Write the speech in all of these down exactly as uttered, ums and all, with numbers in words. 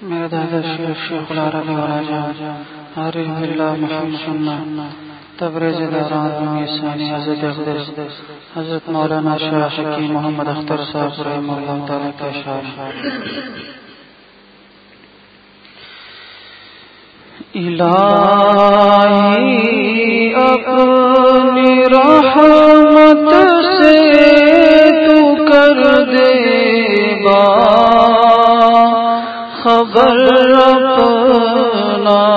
میرے دادا شیخ شیخ العرب وراجہ عارف باللہ محمد سنہ تبریز داران رمی ثانی حضرت اقدس حضرت مولانا شاہ حکیم محمد اختر صاحب رحمہ اللہ تعالیٰ کے اشعار. الہی اپنی رحمت سے تو کر دے با خبر اپنا،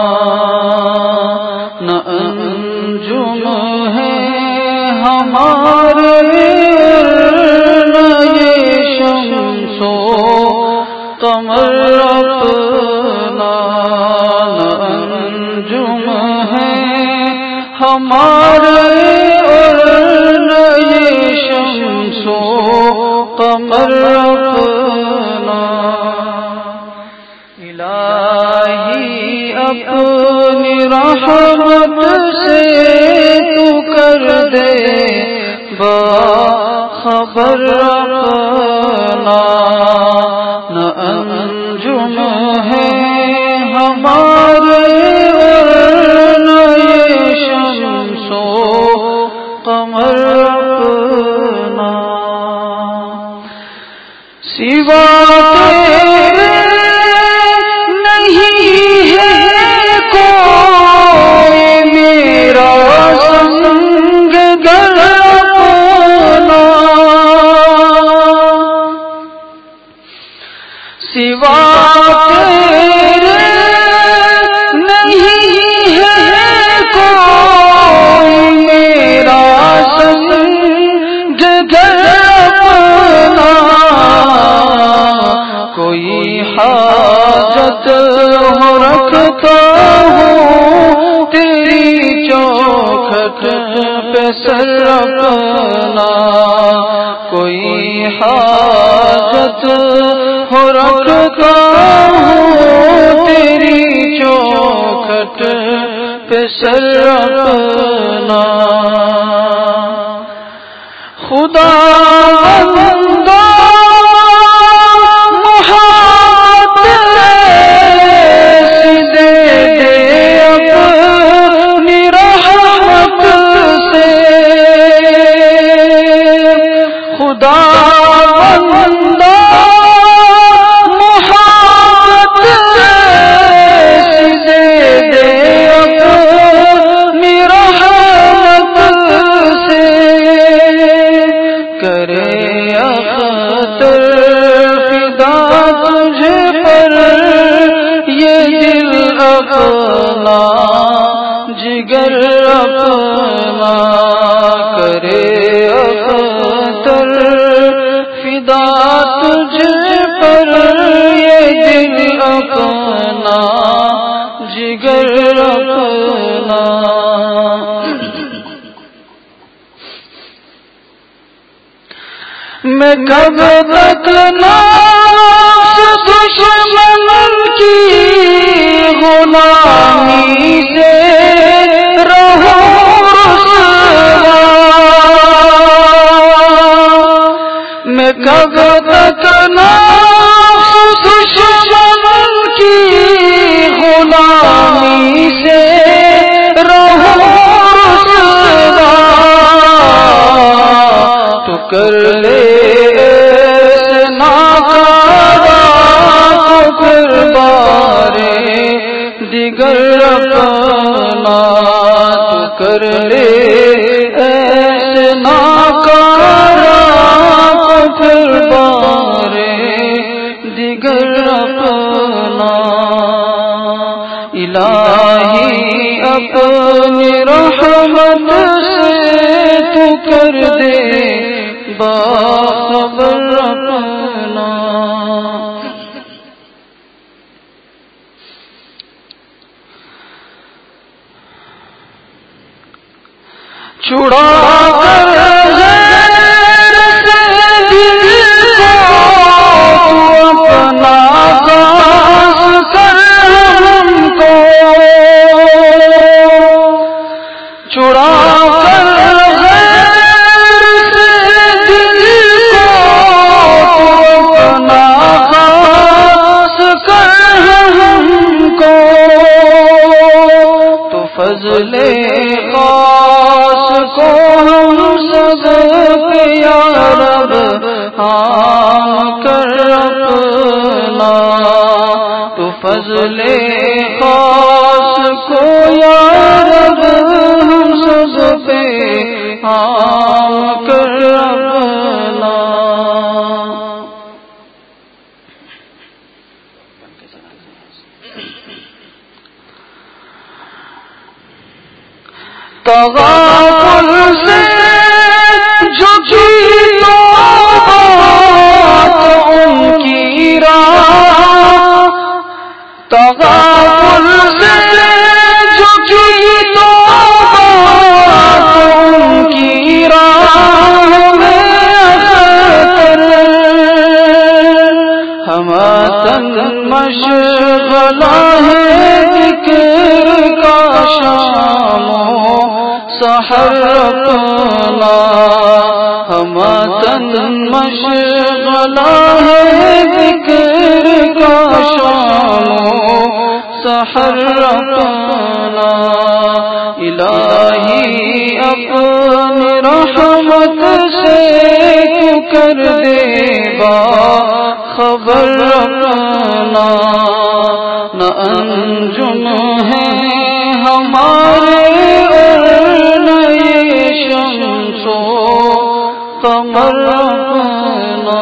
نہ انجم ہے ہمارے نہ یہ شمس و قمر اپنا، نہ انجم ہے ہمارے نہ یہ شمس و قمر اپنا. الہی اپنی رحمت سے تو کر دے باخبر اپنا، نہ انجم ہے ہمارے نہ یہ شمس و قمر اپنا. سوا تیرے سوا تیرے نہیں ہے کوئی میرا سنگ گر اپنا، کوئی حاجت ہو رکھتا ہوں تیری چوکھٹ پہ سر اپنا، کوئی حاجت ہو رکھتا ہوں تیری چوکھٹ پہ سر اپنا. خدا بندہ محبت دے دے اپنی رحمت سے، خدا بندہ اپنا جگر اپنا کرے اختر فدا تجھ پر، یہ دل اپنا جگر اپنا. میں کب تک نفس دشمن کی غلامی سے رہوں رسوا، میں کب تک نفس دشمن کی غلامی سے رہوں رسوا. تو کر لے دیگر اپنا، تو کر لے ایسے ناکارا کو پھر بارے دیگر اپنا. الہی اپنی رحمت سے تو کر دے باخبر اپنا. چھڑا کر غیر سے دل کو تو اپنا خاص کر ہم کو، چھڑا کر غیر سے دل کو تو اپنا خاص کر عام کر اپنا، تو فضل خاص کو یا رب ہم سب پہ عام کر اپنا۔ تغافل سے جھکی توبہ تو ان کی راہ، تغافل سے جھکی توبہ تو ان کی راہ میں اختر، ہم تن مشغلہ ہے ذکر کا شام سحر اپنا، ہم تن مشغلہ ہے ذکر کا شام سحر اپنا۔ الہی اپنی رحمت سے تو کر دے با خبر اپنا، نہ انجم ہے ہمارے قمر اپنا۔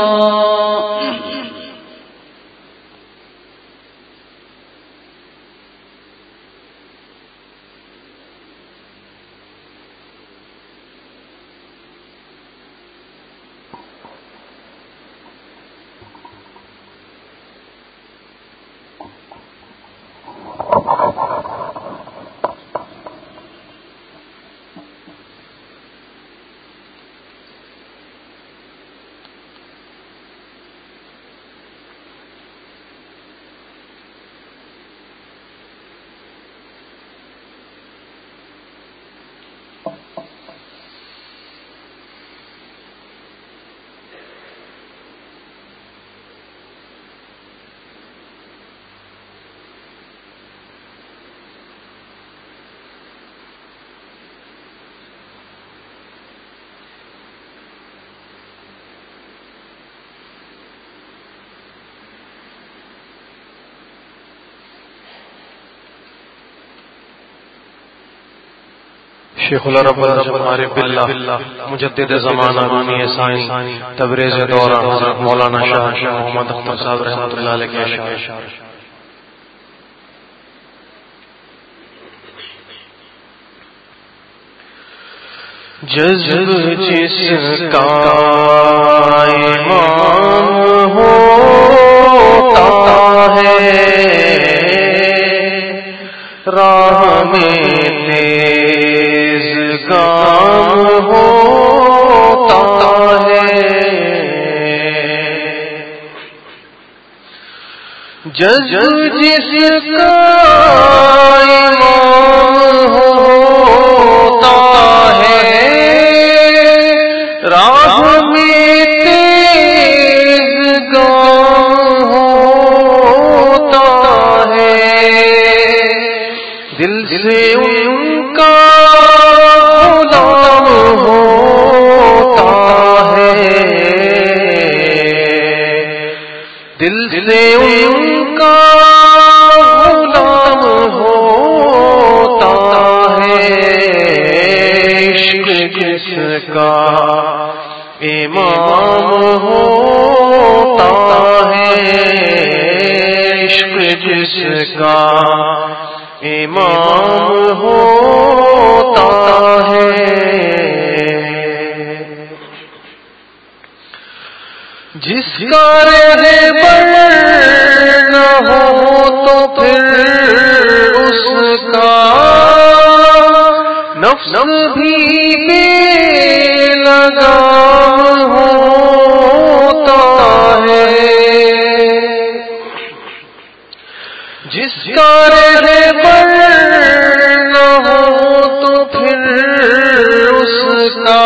شیخ العرب عارف باللہ مجدد زمانہ رومی ثانی تبریز دورہ حضرت مولانا شاہ شاہ محمد اختر صاحب رحمۃ اللہ علیہ کے اشعار۔ جذب جس کا امام ہوتا ہے راہ میں تیز گام ہوتا ہے، جذب جس کا امام ہوتا ہے راہ میں تیز گام ہوتا ہے، دل سے ان کا غلام ہوتا ہے، دل سے ان کا غلام ہوتا ہے، عشق جس کا امام ہوتا ہے، عشق جس کا امام ہوتا ہے، جس کا رہبر نہ ہو تو پھر اس کا نفس بھی بے لگام ہوتا ہے، جس کا رہبر نہ ہو تو پھر اس کا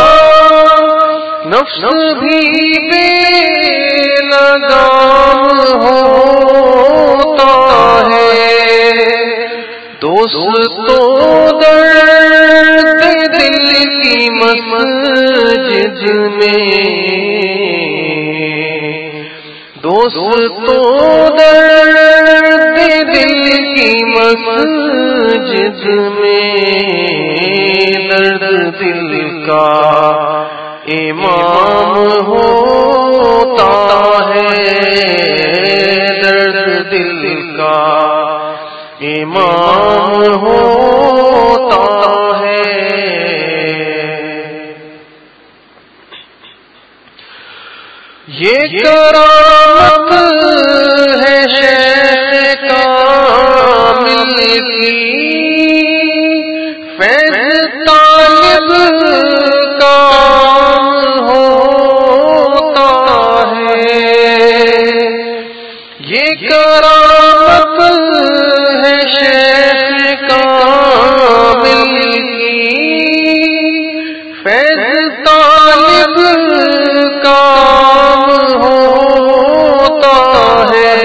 نفس بھی بے لگام ہوتا ہے، دوست تو درد دل کی مسجد میں دوستوں درد دل کی مسجد میں درد دل کا امام ہوتا ہے، درد دل کا امام ہوتا ہے۔ یہ کرامت ہے شیخ کامل کی، فیض طالب کام ہوتا ہے۔ یہ کرامت ہے شیخ کامل کی، فیض طالب کام ہوتا ہے۔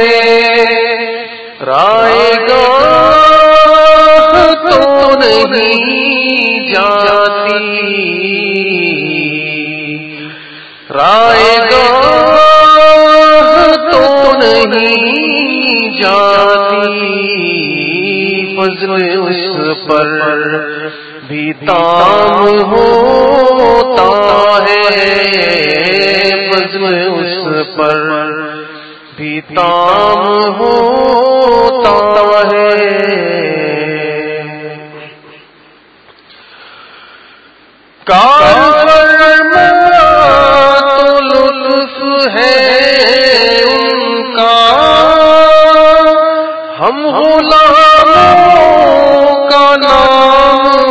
رائے گاہ تو نہیں جاتی، رائے گاہ تو نہیں جاتی، فضل اس پر بھی تام ہوتا ہے، فضل اس پر بھی تام ہوتا ہے۔ کار فرما تو لطف ہے ان کا، ہم غلاموں کا نام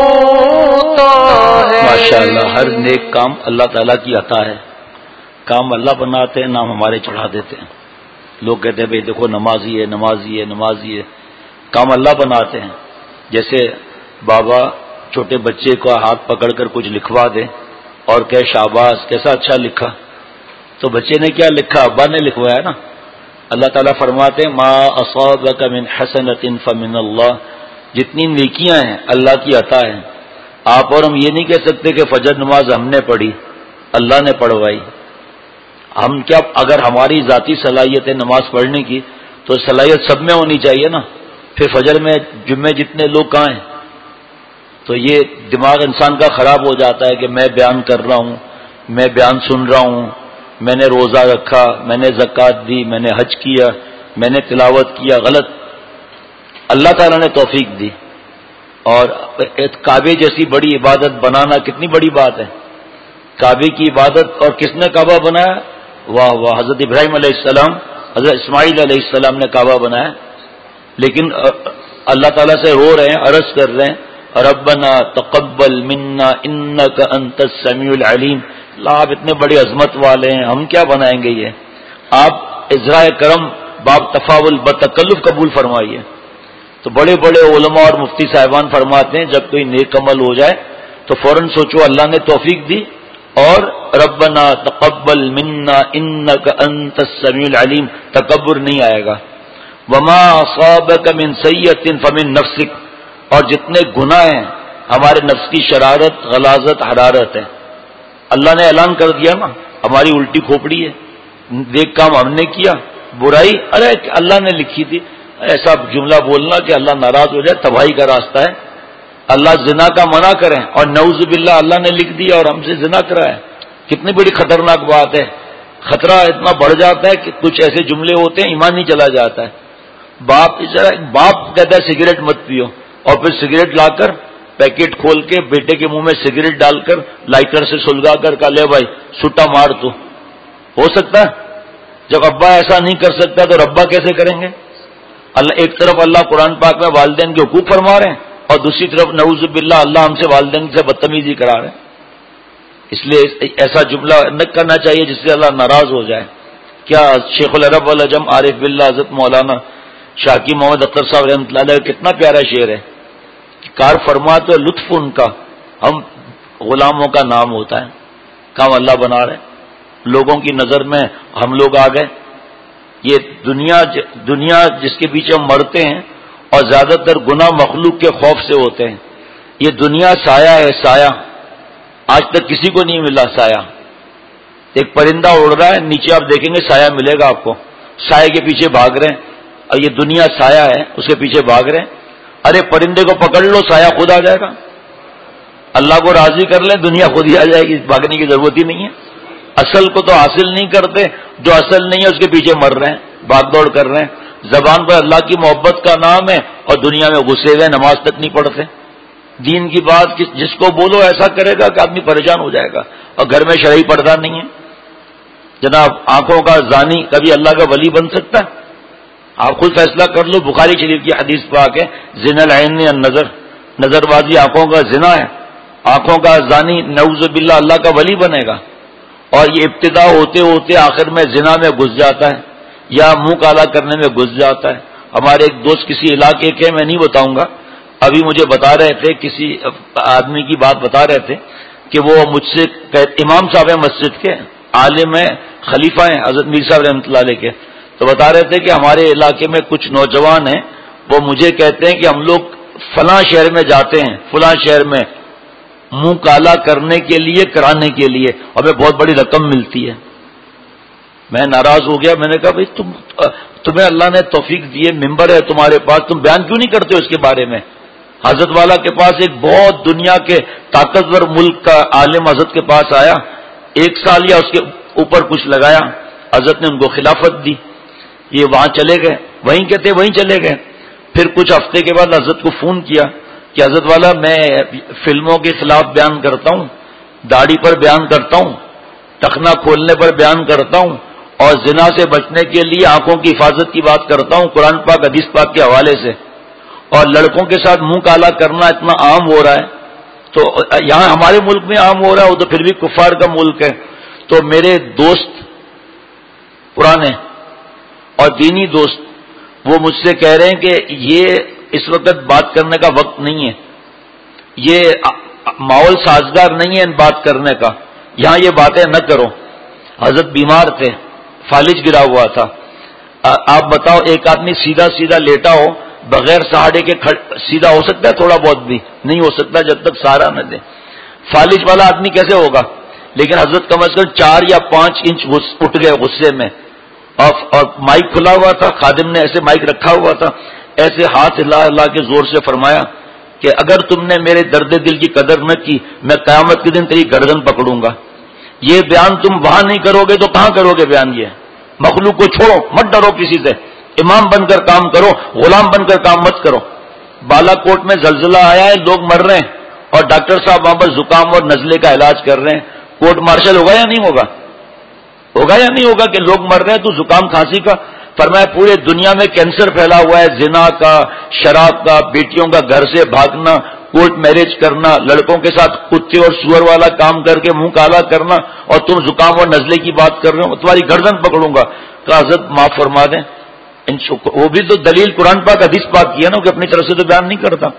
ہوتا ہے۔ ماشاءاللہ، ہر نیک کام اللہ تعالیٰ کی عطا ہے۔ کام اللہ بناتے ہیں، نام ہمارے چڑھا دیتے ہیں۔ لوگ کہتے ہیں بھائی دیکھو نمازی ہے نمازی ہے نمازی ہے، کام اللہ بناتے ہیں۔ جیسے بابا چھوٹے بچے کو ہاتھ پکڑ کر کچھ لکھوا دے اور کہ شاباش کیسا اچھا لکھا، تو بچے نے کیا لکھا؟ ابا نے لکھوایا نا۔ اللہ تعالیٰ فرماتے ہیں ما اصابک من حسنۃ فمن اللہ، جتنی نیکیاں ہیں اللہ کی عطا ہے۔ آپ اور ہم یہ نہیں کہہ سکتے کہ فجر نماز ہم نے پڑھی، اللہ نے پڑھوائی۔ ہم کیا اگر ہماری ذاتی صلاحیت ہے نماز پڑھنے کی تو صلاحیت سب میں ہونی چاہیے نا، پھر فجر میں جمعے جتنے لوگ کہاں ہیں؟ تو یہ دماغ انسان کا خراب ہو جاتا ہے کہ میں بیان کر رہا ہوں، میں بیان سن رہا ہوں، میں نے روزہ رکھا، میں نے زکوٰۃ دی، میں نے حج کیا، میں نے تلاوت کیا۔ غلط۔ اللہ تعالیٰ نے توفیق دی، اور کعبے جیسی بڑی عبادت بنانا کتنی بڑی بات ہے۔ کعبے کی عبادت، اور کس نے کعبہ بنایا؟ واہ واہ، حضرت ابراہیم علیہ السلام، حضرت اسماعیل علیہ السلام نے کعبہ بنایا۔ لیکن اللہ تعالیٰ سے رو رہے ہیں، عرض کر رہے ہیں ربنا تقبل منا انک انت السمیع العلیم۔ اللہ آپ اتنے بڑی عظمت والے ہیں، ہم کیا بنائیں گے یہ؟ آپ اظہار کرم باب تفاول بتکلف قبول فرمائیے۔ تو بڑے بڑے علماء اور مفتی صاحبان فرماتے ہیں جب کوئی نیک عمل ہو جائے تو فوراً سوچو اللہ نے توفیق دی، اور ربنا تقبل منا انک انت السمیع العلیم، تکبر نہیں آئے گا۔ وما اصابک من سیئۃ فمن نفسک، اور جتنے گناہ ہیں ہمارے نفس کی شرارت، غلاظت، حرارت ہے۔ اللہ نے اعلان کر دیا نا، ہماری الٹی کھوپڑی ہے، نیک کام ہم نے کیا، برائی ارے اللہ نے لکھی تھی۔ ایسا جملہ بولنا کہ اللہ ناراض ہو جائے تباہی کا راستہ ہے۔ اللہ زنا کا منع کریں اور نعوذ باللہ اللہ نے لکھ دیا اور ہم سے زنا کرائے، کتنی بڑی خطرناک بات ہے۔ خطرہ اتنا بڑھ جاتا ہے کہ کچھ ایسے جملے ہوتے ہیں ایمان نہیں چلا جاتا ہے۔ باپ باپ کہتا ہے سگریٹ مت پیو، اور پھر سگریٹ لا کر پیکٹ کھول کے بیٹے کے منہ میں سگریٹ ڈال کر لائٹر سے سلگا کر کہا لے بھائی سٹا مار۔ تو ہو سکتا ہے؟ جب ابا ایسا نہیں کر سکتا تو ربا کیسے کریں گے؟ اللہ ایک طرف اللہ قرآن پاک میں والدین کے حقوق فرما رہے ہیں، اور دوسری طرف نعوذ باللہ اللہ ہم سے والدین سے بدتمیزی کرا رہے ہیں۔ اس لیے ایسا جملہ نہ کرنا چاہیے جس سے اللہ ناراض ہو جائے۔ کیا شیخ العرب والعجم عارف باللہ حضرت مولانا شاکی محمد اختر صاحب رحمۃ اللہ علیہ کتنا پیارا شعر ہے، کار فرما تو لطف ان کا، ہم غلاموں کا نام ہوتا ہے، کام اللہ بنا رہے ہیں۔ لوگوں کی نظر میں ہم لوگ آ گئے۔ یہ دنیا دنیا جس کے پیچھے ہم مرتے ہیں، اور زیادہ تر گناہ مخلوق کے خوف سے ہوتے ہیں۔ یہ دنیا سایہ ہے، سایہ، آج تک کسی کو نہیں ملا سایہ۔ ایک پرندہ اڑ رہا ہے، نیچے آپ دیکھیں گے سایہ ملے گا آپ کو، سایہ کے پیچھے بھاگ رہے ہیں، اور یہ دنیا سایہ ہے اس کے پیچھے بھاگ رہے ہیں. ارے پرندے کو پکڑ لو، سایہ خود آ جائے گا. اللہ کو راضی کر لیں، دنیا خود ہی آ جائے گی، بھاگنے کی ضرورت ہی نہیں ہے. اصل کو تو حاصل نہیں کرتے، جو اصل نہیں ہے اس کے پیچھے مر رہے ہیں، بھاگ دوڑ کر رہے ہیں. زبان پر اللہ کی محبت کا نام ہے اور دنیا میں گھسے ہوئے، نماز تک نہیں پڑھتے. دین کی بات جس کو بولو ایسا کرے گا کہ آدمی پریشان ہو جائے گا، اور گھر میں شرعی پردہ نہیں ہے. جناب آنکھوں کا زانی کبھی اللہ کا ولی بن سکتا ہے؟ آپ خود فیصلہ کر لو. بخاری شریف کی حدیث پاک ہے، زنا العین النظر، نظر بازی آنکھوں کا زنا ہے. آنکھوں کا زانی نعوذ باللہ اللہ کا ولی بنے گا، اور یہ ابتدا ہوتے ہوتے آخر میں زنا میں گھس جاتا ہے یا منہ کالا کرنے میں گھس جاتا ہے. ہمارے ایک دوست کسی علاقے کے، میں نہیں بتاؤں گا، ابھی مجھے بتا رہے تھے، کسی آدمی کی بات بتا رہے تھے کہ وہ مجھ سے، امام صاحب ہیں مسجد کے، عالم ہیں، خلیفہ ہیں حضرت میر صاحب رحمۃ اللہ علیہ کے، تو بتا رہے تھے کہ ہمارے علاقے میں کچھ نوجوان ہیں، وہ مجھے کہتے ہیں کہ ہم لوگ فلاں شہر میں جاتے ہیں، فلاں شہر میں منہ کالا کرنے کے لیے، کرانے کے لیے، ہمیں بہت بڑی رقم ملتی ہے. میں ناراض ہو گیا، میں نے کہا بھائی تم تمہیں اللہ نے توفیق دی ہے، ممبر ہے تمہارے پاس، تم بیان کیوں نہیں کرتے اس کے بارے میں؟ حضرت والا کے پاس ایک بہت دنیا کے طاقتور ملک کا عالم حضرت کے پاس آیا، ایک سال یا اس کے اوپر کچھ لگایا، حضرت نے ان کو خلافت دی، یہ وہاں چلے گئے، وہیں کہتے وہیں چلے گئے. پھر کچھ ہفتے کے بعد حضرت کو فون کیا کہ حضرت والا میں فلموں کے خلاف بیان کرتا ہوں، داڑھی پر بیان کرتا ہوں، ٹخنا کھولنے پر بیان کرتا ہوں، اور زنا سے بچنے کے لیے آنکھوں کی حفاظت کی بات کرتا ہوں قرآن پاک حدیث پاک کے حوالے سے، اور لڑکوں کے ساتھ منہ کالا کرنا اتنا عام ہو رہا ہے. تو یہاں ہمارے ملک میں عام ہو رہا ہے، وہ تو پھر بھی کفار کا ملک ہے. تو میرے دوست پرانے اور دینی دوست وہ مجھ سے کہہ رہے ہیں کہ یہ اس وقت بات کرنے کا وقت نہیں ہے، یہ ماحول سازگار نہیں ہے ان بات کرنے کا، یہاں یہ باتیں نہ کرو. حضرت بیمار تھے، فالج گرا ہوا تھا. آپ بتاؤ ایک آدمی سیدھا سیدھا لیٹا ہو بغیر سہارے کے کھڑ... سیدھا ہو سکتا ہے؟ تھوڑا بہت بھی نہیں ہو سکتا جب تک سہارا نہ دے. فالج والا آدمی کیسے ہوگا؟ لیکن حضرت کم از کم چار یا پانچ انچ اٹھ گئے غصے میں، اور, اور مائک کھلا ہوا تھا، خادم نے ایسے مائک رکھا ہوا تھا، ایسے ہاتھ ہلا ہلا کے زور سے فرمایا کہ اگر تم نے میرے درد دل کی قدر نہ کی، میں قیامت کے دن تیری گردن پکڑوں گا. یہ بیان تم وہاں نہیں کرو گے تو کہاں کرو گے بیان؟ یہ مخلوق کو چھوڑو، مت ڈرو کسی سے، امام بن کر کام کرو، غلام بن کر کام مت کرو. بالا کوٹ میں زلزلہ آیا ہے، لوگ مر رہے ہیں، اور ڈاکٹر صاحب وہاں پر زکام اور نزلے کا علاج کر رہے ہیں. کورٹ مارشل ہوگا یا نہیں ہوگا؟ ہوگا یا نہیں ہوگا کہ لوگ مر رہے ہیں تو زکام کھانسی کا؟ فرمایا پورے دنیا میں کینسر پھیلا ہوا ہے، زنا کا، شراب کا، بیٹیوں کا گھر سے بھاگنا، کورٹ میرج کرنا، لڑکوں کے ساتھ کتے اور سور والا کام کر کے منہ کالا کرنا، اور تم زکام اور نزلے کی بات کر رہے ہو، تمہاری گردن پکڑوں گا. تو حضرت معاف فرما دیں، وہ بھی تو دلیل قرآن پاک حدیث پاک کی ہے نا، کہ اپنی طرف سے تو بیان نہیں کرتا.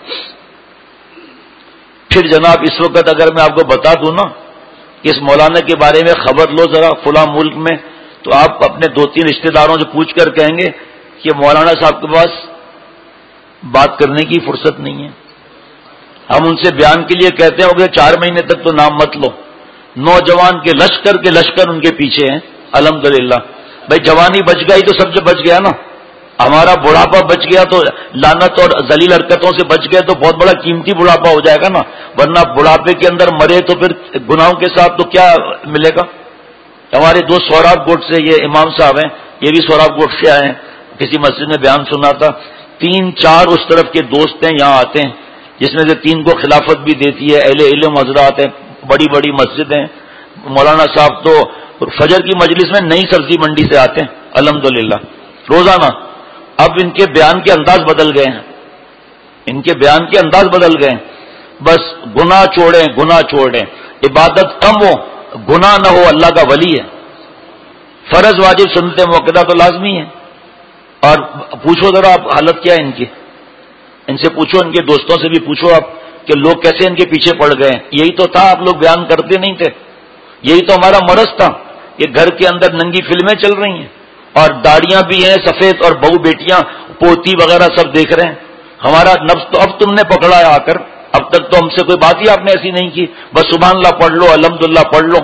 پھر جناب اس وقت اگر میں آپ کو بتا دوں نا کہ اس مولانا کے بارے میں خبر لو ذرا فلاں ملک میں، تو آپ اپنے دو تین رشتہ داروں سے پوچھ کر کہیں گے کہ مولانا صاحب کے پاس بات کرنے کی فرصت نہیں ہے. ہم ان سے بیان کے لیے کہتے ہیں کہ چار مہینے تک تو نام مت لو. نوجوان کے لشکر کے لشکر ان کے پیچھے ہیں الحمدللہ. بھائی جوانی بچ گئی تو سب سے بچ گیا نا، ہمارا بڑھاپا بچ گیا تو لعنت اور ذلیل حرکتوں سے بچ گئے تو بہت بڑا قیمتی بڑھاپا ہو جائے گا نا، ورنہ بڑھاپے کے اندر مرے تو پھر گناہوں کے ساتھ تو کیا ملے گا. ہمارے دو سوراب گوٹ سے یہ امام صاحب ہیں، یہ بھی سوراب گوٹ سے آئے ہیں، کسی مسجد میں بیان سنا تھا. تین چار اس طرف کے دوست ہیں یہاں آتے ہیں، جس میں سے تین کو خلافت بھی دیتی ہے، اہل علم حضرات ہیں، بڑی بڑی مسجد ہیں. مولانا صاحب تو فجر کی مجلس میں نئی سبزی منڈی سے آتے ہیں الحمدللہ روزانہ. اب ان کے بیان کے انداز بدل گئے ہیں، ان کے بیان کے انداز بدل گئے ہیں. بس گناہ چھوڑیں، گناہ چھوڑیں، عبادت کم ہو، گناہ نہ ہو، اللہ کا ولی ہے. فرض واجب سنتے موقع تو لازمی ہے. اور پوچھو ذرا آپ حالت کیا ہے ان کی، ان سے پوچھو، ان کے دوستوں سے بھی پوچھو آپ کہ لوگ کیسے ان کے پیچھے پڑ گئے. یہی تو تھا، آپ لوگ بیان کرتے نہیں تھے، یہی تو ہمارا مرض تھا. یہ گھر کے اندر ننگی فلمیں چل رہی ہیں، اور داڑیاں بھی ہیں سفید، اور بہو بیٹیاں پوتی وغیرہ سب دیکھ رہے ہیں. ہمارا نفس تو اب تم نے پکڑا ہے آ کر، اب تک تو ہم سے کوئی بات ہی آپ نے ایسی نہیں کی. بس سبحان اللہ پڑھ لو، الحمدللہ پڑھ لو.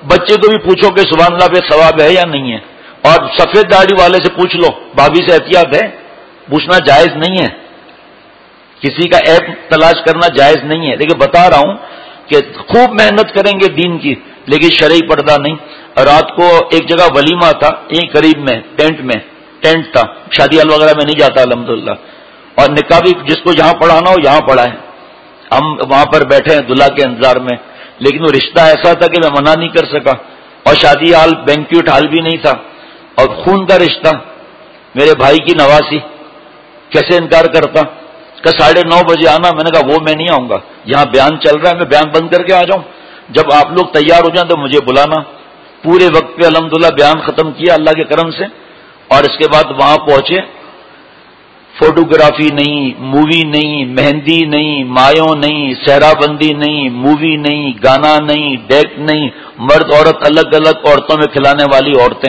بچے کو بھی پوچھو کہ سبحان اللہ پہ ثواب ہے یا نہیں ہے، اور سفید داڑھی والے سے پوچھ لو، بھابھی سے احتیاط ہے، پوچھنا جائز نہیں ہے، کسی کا عیب تلاش کرنا جائز نہیں ہے. لیکن بتا رہا ہوں کہ خوب محنت کریں گے دین کی، لیکن شرعی پردہ نہیں. رات کو ایک جگہ ولیمہ تھا، یہیں قریب میں ٹینٹ میں ٹینٹ تھا، شادی حال وغیرہ میں نہیں جاتا الحمدللہ، اور نکاح بھی جس کو جہاں پڑھانا ہو یہاں پڑھا ہے. ہم وہاں پر بیٹھے ہیں دلہا کے انتظار میں، لیکن وہ رشتہ ایسا تھا کہ میں منع نہیں کر سکا، اور شادی حال بینکویٹ حال بھی نہیں تھا، اور خون کا رشتہ، میرے بھائی کی نواسی، کیسے انکار کرتا. کہ ساڑھے نو بجے آنا، میں نے کہا وہ میں نہیں آؤں گا، یہاں بیان چل رہا ہے، میں بیان بند کر کے آ جاؤں، جب آپ لوگ تیار ہو جائیں تو مجھے بلانا. پورے وقت پہ الحمدللہ بیان ختم کیا اللہ کے کرم سے، اور اس کے بعد وہاں پہنچے، فوٹوگرافی نہیں، مووی نہیں، مہندی نہیں، مایوں نہیں، صحرا بندی نہیں، مووی نہیں، گانا نہیں، ڈیک نہیں، مرد عورت الگ الگ عورتوں میں کھلانے والی عورتیں.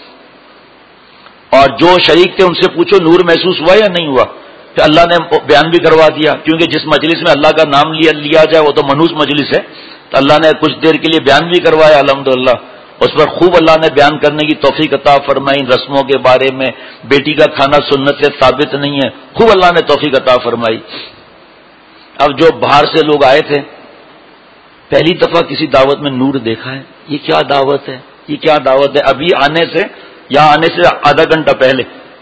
اور جو شریک تھے ان سے پوچھو نور محسوس ہوا یا نہیں ہوا؟ کہ اللہ نے بیان بھی کروا دیا، کیونکہ جس مجلس میں اللہ کا نام لیا لیا جائے وہ تو منحوس مجلس ہے، تو اللہ نے کچھ دیر کے لیے بیان بھی کروایا الحمدللہ. اس پر خوب اللہ نے بیان کرنے کی توفیق عطا فرمائی. رسموں کے بارے میں، بیٹی کا کھانا سنت سے ثابت نہیں ہے، خوب اللہ نے توفیق عطا فرمائی. اب جو باہر سے لوگ آئے تھے، پہلی دفعہ کسی دعوت میں نور دیکھا ہے، یہ کیا دعوت ہے، یہ کیا دعوت ہے. ابھی آنے سے یہاں آنے سے آدھا گھنٹہ پہلے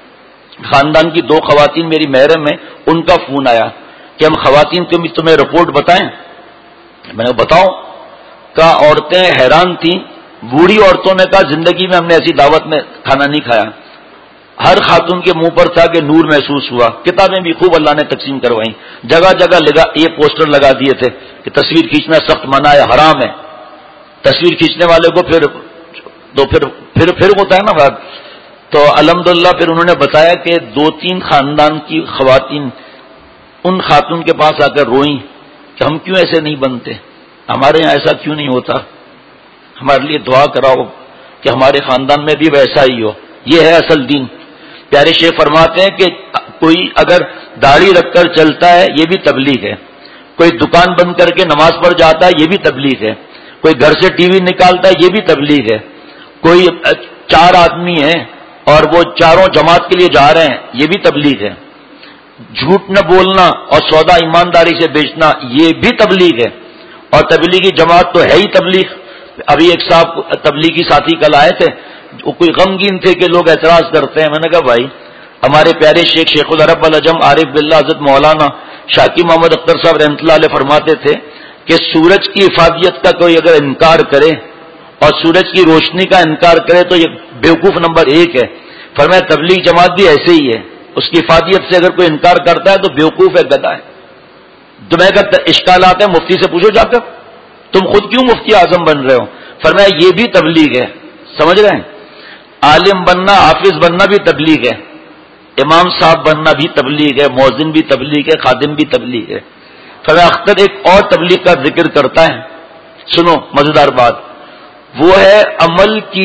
خاندان کی دو خواتین میری محرم میں، ان کا فون آیا کہ ہم خواتین تم تمہیں رپورٹ بتائیں. میں نے بتاؤ. کا عورتیں حیران تھیں، بوڑھی عورتوں نے کہا زندگی میں ہم نے ایسی دعوت میں کھانا نہیں کھایا. ہر خاتون کے منہ پر تھا کہ نور محسوس ہوا. کتابیں بھی خوب اللہ نے تقسیم کروائیں، جگہ جگہ لگا یہ پوسٹر لگا دیے تھے کہ تصویر کھینچنا سخت منع ہے، حرام ہے. تصویر کھینچنے والے کو پھر تو پھر پھر پھر ہوتا ہے نا بات. تو الحمدللہ پھر انہوں نے بتایا کہ دو تین خاندان کی خواتین ان خاتون کے پاس آ کر روئیں کہ ہم کیوں ایسے نہیں بنتے، ہمارے یہاں ایسا کیوں نہیں ہوتا، ہمارے لیے دعا کراؤ کہ ہمارے خاندان میں بھی ویسا ہی ہو. یہ ہے اصل دین. پیارے شیخ فرماتے ہیں کہ کوئی اگر داڑھی رکھ کر چلتا ہے یہ بھی تبلیغ ہے، کوئی دکان بند کر کے نماز پڑھ جاتا ہے یہ بھی تبلیغ ہے، کوئی گھر سے ٹی وی نکالتا ہے یہ بھی تبلیغ ہے، کوئی چار آدمی ہیں اور وہ چاروں جماعت کے لیے جا رہے ہیں یہ بھی تبلیغ ہے، جھوٹ نہ بولنا اور سودا ایمانداری سے بیچنا یہ بھی تبلیغ ہے. اور تبلیغی جماعت تو ہے ہی تبلیغ. ابھی ایک صاحب تبلیغی ساتھی کل آئے تھے، وہ کوئی غمگین تھے کہ لوگ اعتراض کرتے ہیں. میں نے کہا بھائی ہمارے پیارے شیخ شیخ العرب العجم عارف باللہ حضرت مولانا شاکی محمد اختر صاحب رحمۃ اللہ علیہ فرماتے تھے کہ سورج کی افادیت کا کوئی اگر انکار کرے اور سورج کی روشنی کا انکار کرے تو یہ بیوقوف نمبر ایک ہے. فرمایا تبلیغ جماعت بھی ایسے ہی ہے، اس کی افادیت سے اگر کوئی انکار کرتا ہے تو بیوقوف ہے، گدھا ہے. تمہیں اگر اشکالات ہیں مفتی سے پوچھو جا کر، تم خود کیوں مفتی اعظم بن رہے ہو؟ فرمایا یہ بھی تبلیغ ہے. سمجھ رہے ہیں؟ عالم بننا، حافظ بننا بھی تبلیغ ہے، امام صاحب بننا بھی تبلیغ ہے، مؤذن بھی تبلیغ ہے، خادم بھی تبلیغ ہے. فرمایا اختر ایک اور تبلیغ کا ذکر کرتا ہے، سنو مزیدار بات، وہ ہے عمل کی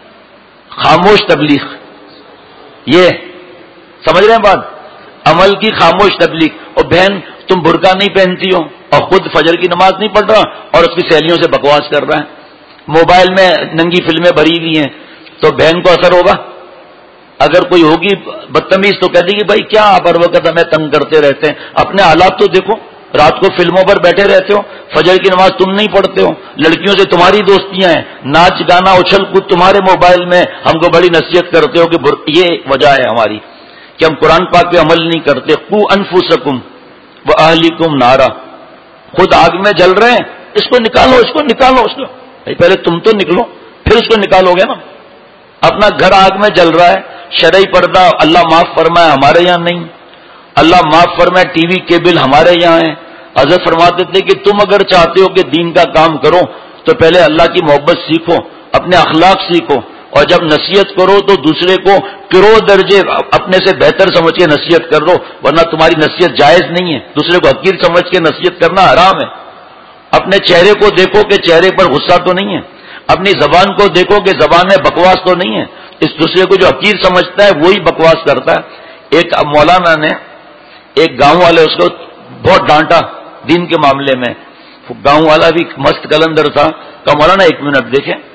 خاموش تبلیغ. یہ سمجھ رہے ہیں بات؟ عمل کی خاموش تبلیغ. اور بہن تم برقع نہیں پہنتی ہو اور خود فجر کی نماز نہیں پڑھ رہا اور اس کی سہیلیوں سے بکواس کر رہا ہے، موبائل میں ننگی فلمیں بھری ہوئی ہیں، تو بہن کو اثر ہوگا؟ اگر کوئی ہوگی بدتمیز تو کہہ دے گی بھائی کیا آپ ہر وقت ہمیں تنگ کرتے رہتے ہیں، اپنے حالات تو دیکھو، رات کو فلموں پر بیٹھے رہتے ہو، فجر کی نماز تم نہیں پڑھتے ہو، لڑکیوں سے تمہاری دوستیاں ہیں، ناچ گانا اچھل کود تمہارے موبائل میں، ہم کو بڑی نصیحت کرتے ہو کہ یہ وجہ ہے ہماری کہ ہم قرآن پاک پہ عمل نہیں کرتے. قو انفسکم واہلیکم نارا، خود آگ میں جل رہے ہیں، اس کو نکالو، اس کو نکالو، اس کو بھائی پہلے تم تو نکلو پھر اس کو نکالو گے نا. اپنا گھر آگ میں جل رہا ہے، شرعی پردہ اللہ معاف فرمائے ہمارے یہاں نہیں، اللہ معاف فرمائے ٹی وی کیبل ہمارے یہاں ہے. حضرت فرماتے تھے کہ تم اگر چاہتے ہو کہ دین کا کام کرو تو پہلے اللہ کی محبت سیکھو، اپنے اخلاق سیکھو، اور جب نصیحت کرو تو دوسرے کو کرو درجے اپنے سے بہتر سمجھ کے نصیحت کر لو، ورنہ تمہاری نصیحت جائز نہیں ہے. دوسرے کو حقیر سمجھ کے نصیحت کرنا حرام ہے. اپنے چہرے کو دیکھو کہ چہرے پر غصہ تو نہیں ہے، اپنی زبان کو دیکھو کہ زبان میں بکواس تو نہیں ہے. اس دوسرے کو جو حقیر سمجھتا ہے وہی بکواس کرتا ہے. ایک مولانا نے ایک گاؤں والے اس کو بہت ڈانٹا دین کے معاملے میں. گاؤں والا بھی مست کلندر تھا. کہا مولانا ایک منٹ دیکھیں،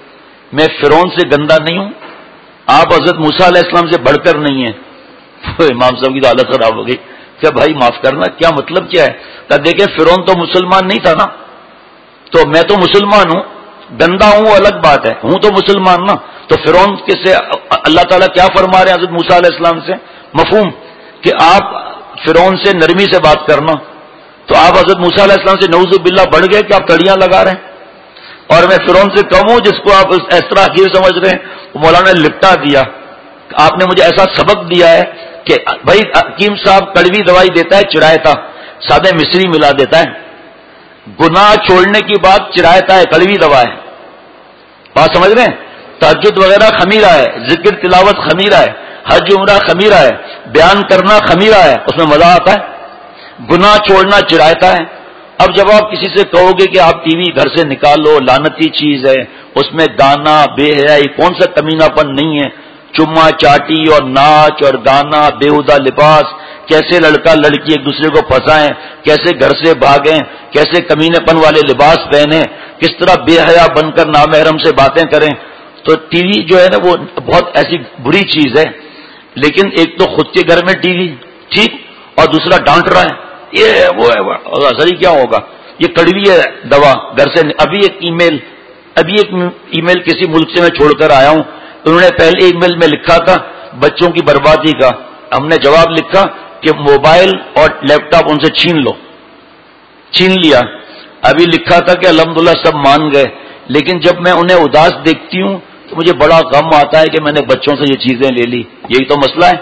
میں فرعون سے گندا نہیں ہوں؟ آپ حضرت موسیٰ علیہ السلام سے بڑھ کر نہیں ہیں؟ تو امام صاحب کی تو حالت خراب ہو گئی کہ بھائی معاف کرنا، کیا مطلب کیا ہے؟ کہ دیکھیں فرعون تو مسلمان نہیں تھا نا، تو میں تو مسلمان ہوں، گندا ہوں وہ الگ بات ہے، ہوں تو مسلمان نا۔ تو فرعون کے سے اللہ تعالیٰ کیا فرما رہے ہیں حضرت موسیٰ علیہ السلام سے؟ مفہوم کہ آپ فرعون سے نرمی سے بات کرنا، تو آپ حضرت موسیٰ علیہ السلام سے نعوذ باللہ بڑھ گئے کہ آپ تڑیاں لگا رہے ہیں، اور میں فرعون سے کم ہوں جس کو آپ اس طرح حقیر سمجھ رہے ہیں۔ مولانا نے لپٹا دیا، آپ نے مجھے ایسا سبق دیا ہے کہ بھائی حکیم صاحب کڑوی دوائی دیتا ہے چرایتا، سادہ مصری ملا دیتا ہے، گناہ چھوڑنے کی بات چرایتا ہے، کڑوی دوا ہے، بات سمجھ رہے ہیں؟ تہجد وغیرہ خمیرہ ہے، ذکر تلاوت خمیرہ ہے، حج عمرہ خمیرہ ہے، بیان کرنا خمیرہ ہے، اس میں مزہ آتا ہے، گناہ چھوڑنا چرایتا ہے۔ اب جب آپ کسی سے کہو گے کہ آپ ٹی وی گھر سے نکالو، لعنتی چیز ہے، اس میں گانا، بے حیائی، کون سا کمینہ پن نہیں ہے، چما چاٹی اور ناچ اور گانا، بےہودہ لباس، کیسے لڑکا لڑکی ایک دوسرے کو پھنسائیں، کیسے گھر سے بھاگیں، کیسے کمینے پن والے لباس پہنیں، کس طرح بے حیا بن کر نامحرم سے باتیں کریں۔ تو ٹی وی جو ہے نا وہ بہت ایسی بری چیز ہے، لیکن ایک تو خود کے گھر میں ٹی وی ٹھیک، اور دوسرا ڈانٹ رہا ہے، یہ وہ ہے، اثر ہی کیا ہوگا، یہ کڑوی ہے دوا گھر سے۔ ابھی ایک ای میل ابھی ایک ای میل کسی ملک سے میں چھوڑ کر آیا ہوں، انہوں نے پہلے ای میل میں لکھا تھا بچوں کی بربادی کا، ہم نے جواب لکھا کہ موبائل اور لیپ ٹاپ ان سے چھین لو، چھین لیا۔ ابھی لکھا تھا کہ الحمدللہ سب مان گئے، لیکن جب میں انہیں اداس دیکھتی ہوں تو مجھے بڑا غم آتا ہے کہ میں نے بچوں سے یہ چیزیں لے لی۔ یہی تو مسئلہ ہے،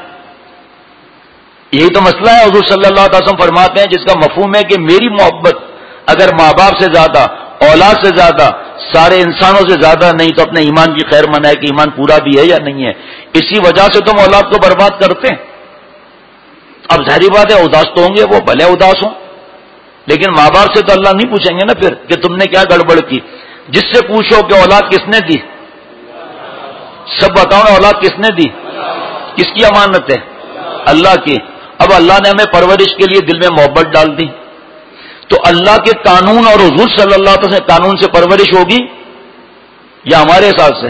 یہی تو مسئلہ ہے۔ حضور صلی اللہ علیہ وسلم فرماتے ہیں جس کا مفہوم ہے کہ میری محبت اگر ماں باپ سے زیادہ، اولاد سے زیادہ، سارے انسانوں سے زیادہ نہیں تو اپنے ایمان کی خیر منائے کہ ایمان پورا بھی ہے یا نہیں ہے۔ اسی وجہ سے تم اولاد کو برباد کرتے ہیں۔ اب ظاہری بات ہے اداس تو ہوں گے، وہ بھلے اداس ہوں، لیکن ماں باپ سے تو اللہ نہیں پوچھیں گے نا پھر کہ تم نے کیا گڑبڑ کی۔ جس سے پوچھو کہ اولاد کس نے دی، سب بتاؤ نا، اولاد کس نے دی، کس کی امانت ہے؟ اللہ کی۔ اب اللہ نے ہمیں پرورش کے لیے دل میں محبت ڈال دی، تو اللہ کے قانون اور حضور صلی اللہ علیہ وسلم قانون سے پرورش ہوگی یا ہمارے حساب سے؟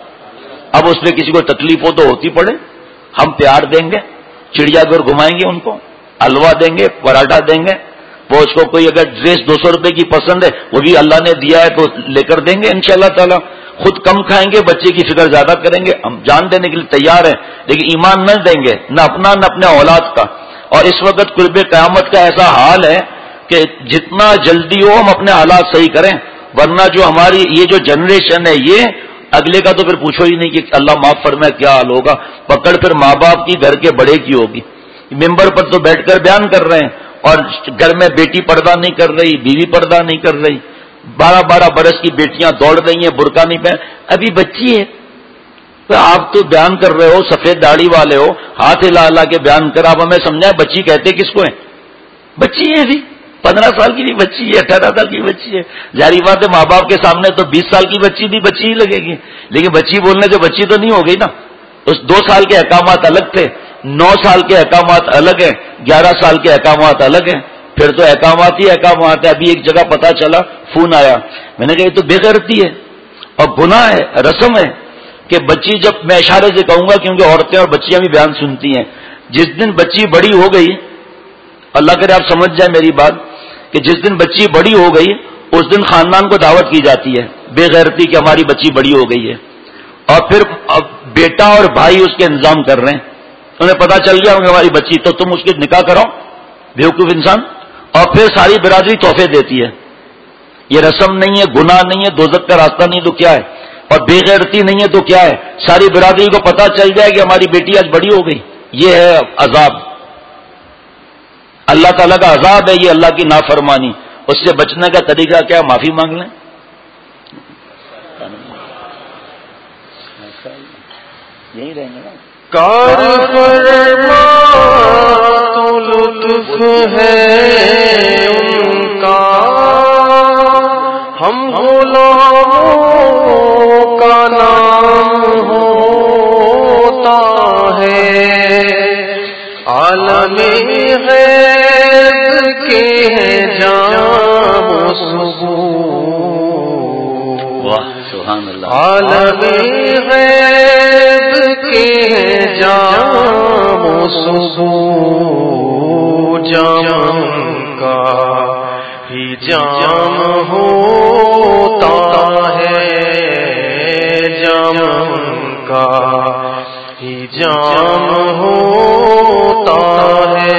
اب اس میں کسی کو تکلیف ہو تو ہوتی پڑے، ہم پیار دیں گے، چڑیا گھر گھمائیں گے، ان کو حلوہ دیں گے، پراٹھا دیں گے، وہ اس کو کوئی اگر ڈریس دو سو روپے کی پسند ہے وہ بھی اللہ نے دیا ہے تو لے کر دیں گے انشاءاللہ تعالی۔ خود کم کھائیں گے، بچے کی فکر زیادہ کریں گے، ہم جان دینے کے لیے تیار ہیں، لیکن ایمان نہ دیں گے، نہ اپنا نہ اپنے اولاد کا۔ اور اس وقت قرب قیامت کا ایسا حال ہے کہ جتنا جلدی ہو ہم اپنے حالات صحیح کریں، ورنہ جو ہماری یہ جو جنریشن ہے یہ اگلے کا تو پھر پوچھو ہی نہیں کہ اللہ معاف فرمائے کیا حال ہوگا۔ پکڑ پھر ماں باپ کی گھر کے بڑے کی ہوگی۔ ممبر پر تو بیٹھ کر بیان کر رہے ہیں اور گھر میں بیٹی پردہ نہیں کر رہی، بیوی پردہ نہیں کر رہی، بارہ بارہ برس کی بیٹیاں دوڑ رہی ہیں، برقع نہیں پہن، ابھی بچی ہے۔ تو آپ تو بیان کر رہے ہو، سفید داڑھی والے ہو، ہاتھ ہلا ہلا کے بیان کر، آپ ہمیں سمجھائیں بچی کہتے کس کو ہے؟ بچی ہے ابھی، پندرہ سال کی بھی بچی ہے، اٹھارہ سال کی بچی ہے۔ ظاہری بات ہے ماں باپ کے سامنے تو بیس سال کی بچی بھی بچی ہی لگے گی، لیکن بچی بولنے سے بچی تو نہیں ہو گئی نا۔ اس دو سال کے احکامات الگ تھے، نو سال کے احکامات الگ ہیں، گیارہ سال کے احکامات الگ ہیں، پھر تو احکامات ہی احکامات ہے۔ ابھی ایک جگہ پتا چلا، فون آیا، میں نے کہا یہ تو بے غیرتی ہے اور گناہ ہے، رسم ہے کہ بچی، جب میں اشارے سے کہوں گا کیونکہ عورتیں اور بچیاں بھی بیان سنتی ہیں، جس دن بچی بڑی ہو گئی، اللہ کرے آپ سمجھ جائیں میری بات، کہ جس دن بچی بڑی ہو گئی اس دن خاندان کو دعوت کی جاتی ہے بے غیرتی کہ ہماری بچی بڑی ہو گئی ہے، اور پھر بیٹا اور بھائی اس کے انتظام کر رہے ہیں، انہیں پتا چل گیا کہ ہماری بچی، تو تم اس کے نکاح کراؤ، بیوقوف انسان۔ اور پھر ساری برادری تحفے دیتی ہے۔ یہ رسم نہیں ہے، گناہ نہیں ہے، دوزخ کا راستہ نہیں تو کیا ہے؟ اور بے غیرتی نہیں ہے تو کیا ہے؟ ساری برادری کو پتا چل جائے کہ ہماری بیٹی آج بڑی ہو گئی، یہ ہے عذاب، اللہ تعالیٰ کا عذاب ہے یہ، اللہ کی نافرمانی۔ اس سے بچنے کا طریقہ کیا؟ معافی مانگ لیں۔ یہی رہیں گے نا۔ کار فرما تو لطف ہے ان کا، ہم غلاموں کا نام ہوتا ہے، عالم غیب کے ہیں جام و ثبوت، سبحان اللہ. عالم غیب کے جام و صبح جام کا ہی جام ہوتا ہے، جام کا ہی جام ہوتا ہے.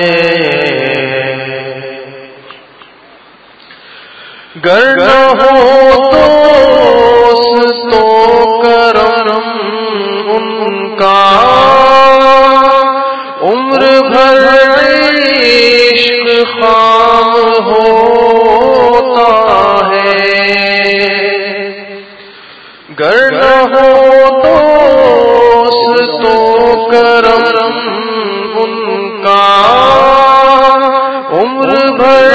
گر نہ ہو دوست تو کرم ان کا، عمر بھر عشق خام ہوتا ہے. گر نہ ہو دوست تو کرم ان کا، عمر بھر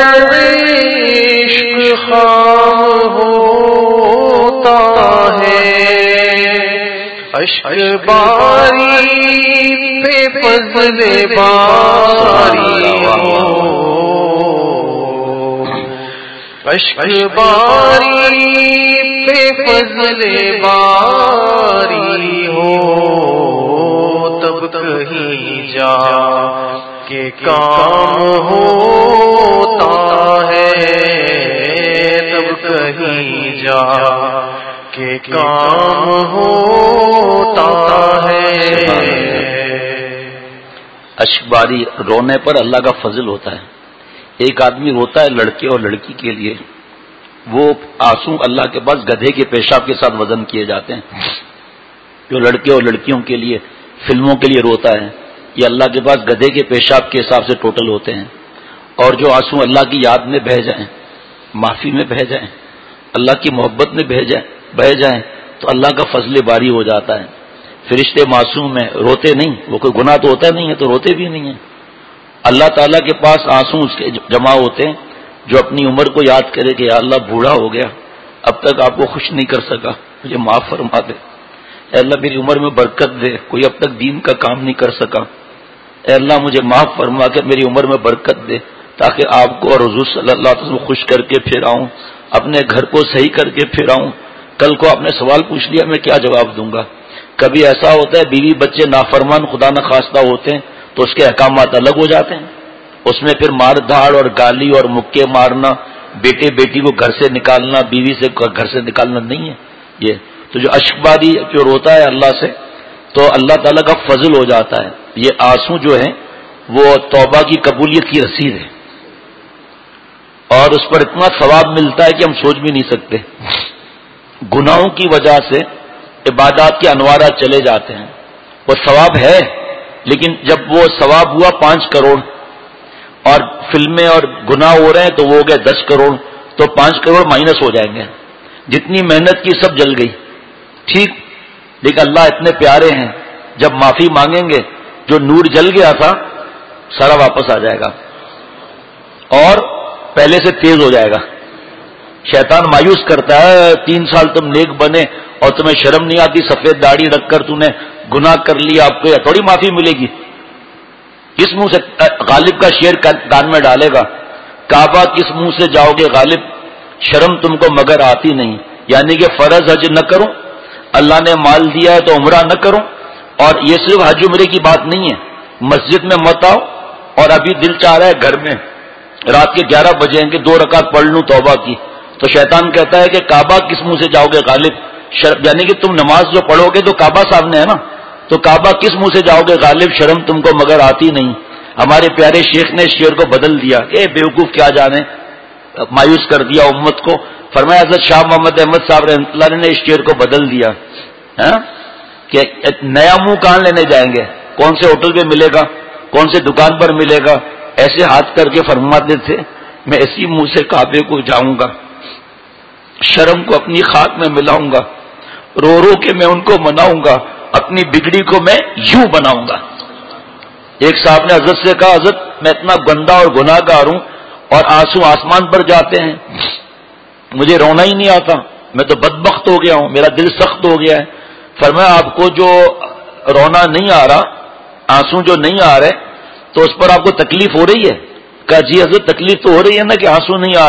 خام ہوتا ہے. اشک باری پہ فضل باری ہو، اشک باری پہ فضل باری ہو، تب کہیں جا کے کام ہوتا ہے، کہیں جا کے کام ہوتا ہے. اشکباری رونے پر اللہ کا فضل ہوتا ہے. ایک آدمی روتا ہے لڑکے اور لڑکی کے لیے، وہ آنسو اللہ کے پاس گدھے کے پیشاب کے ساتھ وزن کیے جاتے ہیں. جو لڑکے اور لڑکیوں کے لیے فلموں کے لیے روتا ہے، یہ اللہ کے پاس گدھے کے پیشاب کے حساب سے ٹوٹل ہوتے ہیں. اور جو آنسو اللہ کی یاد میں بہہ جائیں، معافی میں بہہ جائیں، اللہ کی محبت میں بہہ جائیں بہہ جائیں تو اللہ کا فضل باری ہو جاتا ہے. فرشتے معصوم ہیں، روتے نہیں، وہ کوئی گناہ تو ہوتا نہیں ہے تو روتے بھی نہیں ہیں. اللہ تعالیٰ کے پاس آنسو اس کے جمع ہوتے ہیں جو اپنی عمر کو یاد کرے کہ یا اللہ بوڑھا ہو گیا، اب تک آپ کو خوش نہیں کر سکا، مجھے معاف فرما دے. اے اللہ میری عمر میں برکت دے، کوئی اب تک دین کا کام نہیں کر سکا. اے اللہ مجھے معاف فرما کے میری عمر میں برکت دے تاکہ آپ کو اور حضور صلی اللہ علیہ وسلم خوش کر کے پھر آؤں، اپنے گھر کو صحیح کر کے پھر آؤں. کل کو آپ نے سوال پوچھ لیا میں کیا جواب دوں گا. کبھی ایسا ہوتا ہے بیوی بچے نافرمان خدا نخواستہ ہوتے ہیں تو اس کے احکامات الگ ہو جاتے ہیں. اس میں پھر مار دھاڑ اور گالی اور مکے مارنا، بیٹے بیٹی کو گھر سے نکالنا، بیوی سے گھر سے نکالنا نہیں ہے یہ. تو جو اشکباری جو روتا ہے اللہ سے تو اللہ تعالیٰ کا فضل ہو جاتا ہے. یہ آنسو جو ہیں وہ توبہ کی قبولیت کی رسید ہے اور اس پر اتنا ثواب ملتا ہے کہ ہم سوچ بھی نہیں سکتے. گناہوں کی وجہ سے عبادات کے انوارات چلے جاتے ہیں. وہ ثواب ہے لیکن جب وہ ثواب ہوا پانچ کروڑ اور فلمیں اور گناہ ہو رہے ہیں تو وہ ہو گئے دس کروڑ تو پانچ کروڑ مائنس ہو جائیں گے. جتنی محنت کی سب جل گئی ٹھیک، لیکن اللہ اتنے پیارے ہیں جب معافی مانگیں گے جو نور جل گیا تھا سارا واپس آ جائے گا اور پہلے سے تیز ہو جائے گا. شیطان مایوس کرتا ہے تین سال تم نیک بنے اور تمہیں شرم نہیں آتی، سفید داڑھی رکھ کر تم نے گناہ کر لیا، آپ کو تھوڑی معافی ملے گی. کس منہ سے غالب کا شعر کان میں ڈالے گا، کعبہ کس منہ سے جاؤ گے غالب، شرم تم کو مگر آتی نہیں. یعنی کہ فرض حج نہ کروں، اللہ نے مال دیا ہے تو عمرہ نہ کروں. اور یہ صرف حج عمرے کی بات نہیں ہے، مسجد میں مت آؤ اور ابھی دل چاہ رہا ہے گھر میں رات کے گیارہ بجے کہ دو رکعت پڑھ لوں توبہ کی، تو شیطان کہتا ہے کہ کعبہ کس منہ سے جاؤ گے غالب، یعنی کہ تم نماز جو پڑھو گے تو کعبہ سامنے ہے نا، تو کعبہ کس منہ سے جاؤ گے غالب، شرم تم کو مگر آتی نہیں. ہمارے پیارے شیخ نے اس شعر کو بدل دیا، اے بیوقوف کیا جانے، مایوس کر دیا امت کو. فرمایا حضرت شاہ محمد احمد صاحب رحمۃ اللہ نے اس شعر کو بدل دیا کہ نیا منہ کہاں لینے جائیں گے، کون سے ہوٹل پہ ملے گا، کون سے دکان پر ملے گا. ایسے ہاتھ کر کے فرماتے تھے میں اسی منہ سے کعبے کو جاؤں گا، شرم کو اپنی خاک میں ملاؤں گا، رو رو کے میں ان کو مناؤں گا، اپنی بگڑی کو میں یوں بناؤں گا. ایک صاحب نے حضرت سے کہا حضرت میں اتنا گندا اور گناہ گار ہوں اور آنسو آسمان پر جاتے ہیں، مجھے رونا ہی نہیں آتا، میں تو بدبخت ہو گیا ہوں، میرا دل سخت ہو گیا ہے. فرمایا آپ کو جو رونا نہیں آ رہا، آنسو جو نہیں آ رہے تو اس پر آپ کو تکلیف ہو رہی ہے؟ کہا جی حضرت تکلیف تو ہو رہی ہے نا کہ آنسو نہیں آ رہے.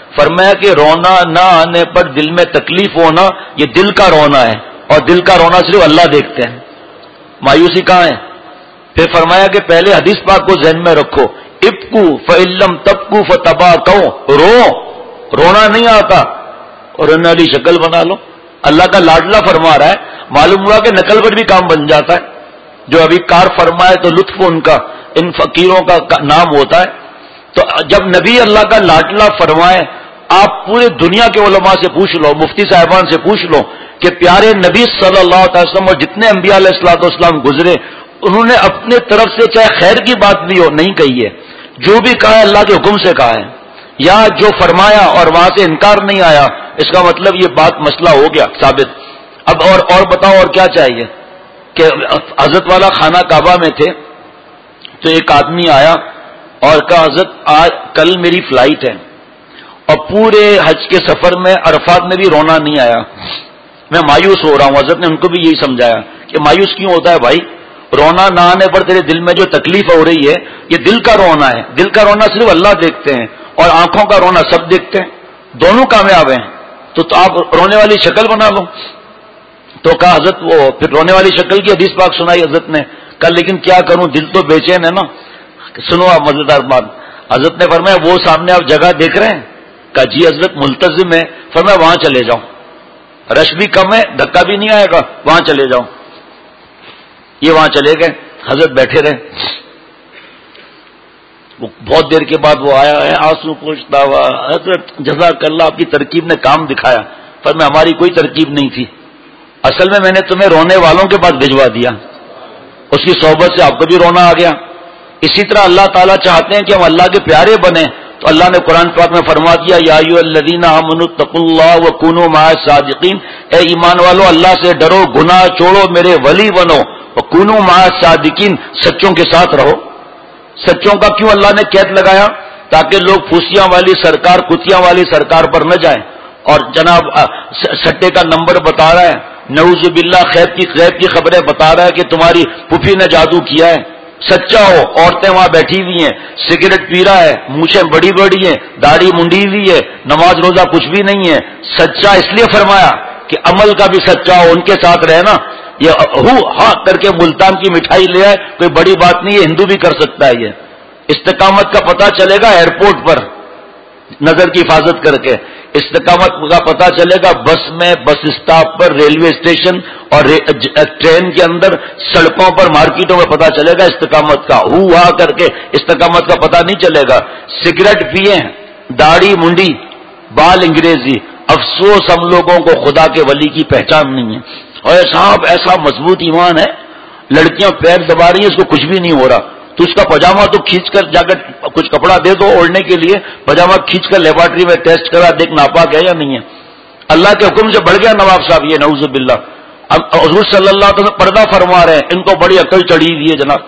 فرمایا کہ رونا نہ آنے پر دل میں تکلیف ہونا یہ دل کا رونا ہے، اور دل کا رونا صرف اللہ دیکھتے ہیں، مایوسی کہاں ہے؟ پھر فرمایا کہ پہلے حدیث پاک کو ذہن میں رکھو، ابکو فعلم تبکو فتبا کہو، رو رونا نہیں آتا اور رونے والی شکل بنا لو۔ اللہ کا لاڈلا فرما رہا ہے، معلوم ہوا کہ نقل پر بھی کام بن جاتا ہے۔ جو ابھی کار فرمائے تو لطف ان کا ان فقیروں کا نام ہوتا ہے۔ تو جب نبی اللہ کا لاڈلا فرمائے، آپ پورے دنیا کے علماء سے پوچھ لو، مفتی صاحبان سے پوچھ لو کہ پیارے نبی صلی اللہ علیہ وسلم اور جتنے انبیاء علیہ الصلوۃ والسلام گزرے، انہوں نے اپنے طرف سے چاہے خیر کی بات بھی ہو نہیں کہی ہے، جو بھی کہا ہے اللہ کے حکم سے کہا ہے، یا جو فرمایا اور وہاں سے انکار نہیں آیا، اس کا مطلب یہ بات مسئلہ ہو گیا ثابت۔ اب اور اور بتاؤ اور کیا چاہیے؟ کہ حضرت والا خانہ کعبہ میں تھے تو ایک آدمی آیا اور کہا حضرت آج کل میری فلائٹ ہے اور پورے حج کے سفر میں عرفات میں بھی رونا نہیں آیا، میں مایوس ہو رہا ہوں۔ حضرت نے ان کو بھی یہی سمجھایا کہ مایوس کیوں ہوتا ہے بھائی؟ رونا نہ آنے پر تیرے دل میں جو تکلیف ہو رہی ہے یہ دل کا رونا ہے، دل کا رونا صرف اللہ دیکھتے ہیں اور آنکھوں کا رونا سب دیکھتے ہیں، دونوں کامیاب ہیں، تو, تو آپ رونے والی شکل بنا لو۔ تو کہا حضرت وہ پھر رونے والی شکل کی حدیث پاک سنائی حضرت نے، کہا لیکن کیا کروں دل تو بے چین ہے نا۔ سنو آپ مزیدار بات، حضرت نے فرمایا وہ سامنے آپ جگہ دیکھ رہے ہیں؟ کہا جی حضرت ملتزم ہے۔ فرمایا وہاں چلے جاؤ، رش بھی کم ہے، دھکا بھی نہیں آئے گا، وہاں چلے جاؤ۔ یہ وہاں چلے گئے، حضرت بیٹھے رہے۔ بہت دیر کے بعد وہ آیا ہے آنسو پوچھتا ہوا، حضرت جزاک اللہ آپ کی ترکیب نے کام دکھایا۔ فرمایا ہماری کوئی ترکیب نہیں تھی، اصل میں میں نے تمہیں رونے والوں کے پاس بھجوا دیا، اس کی صحبت سے آپ کو بھی رونا آ گیا۔ اسی طرح اللہ تعالیٰ چاہتے ہیں کہ ہم اللہ کے پیارے بنیں، تو اللہ نے قرآن پاک میں فرما دیا یا ایھا الذین آمنوا اتقوا اللہ وکونوا مع الصادقین، اے ایمان والو اللہ سے ڈرو، گناہ چھوڑو، میرے ولی بنو، وکونوا مع الصادقین، سچوں کے ساتھ رہو۔ سچوں کا کیوں اللہ نے قید لگایا؟ تاکہ لوگ پھوسیاں والی سرکار، کتیاں والی سرکار پر نہ جائیں، اور جناب سٹے کا نمبر بتا رہا ہے، نعوذ باللہ خیب کی خیب کی خبریں بتا رہا ہے کہ تمہاری پھوپھی نے جادو کیا ہے۔ سچا ہو، عورتیں وہاں بیٹھی ہوئی ہیں، سگریٹ پی رہا ہے، مونچھیں بڑی بڑی ہیں، داڑھی منڈی ہوئی ہے، نماز روزہ کچھ بھی نہیں ہے، سچا اس لیے فرمایا کہ عمل کا بھی سچا ہو، ان کے ساتھ رہنا۔ یہ ہو ہاں کر کے ملتان کی مٹھائی لے آئے کوئی بڑی بات نہیں ہے، ہندو بھی کر سکتا ہے۔ یہ استقامت کا پتہ چلے گا ایئرپورٹ پر نظر کی حفاظت کر کے، استقامت کا پتہ چلے گا بس میں، بس اسٹاپ پر، ریلوے اسٹیشن اور ٹرین کے اندر، سڑکوں پر، مارکیٹوں میں پتہ چلے گا استقامت کا۔ ہو ہا کر کے استقامت کا پتہ نہیں چلے گا۔ سگریٹ پیے، داڑھی منڈی، بال انگریزی، افسوس ہم لوگوں کو خدا کے ولی کی پہچان نہیں ہے۔ اور صاحب ایسا مضبوط ایمان ہے، لڑکیاں پیر دبا رہی ہیں، اس کو کچھ بھی نہیں ہو رہا، تو اس کا پاجامہ تو کھینچ کر جا کر کچھ کپڑا دے دو اوڑھنے کے لیے، پاجامہ کھینچ کر لیبارٹری میں ٹیسٹ کرا، دیکھ ناپاک ہے یا نہیں ہے۔ اللہ کے حکم سے بڑھ گیا نواب صاحب یہ، نعوذ باللہ۔ اب حضور صلی اللہ علیہ وسلم پردہ فرما رہے ہیں، ان کو بڑی عقل چڑھی ہوئی ہے جناب۔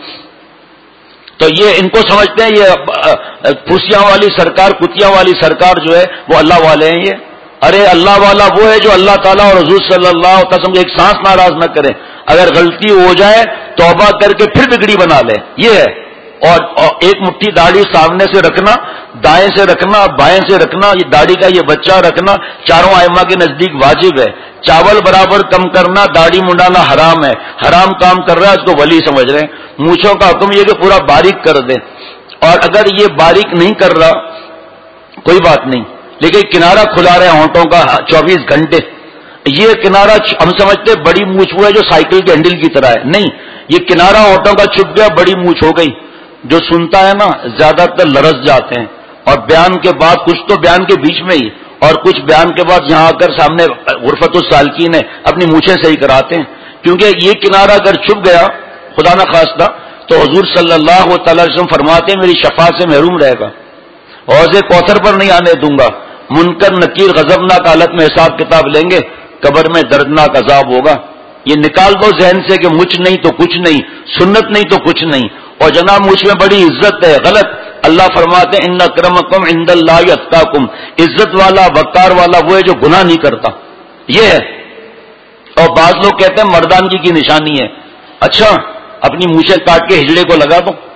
تو یہ ان کو سمجھتے ہیں یہ پھوسیاں والی سرکار، کتیاں والی سرکار جو ہے وہ اللہ والے ہیں۔ یہ ارے اللہ والا وہ ہے جو اللہ تعالیٰ اور حضور صلی اللہ علیہ وسلم ایک سانس ناراض نہ کرے، اگر غلطی ہو جائے توبہ کر کے پھر بگڑی بنا لے، یہ ہے۔ اور ایک مٹھی داڑھی سامنے سے رکھنا، دائیں سے رکھنا، بائیں سے رکھنا، یہ داڑھی کا یہ بچہ رکھنا چاروں ائمہ کے نزدیک واجب ہے۔ چاول برابر کم کرنا، داڑھی منڈانا حرام ہے، حرام کام کر رہا ہے اس کو ولی سمجھ رہے ہیں۔ مونچھوں کا حکم یہ کہ پورا باریک کر دیں، اور اگر یہ باریک نہیں کر رہا کوئی بات نہیں، لیکن کنارہ کھلا رہے ہونٹوں کا چوبیس گھنٹے، یہ کنارہ ہم سمجھتے بڑی مونچھ وہ ہے جو سائیکل کے ہینڈل کی طرح ہے، نہیں، یہ کنارہ ہونٹوں کا چھپ گیا، بڑی مونچھ ہو گئی۔ جو سنتا ہے نا زیادہ تر لرز جاتے ہیں، اور بیان کے بعد کچھ تو بیان کے بیچ میں ہی، اور کچھ بیان کے بعد یہاں آ کر سامنے غرفت السالکین ہے اپنی مونچھیں صحیح کراتے ہیں، کیونکہ یہ کنارہ اگر چھپ گیا خدا نہ خواستہ تو حضور صلی اللہ تعالی وسلم فرماتے ہیں میری شفاعت سے محروم رہے گا، حوض کوثر پر نہیں آنے دوں گا، منکر نکیر غضبناک حالت میں حساب کتاب لیں گے، قبر میں دردناک عذاب ہوگا۔ یہ نکال دو ذہن سے کہ مجھ نہیں تو کچھ نہیں، سنت نہیں تو کچھ نہیں، اور جناب مجھ میں بڑی عزت ہے، غلط۔ اللہ فرماتے ہیں ان اکرمکم عند اللہ اتقاکم، عزت والا وقار والا وہ ہے جو گناہ نہیں کرتا، یہ ہے۔ اور بعض لوگ کہتے ہیں مردانگی کی نشانی ہے، اچھا اپنی مونچھیں کاٹ کے ہجڑے کو لگا دو،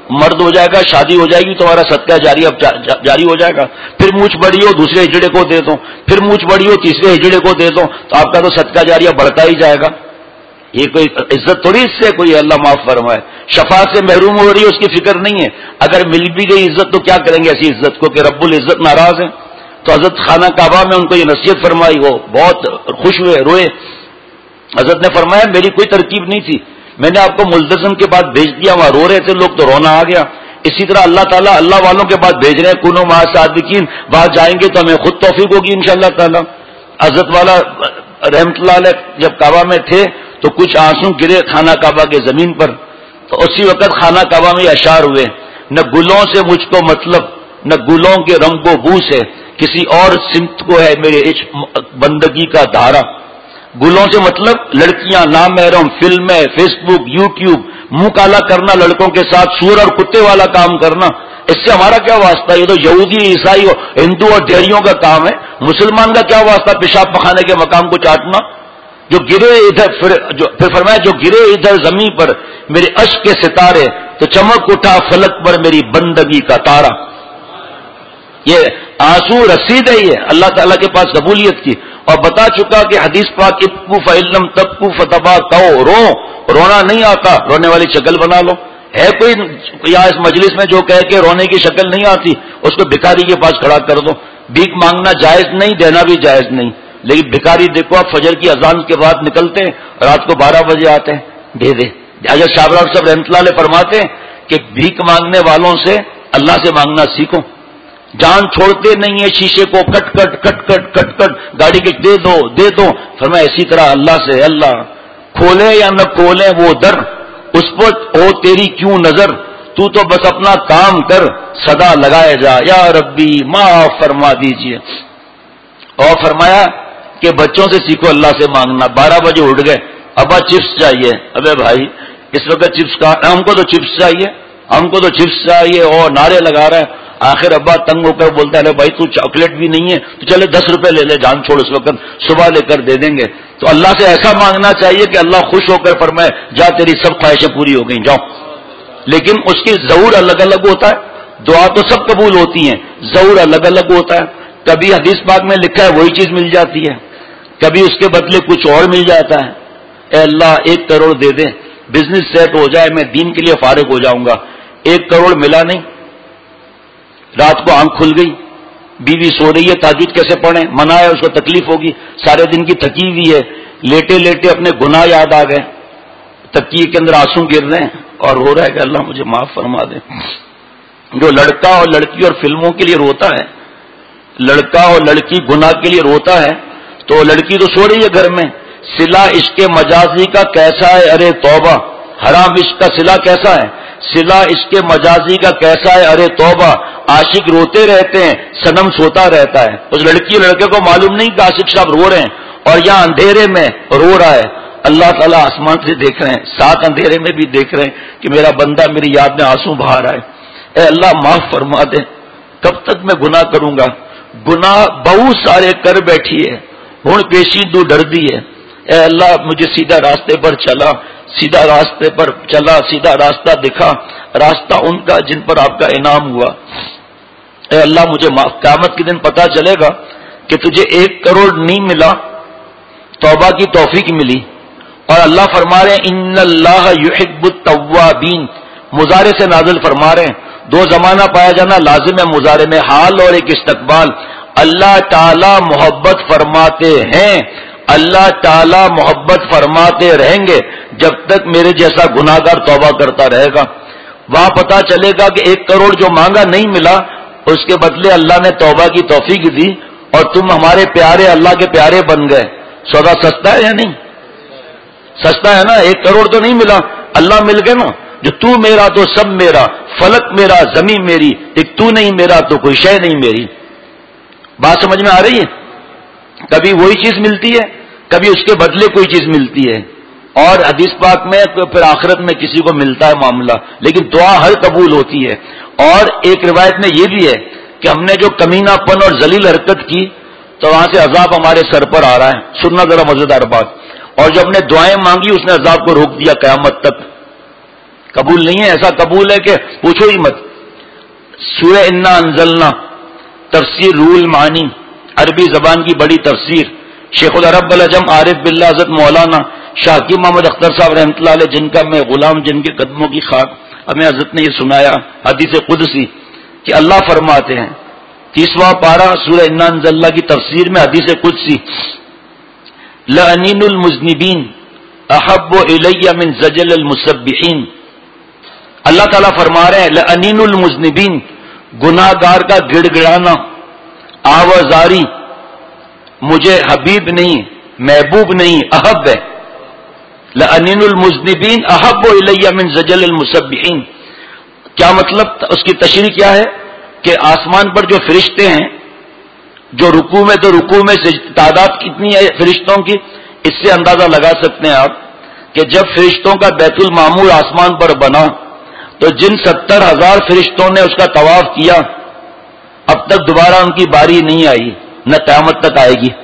مرد ہو جائے گا، شادی ہو جائے گی، تمہارا صدقہ جاری اب جاری ہو جائے گا. پھر مونچھ بڑی ہو دوسرے ہجڑے کو دے دو، پھر مونچھ بڑی ہو تیسرے ہجڑے کو دے دو، تو آپ کا تو صدقہ جاریہ بڑھتا ہی جائے گا. یہ کوئی عزت تھوڑی اس سے کوئی اللہ معاف فرمائے. شفاعت سے محروم ہو رہی ہے اس کی فکر نہیں ہے. اگر مل بھی گئی عزت تو کیا کریں گے ایسی عزت کو کہ رب العزت ناراض ہے. تو حضرت خانہ کعبہ میں ان کو یہ نصیحت فرمائی، وہ بہت خوش ہوئے، روئے. حضرت نے فرمایا میری کوئی ترکیب نہیں تھی، میں نے آپ کو ملتزم کے بعد بھیج دیا، وہاں رو رہے تھے لوگ تو رونا آ گیا. اسی طرح اللہ تعالیٰ اللہ والوں کے بعد بھیج رہے ہیں، کنو مع صادقین، وہاں جائیں گے تو ہمیں خود توفیق ہوگی انشاءاللہ تعالیٰ. حضرت والا رحمت اللہ علیہ جب کعبہ میں تھے تو کچھ آنسو گرے خانہ کعبہ کے زمین پر. تو اسی وقت خانہ کعبہ میں اشعار ہوئے، نہ گلوں سے مجھ کو مطلب، نہ گلوں کے رنگ و بو سے، کسی اور سمت کو ہے میرے بندگی کا دھارا. گلوں سے مطلب لڑکیاں، نامحرم، فلمیں، فیس بک، یوٹیوب، منہ کالا کرنا لڑکوں کے ساتھ، سور اور کتے والا کام کرنا، اس سے ہمارا کیا واسطہ؟ یہ تو یہودی، عیسائی، ہندو اور ڈیریوں کا کام ہے. مسلمان کا کیا واسطہ پیشاب پخانے کے مقام کو چاٹنا؟ جو گرے ادھر پھر, جو پھر فرمایا جو گرے ادھر زمین پر میرے اشک کے ستارے، تو چمک اٹھا فلک پر میری بندگی کا تارا. یہ آنسو رسید ہے یہ اللہ تعالیٰ کے پاس قبولیت کی. اور بتا چکا کہ حدیث پاک ابکو فعلم تبکو فتبا کو، رو رونا نہیں آتا، رونے والی شکل بنا لو. ہے کوئی یا اس مجلس میں جو کہے کہ رونے کی شکل نہیں آتی، اس کو بھکاری کے پاس کھڑا کر دو. بھیک مانگنا جائز نہیں، دینا بھی جائز نہیں، لیکن بھکاری دیکھو آپ فجر کی اذان کے بعد نکلتے ہیں، رات کو بارہ بجے آتے ہیں، دے دے. حضرت شاہ صاحب صاحب رحمۃ اللہ علیہ فرماتے ہیں کہ بھیک مانگنے والوں سے اللہ سے مانگنا سیکھو. جان چھوڑتے نہیں ہے شیشے کو کٹ کٹ کٹ کٹ کٹ کٹ گاڑی کے دے دو دے دو. فرمایا اسی طرح اللہ سے، اللہ کھولے یا نہ کھولے وہ در، اس پر ہو تیری کیوں نظر، تو تو بس اپنا کام کر، صدا لگائے جا یا ربی معاف فرما دیجئے. اور فرمایا کہ بچوں سے سیکھو اللہ سے مانگنا. بارہ بجے اٹھ گئے، ابا چپس چاہیے. ابے بھائی اس وقت چپس کا، ہم کو تو چپس چاہیے، ہم کو تو چپس چاہیے، اور نعرے لگا رہا ہے. آخر ابا تنگ ہو کر بولتا ہے بھائی تو چاکلیٹ بھی نہیں ہے تو چلے دس روپے لے لے، جان چھوڑ، اس وقت صبح لے کر دے دیں گے. تو اللہ سے ایسا مانگنا چاہیے کہ اللہ خوش ہو کر فرمائے جا تیری سب خواہشیں پوری ہو گئیں، جاؤ. لیکن اس کی ضرور الگ الگ ہوتا ہے. دعا تو سب قبول ہوتی ہیں، ضرور الگ الگ ہوتا ہے. کبھی حدیث پاک میں لکھا ہے وہی چیز مل جاتی ہے، کبھی اس کے بدلے کچھ اور مل جاتا ہے. اے اللہ ایک کروڑ دے دے، بزنس سیٹ ہو جائے، میں دین کے لیے فارغ ہو جاؤں گا. ایک کروڑ ملا نہیں، رات کو آنکھ کھل گئی، بیوی سو رہی ہے، تہجد کیسے پڑھیں، منع ہے، اس کو تکلیف ہوگی، سارے دن کی تھکی ہوئی ہے، لیٹے لیٹے اپنے گناہ یاد آ گئے، تکیے کے اندر آنسو گر رہے ہیں اور ہو رہا ہے کہ اللہ مجھے معاف فرما دے. جو لڑکا اور لڑکی اور فلموں کے لیے روتا ہے، لڑکا اور لڑکی گناہ کے لیے روتا ہے، تو لڑکی تو سو رہی ہے گھر میں، صلہ عشق مجازی کا کیسا ہے ارے توبہ، حرام عشق کا صلہ کیسا ہے، صلہ عشق مجازی کا کیسا ہے ارے توبہ، عاشق روتے رہتے ہیں صنم سوتا رہتا ہے. اس لڑکی اور لڑکے کو معلوم نہیں کہ عاشق صاحب رو رہے ہیں اور یہاں اندھیرے میں رو رہا ہے. اللہ تعالیٰ آسمان سے دیکھ رہے ہیں، ساتھ اندھیرے میں بھی دیکھ رہے ہیں کہ میرا بندہ میری یاد میں آنسو بہا رہا ہے. اے اللہ معاف فرما دے، کب تک میں گناہ کروں گا، گناہ بہت سارے کر بیٹھی ہے، ہن پیشی دو ڈر دی ہے. اے اللہ مجھے سیدھا راستے پر چلا، سیدھا راستے پر چلا، سیدھا راستہ دکھا، راستہ ان کا جن پر آپ کا انعام ہوا. اے اللہ مجھے قیامت کے دن پتا چلے گا کہ تجھے ایک کروڑ نہیں ملا، توبہ کی توفیق ملی. اور اللہ فرما رہے ہیں ان اللہ یحب التوابین، مضارع سے نازل فرما رہے ہیں. دو زمانہ پایا جانا لازم ہے مضارع میں، حال اور ایک استقبال. اللہ تعالی محبت فرماتے ہیں، اللہ تعالی محبت فرماتے رہیں گے جب تک میرے جیسا گناہگار توبہ کرتا رہے گا. وہاں پتا چلے گا کہ ایک کروڑ جو مانگا نہیں ملا، اس کے بدلے اللہ نے توبہ کی توفیق دی اور تم ہمارے پیارے اللہ کے پیارے بن گئے. سودا سستا ہے یا نہیں؟ سستا ہے نا. ایک کروڑ تو نہیں ملا، اللہ مل گئے نا. جو تو میرا تو سب میرا، فلک میرا زمین میری، ایک تو نہیں میرا تو کوئی شے نہیں میری. بات سمجھ میں آ رہی ہے؟ کبھی وہی چیز ملتی ہے، کبھی اس کے بدلے کوئی چیز ملتی ہے. اور حدیث پاک میں پھر آخرت میں کسی کو ملتا ہے معاملہ، لیکن دعا ہر قبول ہوتی ہے. اور ایک روایت میں یہ بھی ہے کہ ہم نے جو کمینہ پن اور ذلیل حرکت کی تو وہاں سے عذاب ہمارے سر پر آ رہا ہے. سننا ذرا مزیدار بات. اور جو ہم نے دعائیں مانگی اس نے عذاب کو روک دیا قیامت تک. قبول نہیں ہے، ایسا قبول ہے کہ پوچھو ہی مت. سورہ انا انزلنا تفسیر روح المعانی، عربی زبان کی بڑی تفسیر، شیخ العرب العجم عارف باللہ حضرت مولانا شاہ حکیم محمد اختر صاحب رحمۃ اللہ علیہ، جن کا میں غلام، جن کے قدموں کی خاک، ہمیں حضرت نے یہ سنایا حدیث قدسی کہ اللہ فرماتے ہیں تیسواں پارہ سورہ انا انزلنا کی تفسیر میں حدیث قدسی، لَأَنِينُ الْمُذْنِبِينَ احب الی من زجل المسبحین. اللہ تعالیٰ فرما رہے ہیں لَأَنِينُ الْمُذْنِبِينَ، گناہ گار کا گڑ گڑانا، آوازاری مجھے حبیب نہیں، محبوب نہیں، احب ہے. لَأَنِينُ الْمُذْنِبِينَ احب الی من زجل المسبحین. کیا مطلب؟ اس کی تشریح کیا ہے کہ آسمان پر جو فرشتے ہیں جو رکوع میں، تو رکوع میں تعداد کتنی ہے فرشتوں کی؟ اس سے اندازہ لگا سکتے ہیں آپ کہ جب فرشتوں کا بیت المعمور آسمان پر بنا تو جن ستر ہزار فرشتوں نے اس کا طواف کیا اب تک دوبارہ ان کی باری نہیں آئی، نہ قیامت تک آئے گی.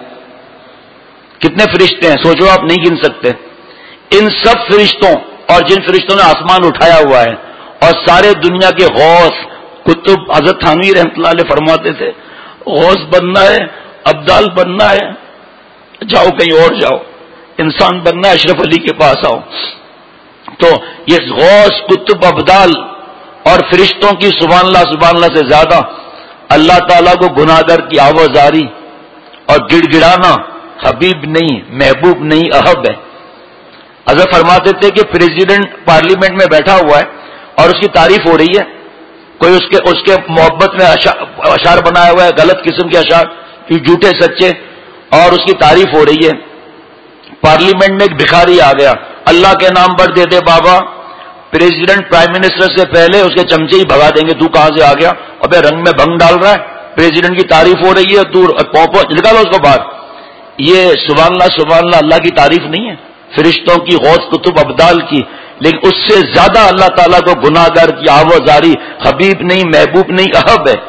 کتنے فرشتے ہیں سوچو آپ، نہیں گن سکتے. ان سب فرشتوں اور جن فرشتوں نے آسمان اٹھایا ہوا ہے اور سارے دنیا کے غوث کتب، حضرت تھانوی رحمۃ اللہ علیہ فرماتے تھے غوث بننا ہے، ابدال بننا ہے، جاؤ کہیں اور جاؤ، انسان بننا ہے اشرف علی کے پاس آؤ. تو یہ غوث کتب ابدال اور فرشتوں کی سبحان اللہ سبحان اللہ سے زیادہ اللہ تعالیٰ کو گناہگار کی آوازاری اور گڑ گڑانا حبیب نہیں، محبوب نہیں، احب ہے. حضرت فرماتے تھے کہ پریزیڈنٹ پارلیمنٹ میں بیٹھا ہوا ہے اور اس کی تعریف ہو رہی ہے، کوئی اس کے اس کے محبت میں اشعار بنایا ہوا ہے، غلط قسم کے اشعار، جھوٹے سچے، اور اس کی تعریف ہو رہی ہے. پارلیمنٹ میں ایک بھکاری آ گیا، اللہ کے نام پر دے دے بابا، پریزیڈنٹ پرائم منسٹر سے پہلے اس کے چمچے ہی بھگا دیں گے، تو کہاں سے آ گیا؟ ابے رنگ میں بھنگ ڈال رہا ہے، پریزیڈنٹ کی تعریف ہو رہی ہے، تو پوپو نکالو اس کو باہر. یہ سبحان اللہ سبحان اللہ اللہ کی تعریف نہیں ہے، فرشتوں کی، غوث کتب ابدال کی. لیکن اس سے زیادہ اللہ تعالیٰ کو گناہگار کی آوازاری حبیب نہیں، محبوب نہیں، احب ہے.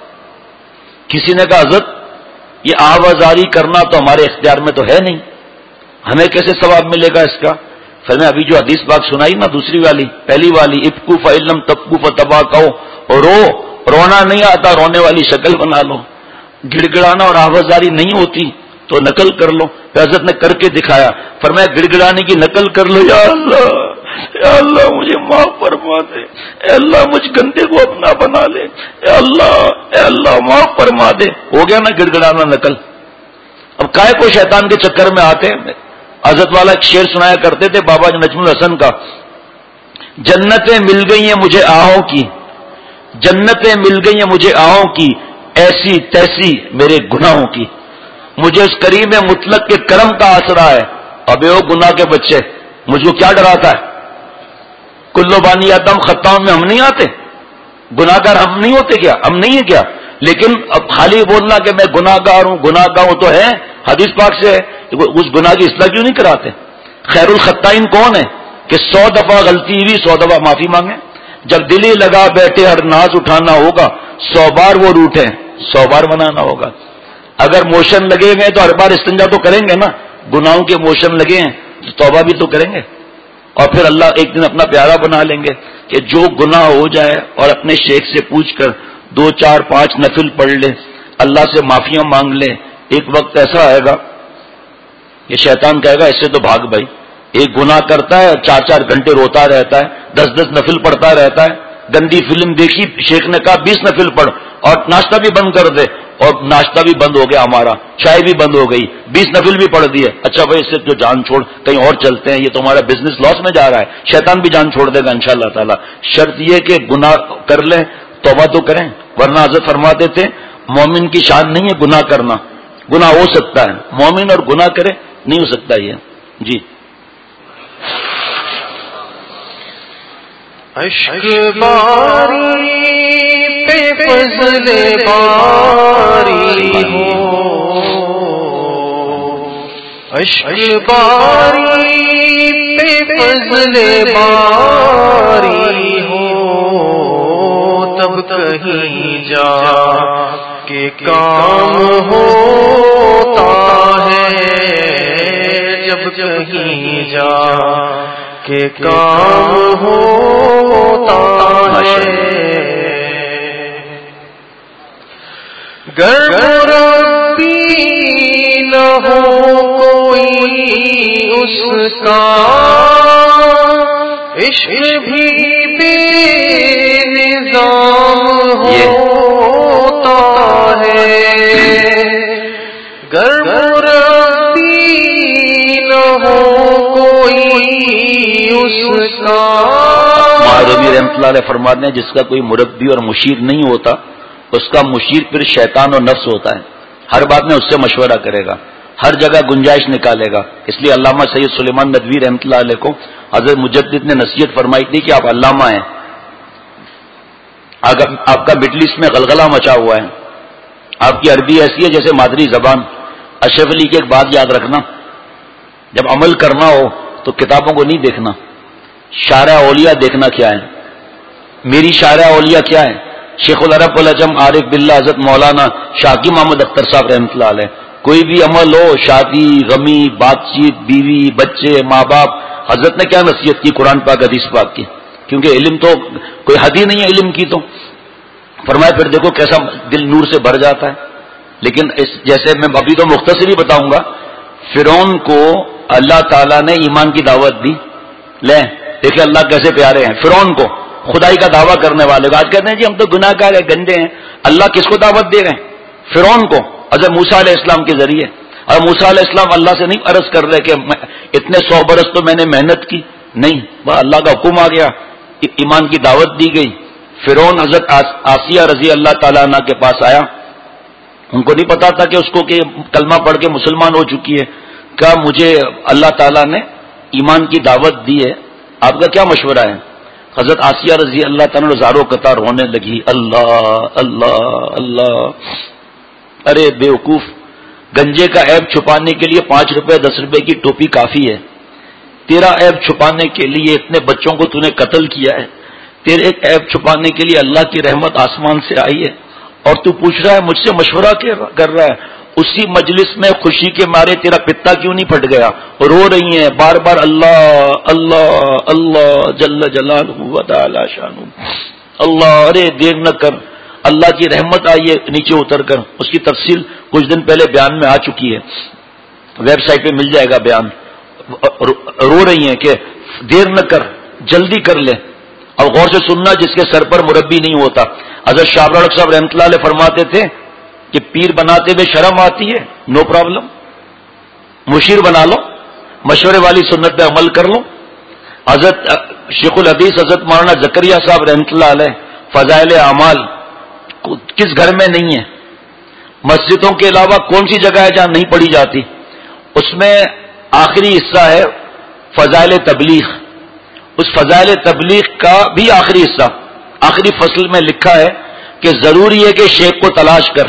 کسی نے کہا حضرت یہ آوازاری کرنا تو ہمارے اختیار میں تو ہے نہیں، ہمیں کیسے ثواب ملے گا اس کا؟ پھر میں ابھی جو حدیث پاک سنائی نا، دوسری والی، پہلی والی، ابکو فعلم تبکو فتبا کہو، رو رونا نہیں آتا، رونے والی شکل بنا لو. گڑ گڑانا اور آوازاری نہیں ہوتی تو نقل کر لو. حضرت نے کر کے دکھایا، فرمایا گڑ گڑانے کی نقل کر لو، یا اللہ اے اللہ مجھے معاف فرما دے، اے اللہ مجھ گندے کو اپنا بنا لے، اے اللہ اے اللہ معاف فرما دے. ہو گیا نا گڑ گڑانا نقل. اب کائے کو شیطان کے چکر میں آتے ہیں. حضرت والا ایک شعر سنایا کرتے تھے بابا نجم الحسن کا، جنتیں مل گئی ہیں مجھے آہوں کی، جنتیں مل گئی ہیں مجھے آہوں کی، ایسی تیسی میرے گناہوں کی. مجھے اس کریم مطلق کے کرم کا آسرا ہے. ابے او گناہ کے بچے، مجھ کو کیا ڈراتا ہے؟ کلو بانی آدم خطاؤں میں ہم نہیں آتے؟ گناہ گار ہم نہیں ہوتے کیا؟ ہم نہیں ہیں کیا؟ لیکن اب خالی بولنا کہ میں گناہ گار ہوں، گناہ گار ہوں تو ہے، حدیث پاک سے اس گناہ کی اصلاح کیوں نہیں کراتے؟ خیر الخطائین کون ہے کہ سو دفعہ غلطی ہوئی سو دفعہ معافی مانگیں؟ جب دل ہی لگا بیٹھے ہر ناز اٹھانا ہوگا، سو بار وہ روٹیں سو بار منانا ہوگا. اگر موشن لگے گئے تو ہر بار استنجا تو کریں گے نا، گناہوں کے موشن لگے ہیں تو توبہ بھی تو کریں گے. اور پھر اللہ ایک دن اپنا پیارا بنا لیں گے کہ جو گناہ ہو جائے اور اپنے شیخ سے پوچھ کر دو چار پانچ نفل پڑھ لے، اللہ سے معافیاں مانگ لے. ایک وقت ایسا آئے گا کہ شیطان کہے گا اس سے تو بھاگ بھائی. ایک گناہ کرتا ہے چار چار گھنٹے روتا رہتا ہے، دس دس نفل پڑھتا رہتا ہے. گندی فلم دیکھی، شیخ نے کہا بیس نفل پڑھ اور ناشتہ بھی بند کر دے، اور ناشتہ بھی بند ہو گیا ہمارا، چائے بھی بند ہو گئی، بیس نفل بھی پڑھ دیے. اچھا بھائی اس سے تو جان چھوڑ، کہیں اور چلتے ہیں، یہ تو ہمارا بزنس لاس میں جا رہا ہے. شیطان بھی جان چھوڑ دے گا انشاءاللہ تعالی. شرط یہ کہ گناہ کر لیں، توبہ تو کریں، ورنہ حضرت فرماتے تھے مومن کی شان نہیں ہے گناہ کرنا. گناہ ہو سکتا ہے، مومن اور گناہ کرے نہیں ہو سکتا یہ. جی اشک باری پہ فضل باری ہو، اشک باری پہ فضل باری ہو، تب کہیں جا کے کام ہوتا ہے، جب کہیں جا کہ کام ہوتا ہے گر ربی نہ ہو کوئی اس کا عشق بھی بے نظام ہوتا ہے گر ربی نہ ہو کوئی اس کا. مولوی رحمۃ اللہ علیہ فرماتے ہیں جس کا کوئی مربی اور مشیر نہیں ہوتا اس کا مشیر پھر شیطان اور نفس ہوتا ہے. ہر بات میں اس سے مشورہ کرے گا, ہر جگہ گنجائش نکالے گا. اس لیے علامہ سید سلیمان ندوی رحمۃ اللہ علیہ کو حضرت مجدد نے نصیحت فرمائی تھی کہ آپ علامہ ہیں, آپ کا مڈل ایسٹ میں غلغلہ مچا ہوا ہے, آپ کی عربی ایسی ہے جیسے مادری زبان. اشرف علی کی ایک بات یاد رکھنا, جب عمل کرنا ہو تو کتابوں کو نہیں دیکھنا, شارع اولیاء دیکھنا کیا ہے. میری شارع اولیاء کیا ہے؟ شیخ العرب العجم عارف باللہ حضرت مولانا شاکی محمد اختر صاحب رحمۃ اللہ علیہ. کوئی بھی عمل ہو, شادی, غمی, بات چیت, بیوی, بچے, ماں باپ, حضرت نے کیا نصیحت کی قرآن پاک حدیث پاک کی, کیونکہ علم تو کوئی حد ہی نہیں ہے علم کی. تو فرمایا پھر دیکھو کیسا دل نور سے بھر جاتا ہے. لیکن اس جیسے میں ابھی تو مختصر ہی بتاؤں گا, فرعون کو اللہ تعالیٰ نے ایمان کی دعوت دی. لیں دیکھیں اللہ کیسے پیارے ہیں. فرعون کو خدائی کا دعویٰ کرنے والے کو آج کہتے ہیں جی ہم تو گناہ گار ہیں, گندے ہیں. اللہ کس کو دعوت دے رہے ہیں؟ فرعون کو, حضرت موسیٰ علیہ السلام کے ذریعے. اور موسیٰ علیہ السلام اللہ سے نہیں عرض کر رہے کہ اتنے سو برس تو میں نے محنت کی, نہیں, وہ اللہ کا حکم آ گیا, ایمان کی دعوت دی گئی. فرعون حضرت آسیہ رضی اللہ تعالیٰ عنہ کے پاس آیا, ان کو نہیں پتا تھا کہ اس کو کہ کلمہ پڑھ کے مسلمان ہو چکی ہے. کہا مجھے اللہ تعالیٰ نے ایمان کی دعوت دی ہے, آپ کا کیا مشورہ ہے؟ حضرت آسیہ رضی اللہ تعالیٰ نے زاروں قطار رونے لگی, اللہ اللہ اللہ. ارے بیوقوف, گنجے کا عیب چھپانے کے لیے پانچ روپے دس روپے کی ٹوپی کافی ہے, تیرا عیب چھپانے کے لیے اتنے بچوں کو تو نے قتل کیا ہے, تیرے ایک عیب چھپانے کے لیے اللہ کی رحمت آسمان سے آئی ہے, اور تو پوچھ رہا ہے مجھ سے مشورہ کر رہا ہے. اسی مجلس میں خوشی کے مارے تیرا پتا کیوں نہیں پھٹ گیا؟ رو رہی ہیں بار بار اللہ اللہ اللہ جل جلالہ و تعالی شانہ اللہ. ارے دیر نہ کر, اللہ کی رحمت آئی ہے نیچے اتر کر. اس کی تفصیل کچھ دن پہلے بیان میں آ چکی ہے, ویب سائٹ پہ مل جائے گا بیان. رو رہی ہیں کہ دیر نہ کر, جلدی کر لے. اور غور سے سننا, جس کے سر پر مربی نہیں ہوتا. حضرت شاہ رخ صاحب رحمۃ اللہ علیہ فرماتے تھے کہ پیر بناتے ہوئے شرم آتی ہے, نو پرابلم, مشیر بنا لو, مشورے والی سنت پہ عمل کر لو. حضرت شیخ الحدیث حضرت مولانا زکریا صاحب رحمۃ اللہ علیہ فضائل اعمال کس گھر میں نہیں ہے؟ مسجدوں کے علاوہ کون سی جگہ ہے جہاں نہیں پڑھی جاتی؟ اس میں آخری حصہ ہے فضائل تبلیغ. اس فضائل تبلیغ کا بھی آخری حصہ, آخری فصل میں لکھا ہے کہ ضروری ہے کہ شیخ کو تلاش کر,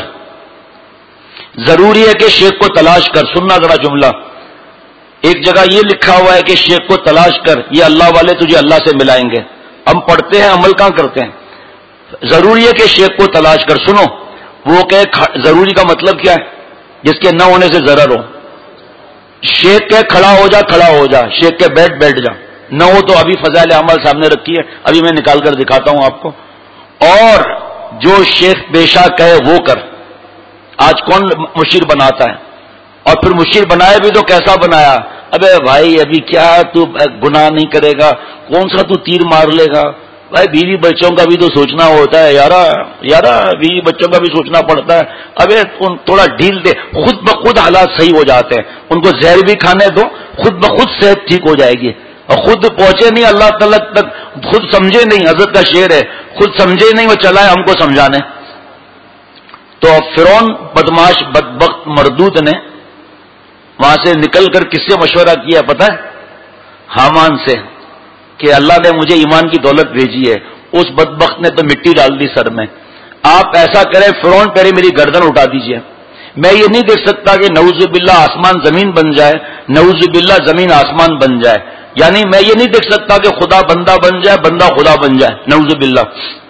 ضروری ہے کہ شیخ کو تلاش کر. سننا ذرا جملہ, ایک جگہ یہ لکھا ہوا ہے کہ شیخ کو تلاش کر, یہ اللہ والے تجھے اللہ سے ملائیں گے. ہم پڑھتے ہیں, عمل کہاں کرتے ہیں؟ ضروری ہے کہ شیخ کو تلاش کر. سنو, وہ کہ ضروری کا مطلب کیا ہے؟ جس کے نہ ہونے سے ضرر ہو. شیخ کے کھڑا ہو جا, کھڑا ہو جا, شیخ کے بیٹھ بیٹھ جا. نہ ہو تو ابھی فضائل اعمال سامنے رکھی ہے, ابھی میں نکال کر دکھاتا ہوں آپ کو. اور جو شیخ بیشا کہے وہ کر. آج کون مشیر بناتا ہے؟ اور پھر مشیر بنائے بھی تو کیسا بنایا؟ ابے بھائی ابھی کیا تو گناہ نہیں کرے گا, کون سا تو تیر مار لے گا؟ بھائی بیوی بچوں کا بھی تو سوچنا ہوتا ہے یارا, یارا بیوی بچوں کا بھی سوچنا پڑتا ہے. ابے تھوڑا ڈھیل دے, خود بخود حالات صحیح ہو جاتے ہیں. ان کو زہر بھی کھانے دو, خود بخود صحت ٹھیک ہو جائے گی. اور خود پہنچے نہیں اللہ تعالیٰ تک, خود سمجھے نہیں. حضرت کا شعر ہے, خود سمجھے نہیں وہ چلائے ہم کو سمجھانے. تو فرعون بدماش بدبخت مردود نے وہاں سے نکل کر کس سے مشورہ کیا پتہ ہے؟ حامان سے, کہ اللہ نے مجھے ایمان کی دولت بھیجی ہے. اس بدبخت نے تو مٹی ڈال دی سر میں. آپ ایسا کریں فرعون پہلے میری گردن اٹھا دیجئے. میں یہ نہیں دیکھ سکتا کہ نعوذ باللہ آسمان زمین بن جائے, نعوذ باللہ زمین آسمان بن جائے. یعنی میں یہ نہیں دیکھ سکتا کہ خدا بندہ بن جائے, بندہ خدا بن جائے, نعوذ باللہ.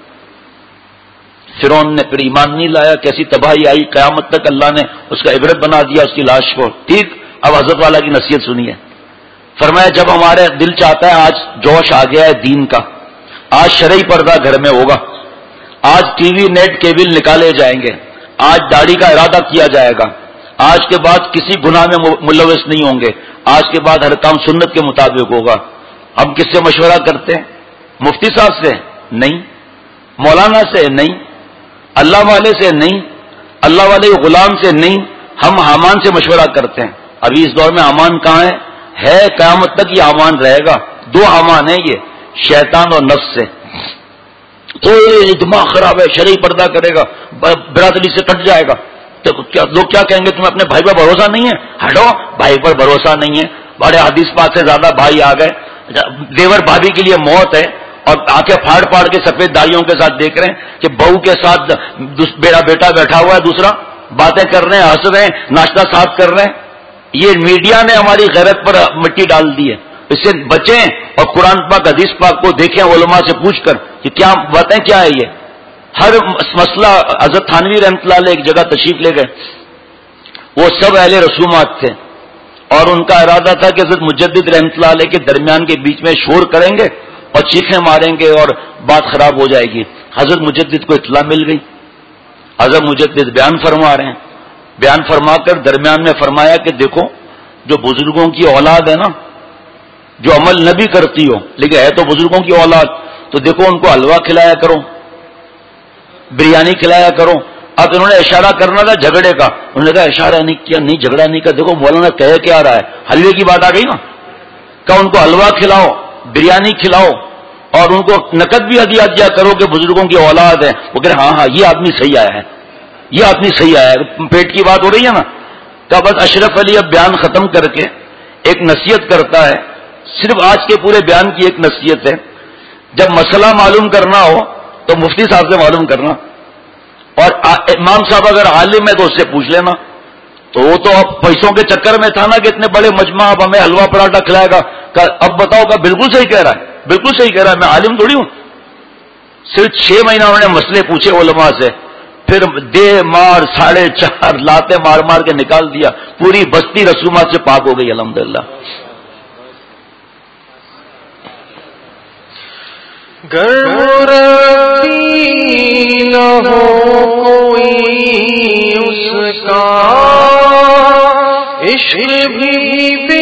فرعون نے پھر ایمان نہیں لایا, کیسی تباہی آئی. قیامت تک اللہ نے اس کا عبرت بنا دیا اس کی لاش کو. ٹھیک, اب حضرت والا کی نصیحت سنیے. فرمایا جب ہمارے دل چاہتا ہے، آج جوش آ گیا ہے دین کا، آج شرعی پردہ گھر میں ہوگا، آج ٹی وی نیٹ کیبل نکالے جائیں گے، آج داڑھی کا ارادہ کیا جائے گا، آج کے بعد کسی گناہ میں ملوث نہیں ہوں گے، آج کے بعد ہر کام سنت کے مطابق ہوگا، ہم کس سے مشورہ کرتے ہیں؟ مفتی صاحب سے نہیں، مولانا سے نہیں، اللہ والے سے نہیں، اللہ والے غلام سے نہیں، ہم حامان سے مشورہ کرتے ہیں۔ ابھی اس دور میں حامان کہاں ہے؟ ہے قیامت تک یہ حامان رہے گا، دو حامان ہیں یہ، شیطان اور نفس سے۔ تو یہ دماغ خراب ہے، شرعی پردہ کرے گا، برادری سے کٹ جائے گا، تو کیا لوگ کیا کہیں گے؟ تمہیں اپنے بھائی پر بھروسہ نہیں ہے؟ ہٹو، بھائی پر بھروسہ نہیں ہے، بڑے حدیث پاک سے زیادہ بھائی آ گئے، دیور بھابھی کے لیے موت ہے، اور آنکھیں پھاڑ پھاڑ کے سفید داڑھیوں کے ساتھ دیکھ رہے ہیں کہ بہو کے ساتھ میرا بیٹا بیٹھا ہوا ہے، دوسرا باتیں کر رہے ہیں، ہنس رہے ہیں، ناشتہ ساتھ کر رہے ہیں۔ یہ میڈیا نے ہماری غیرت پر مٹی ڈال دی ہے، اس سے بچیں اور قرآن پاک حدیث پاک کو دیکھیں علماء سے پوچھ کر کہ کیا باتیں کیا ہے۔ یہ ہر مسئلہ حضرت تھانوی رحمۃ اللہ علیہ ایک جگہ تشریف لے گئے، وہ سب اہل رسومات تھے، اور ان کا ارادہ تھا کہ حضرت مجدد رحمۃ اللہ علیہ کے درمیان کے بیچ میں شور کریں گے اور چیخیں ماریں گے اور بات خراب ہو جائے گی۔ حضرت مجدد کو اطلاع مل گئی، حضرت مجدد بیان فرما رہے ہیں، بیان فرما کر درمیان میں فرمایا کہ دیکھو جو بزرگوں کی اولاد ہے نا، جو عمل نہ بھی کرتی ہو لیکن ہے تو بزرگوں کی اولاد، تو دیکھو ان کو حلوہ کھلایا کرو، بریانی کھلایا کرو۔ اب انہوں نے اشارہ کرنا تھا جھگڑے کا، انہوں نے کہا اشارہ نہیں کیا، نہیں جھگڑا نہیں کیا، دیکھو مولانا کہہ کیا رہا ہے، حلوے کی بات آ گئی نا، کہ ان کو حلوہ کھلاؤ، بریانی کھلاؤ، اور ان کو نقد بھی ہدیہ دیا کرو کہ بزرگوں کی اولاد ہے۔ وہ کہہ رہے ہاں ہاں یہ آدمی صحیح آیا ہے، یہ آدمی صحیح آیا ہے، پیٹ کی بات ہو رہی ہے نا۔ کہ بس اشرف علی اب بیان ختم کر کے ایک نصیحت کرتا ہے، صرف آج کے پورے بیان کی ایک نصیحت ہے، جب مسئلہ معلوم کرنا ہو تو مفتی صاحب سے معلوم کرنا، اور امام صاحب اگر عالم ہے تو اس سے پوچھ لینا۔ تو وہ تو اب پیسوں کے چکر میں تھا نا کہ اتنے بڑے مجمع اب ہمیں حلوہ پراٹھا کھلائے گا، اب بتاؤ کہ بالکل صحیح کہہ رہا ہے، بالکل صحیح کہہ رہا ہے، میں عالم تھوڑی ہوں۔ صرف چھ مہینہ انہوں نے مسئلے پوچھے علماء سے، پھر دے مار ساڑھے چار لاتے مار مار کے نکال دیا، پوری بستی رسومات سے پاک ہو گئی الحمدللہ۔ گر نہ ہو کوئی اس کا عشق بھی بے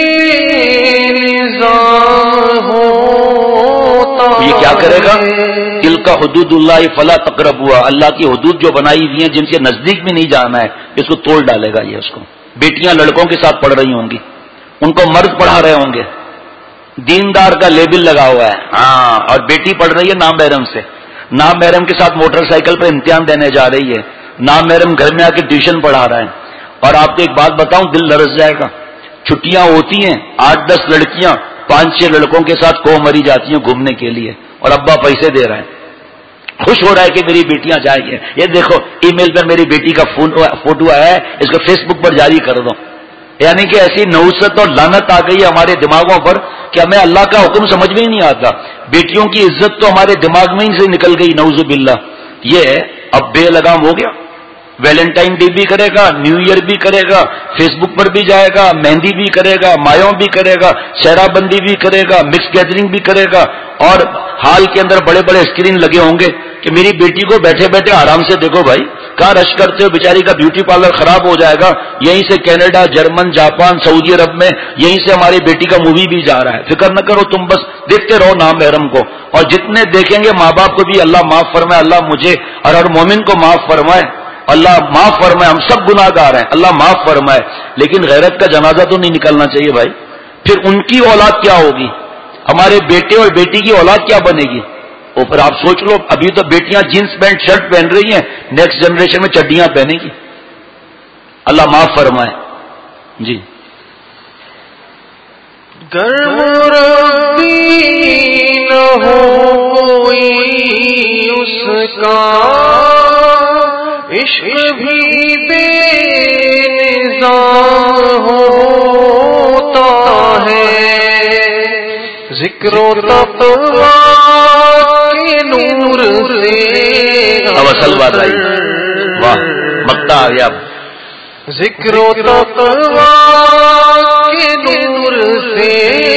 نظام ہوتا، یہ کیا کرے گا؟ دل کا حدود اللہ فلا تقربوا، اللہ کی حدود جو بنائی ہوئی ہیں جن کے نزدیک بھی نہیں جانا ہے، اس کو توڑ ڈالے گا۔ یہ اس کو بیٹیاں لڑکوں کے ساتھ پڑھ رہی ہوں گی، ان کو مرد پڑھا رہے ہوں گے، دیندار کا لیبل لگا ہوا ہے، ہاں، اور بیٹی پڑھ رہی ہے نام محرم سے، نام محرم کے ساتھ موٹر سائیکل پر امتحان دینے جا رہی ہے، نام محرم گھر میں آ کے ٹیوشن پڑھا رہا ہے۔ اور آپ کو ایک بات بتاؤں، دل لرز جائے گا، چھٹیاں ہوتی ہیں، آٹھ دس لڑکیاں پانچ چھ لڑکوں کے ساتھ کو مری جاتی ہیں گھومنے کے لیے، اور ابا پیسے دے رہا ہے، خوش ہو رہا ہے کہ میری بیٹیاں جائیں گے، یہ دیکھو ای میل پر میری بیٹی کا فوٹو آیا ہے، اس کو فیس بک پر جاری کر دو۔ یعنی کہ ایسی نحوست اور لعنت آ گئی ہے ہمارے دماغوں پر کہ ہمیں اللہ کا حکم سمجھ میں ہی نہیں آتا۔ بیٹیوں کی عزت تو ہمارے دماغ میں ہی سے نکل گئی، نعوذ باللہ۔ یہ اب بے لگام ہو گیا، ویلنٹائن ڈے بھی کرے گا، نیو ایئر بھی کرے گا، فیس بک پر بھی جائے گا، مہندی بھی کرے گا، مایوں بھی کرے گا، شہرا بندی بھی کرے گا، مکس گیدرنگ بھی کرے گا، اور ہال کے اندر بڑے بڑے اسکرین لگے ہوں گے کہ میری بیٹی کو بیٹھے بیٹھے آرام سے دیکھو بھائی، کہاں رش کرتے ہو، بیچاری کا بیوٹی پارلر خراب ہو جائے گا، یہیں سے کینیڈا، جرمن، جاپان، سعودی عرب میں یہیں سے ہماری بیٹی کا مووی بھی جا رہا ہے، فکر نہ کرو، تم بس دیکھتے رہو نام محرم کو۔ اور جتنے دیکھیں گے ماں باپ کو بھی اللہ معاف فرمائے، اللہ مجھے اور ہر مومن کو معاف فرمائے، اللہ معاف فرمائے، ہم سب گناہ گار ہیں، اللہ معاف فرمائے، لیکن غیرت کا جنازہ تو نہیں نکلنا چاہیے بھائی۔ پھر ان کی اولاد کیا ہوگی، ہمارے بیٹے اور بیٹی کی اولاد کیا بنے گی؟ اور پھر آپ سوچ لو، ابھی تو بیٹیاں جینس پینٹ شرٹ پہن رہی ہیں، نیکسٹ جنریشن میں چڈیاں پہنے گی، اللہ معاف فرمائے۔ جی گر مربی نہ ہو کوئی اس کا عشق بھی بے نظام ہوتا ہے، ذکر و تقویٰ کے نور سے اب اصل بات آئی، واہ مقطع آ گیا۔ ذکر و تقویٰ کے نور سے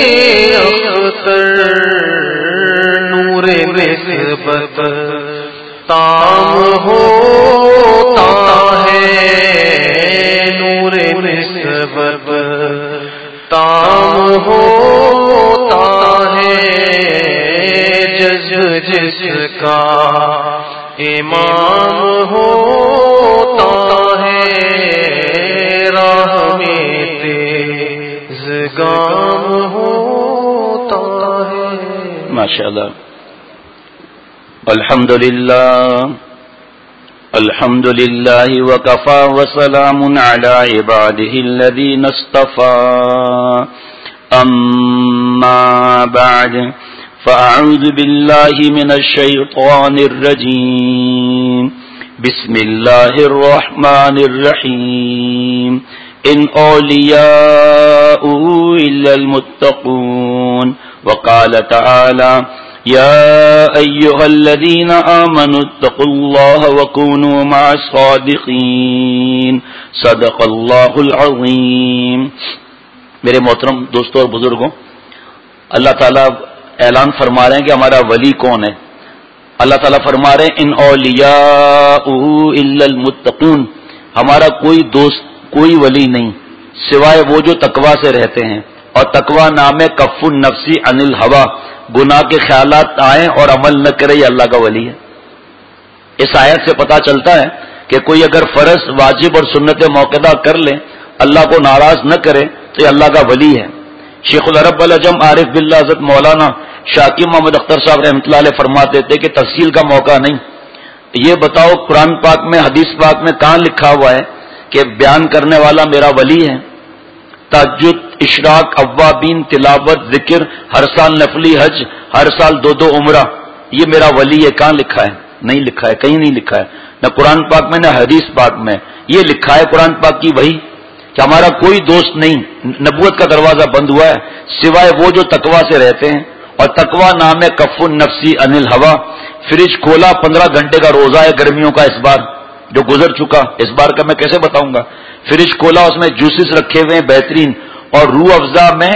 اختر نور نسبت تام ہوتا ہے، نور نسبت تام ہوتا ہے، جس جس کا امام ہوتا ہے، راہ میں تیز گام ہوتا ہے۔ ماشاءاللہ۔ الحمد للہ الحمد للہ وکفى وسلام علی عباده الذین اصطفى، اما بعد فاعوذ باللہ من الشیطان الرجیم، بسم اللہ الرحمن الرحیم، ان اولیاؤه الا المتقون، وقال تعالی یا ایھا الذین آمنوا اتقوا اللہ وکونوا مع الصادقین، صدق اللہ العظیم۔ میرے محترم دوستوں اور بزرگوں، اللہ تعالیٰ اعلان فرما رہے ہیں کہ ہمارا ولی کون ہے۔ اللہ تعالیٰ فرما رہے ہیں ان اولیاؤہ الا المتقون، ہمارا کوئی دوست کوئی ولی نہیں سوائے وہ جو تقوی سے رہتے ہیں، اور تقوی نام ہے کف النفس عن الہوی، گناہ کے خیالات آئیں اور عمل نہ کرے، یہ اللہ کا ولی ہے۔ اس آیت سے پتہ چلتا ہے کہ کوئی اگر فرض واجب اور سنت موقدہ کر لے، اللہ کو ناراض نہ کرے، تو یہ اللہ کا ولی ہے۔ شیخ العرب العجم عارف باللہ حضرت مولانا شاکر محمد اختر صاحب رحمۃ اللہ علیہ فرماتے تھے کہ تفصیل کا موقع نہیں، یہ بتاؤ قرآن پاک میں حدیث پاک میں کہاں لکھا ہوا ہے کہ بیان کرنے والا میرا ولی ہے؟ تہجد، اشراق، اوابین، تلاوت، ذکر، ہر سال نفلی حج، ہر سال دو دو عمرہ، یہ میرا ولی ہے، کہاں لکھا ہے؟ نہیں لکھا ہے، کہیں نہیں لکھا ہے، نہ قرآن پاک میں نہ حدیث پاک میں۔ یہ لکھا ہے قرآن پاک کی وحی کہ ہمارا کوئی دوست نہیں، نبوت کا دروازہ بند ہوا ہے سوائے وہ جو تقوی سے رہتے ہیں، اور تقوی نام ہے کف النفس عن الہوی۔ فریج کھولا، پندرہ گھنٹے کا روزہ ہے گرمیوں کا، اس بار جو گزر چکا، اس بار کا میں کیسے بتاؤں گا۔ فریج کھولا، اس میں جوسز رکھے ہوئے ہیں بہترین، اور روح افزا میں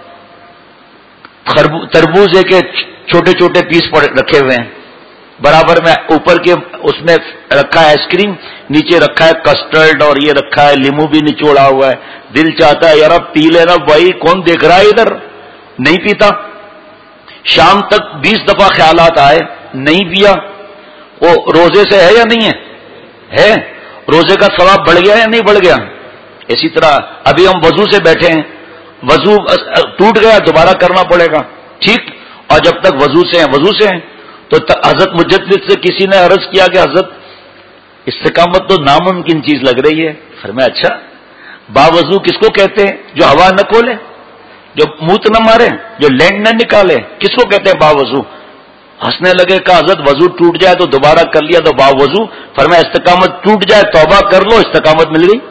تربوزے کے چھوٹے چھوٹے پیس رکھے ہوئے ہیں، برابر میں اوپر کے اس میں رکھا ہے آئس کریم، نیچے رکھا ہے کسٹرڈ، اور یہ رکھا ہے لیمو بھی نچوڑا ہوا ہے۔ دل چاہتا ہے یار اب پی لینا بھائی، کون دیکھ رہا ہے ادھر؟ نہیں پیتا۔ شام تک بیس دفعہ خیالات آئے، نہیں پیا۔ وہ روزے سے ہے یا نہیں ہے؟ ہے۔ روزے کا ثواب بڑھ گیا یا نہیں بڑھ گیا؟ اسی طرح ابھی ہم وضو سے بیٹھے ہیں، وضو ٹوٹ گیا دوبارہ کرنا پڑے گا، ٹھیک؟ اور جب تک وضو سے ہیں وضو سے ہیں۔ تو حضرت مجدد سے کسی نے عرض کیا کہ حضرت استقامت تو ناممکن چیز لگ رہی ہے۔ فرمایا اچھا، باوضو کس کو کہتے ہیں؟ جو ہوا نہ کھولے، جو موت نہ مارے، جو لینڈ نہ نکالے، کس کو کہتے ہیں باوضو؟ ہنسنے لگے، کہا حضرت وضو ٹوٹ جائے تو دوبارہ کر لیا تو باوضو۔ فرمایا استقامت ٹوٹ جائے توبہ کر لو، استقامت مل گئی۔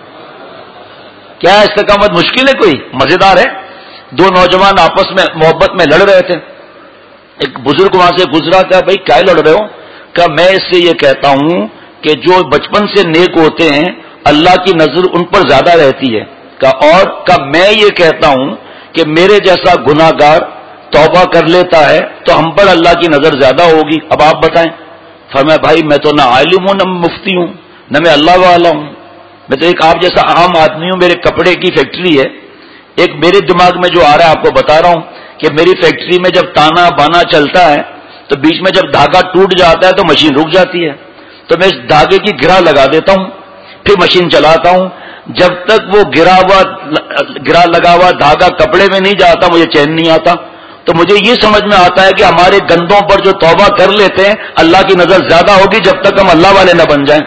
کیا استقامت مشکل ہے کوئی؟ مزیدار ہے۔ دو نوجوان آپس میں محبت میں لڑ رہے تھے، ایک بزرگ وہاں سے گزرا، کہا بھائی کیا لڑ رہے ہو؟ کہا میں اس سے یہ کہتا ہوں کہ جو بچپن سے نیک ہوتے ہیں اللہ کی نظر ان پر زیادہ رہتی ہے۔ کہا اور؟ کہا میں یہ کہتا ہوں کہ میرے جیسا گناہ گار توبہ کر لیتا ہے تو ہم پر اللہ کی نظر زیادہ ہوگی، اب آپ بتائیں۔ فرمایا بھائی میں تو نہ عالم ہوں نہ مفتی ہوں نہ میں اللہ والا ہوں، میں تو ایک آپ جیسا عام آدمی ہوں۔ میرے کپڑے کی فیکٹری ہے، ایک میرے دماغ میں جو آ رہا ہے آپ کو بتا رہا ہوں کہ میری فیکٹری میں جب تانا بانا چلتا ہے تو بیچ میں جب دھاگا ٹوٹ جاتا ہے تو مشین رک جاتی ہے، تو میں اس دھاگے کی گرہ لگا دیتا ہوں، پھر مشین چلاتا ہوں۔ جب تک وہ گرا ہوا گرا لگا ہوا دھاگا کپڑے میں نہیں جاتا مجھے چین نہیں آتا۔ تو مجھے یہ سمجھ میں آتا ہے کہ ہمارے گندوں پر جو توبہ کر لیتے ہیں اللہ کی نظر زیادہ ہوگی جب تک ہم اللہ والے نہ بن جائیں۔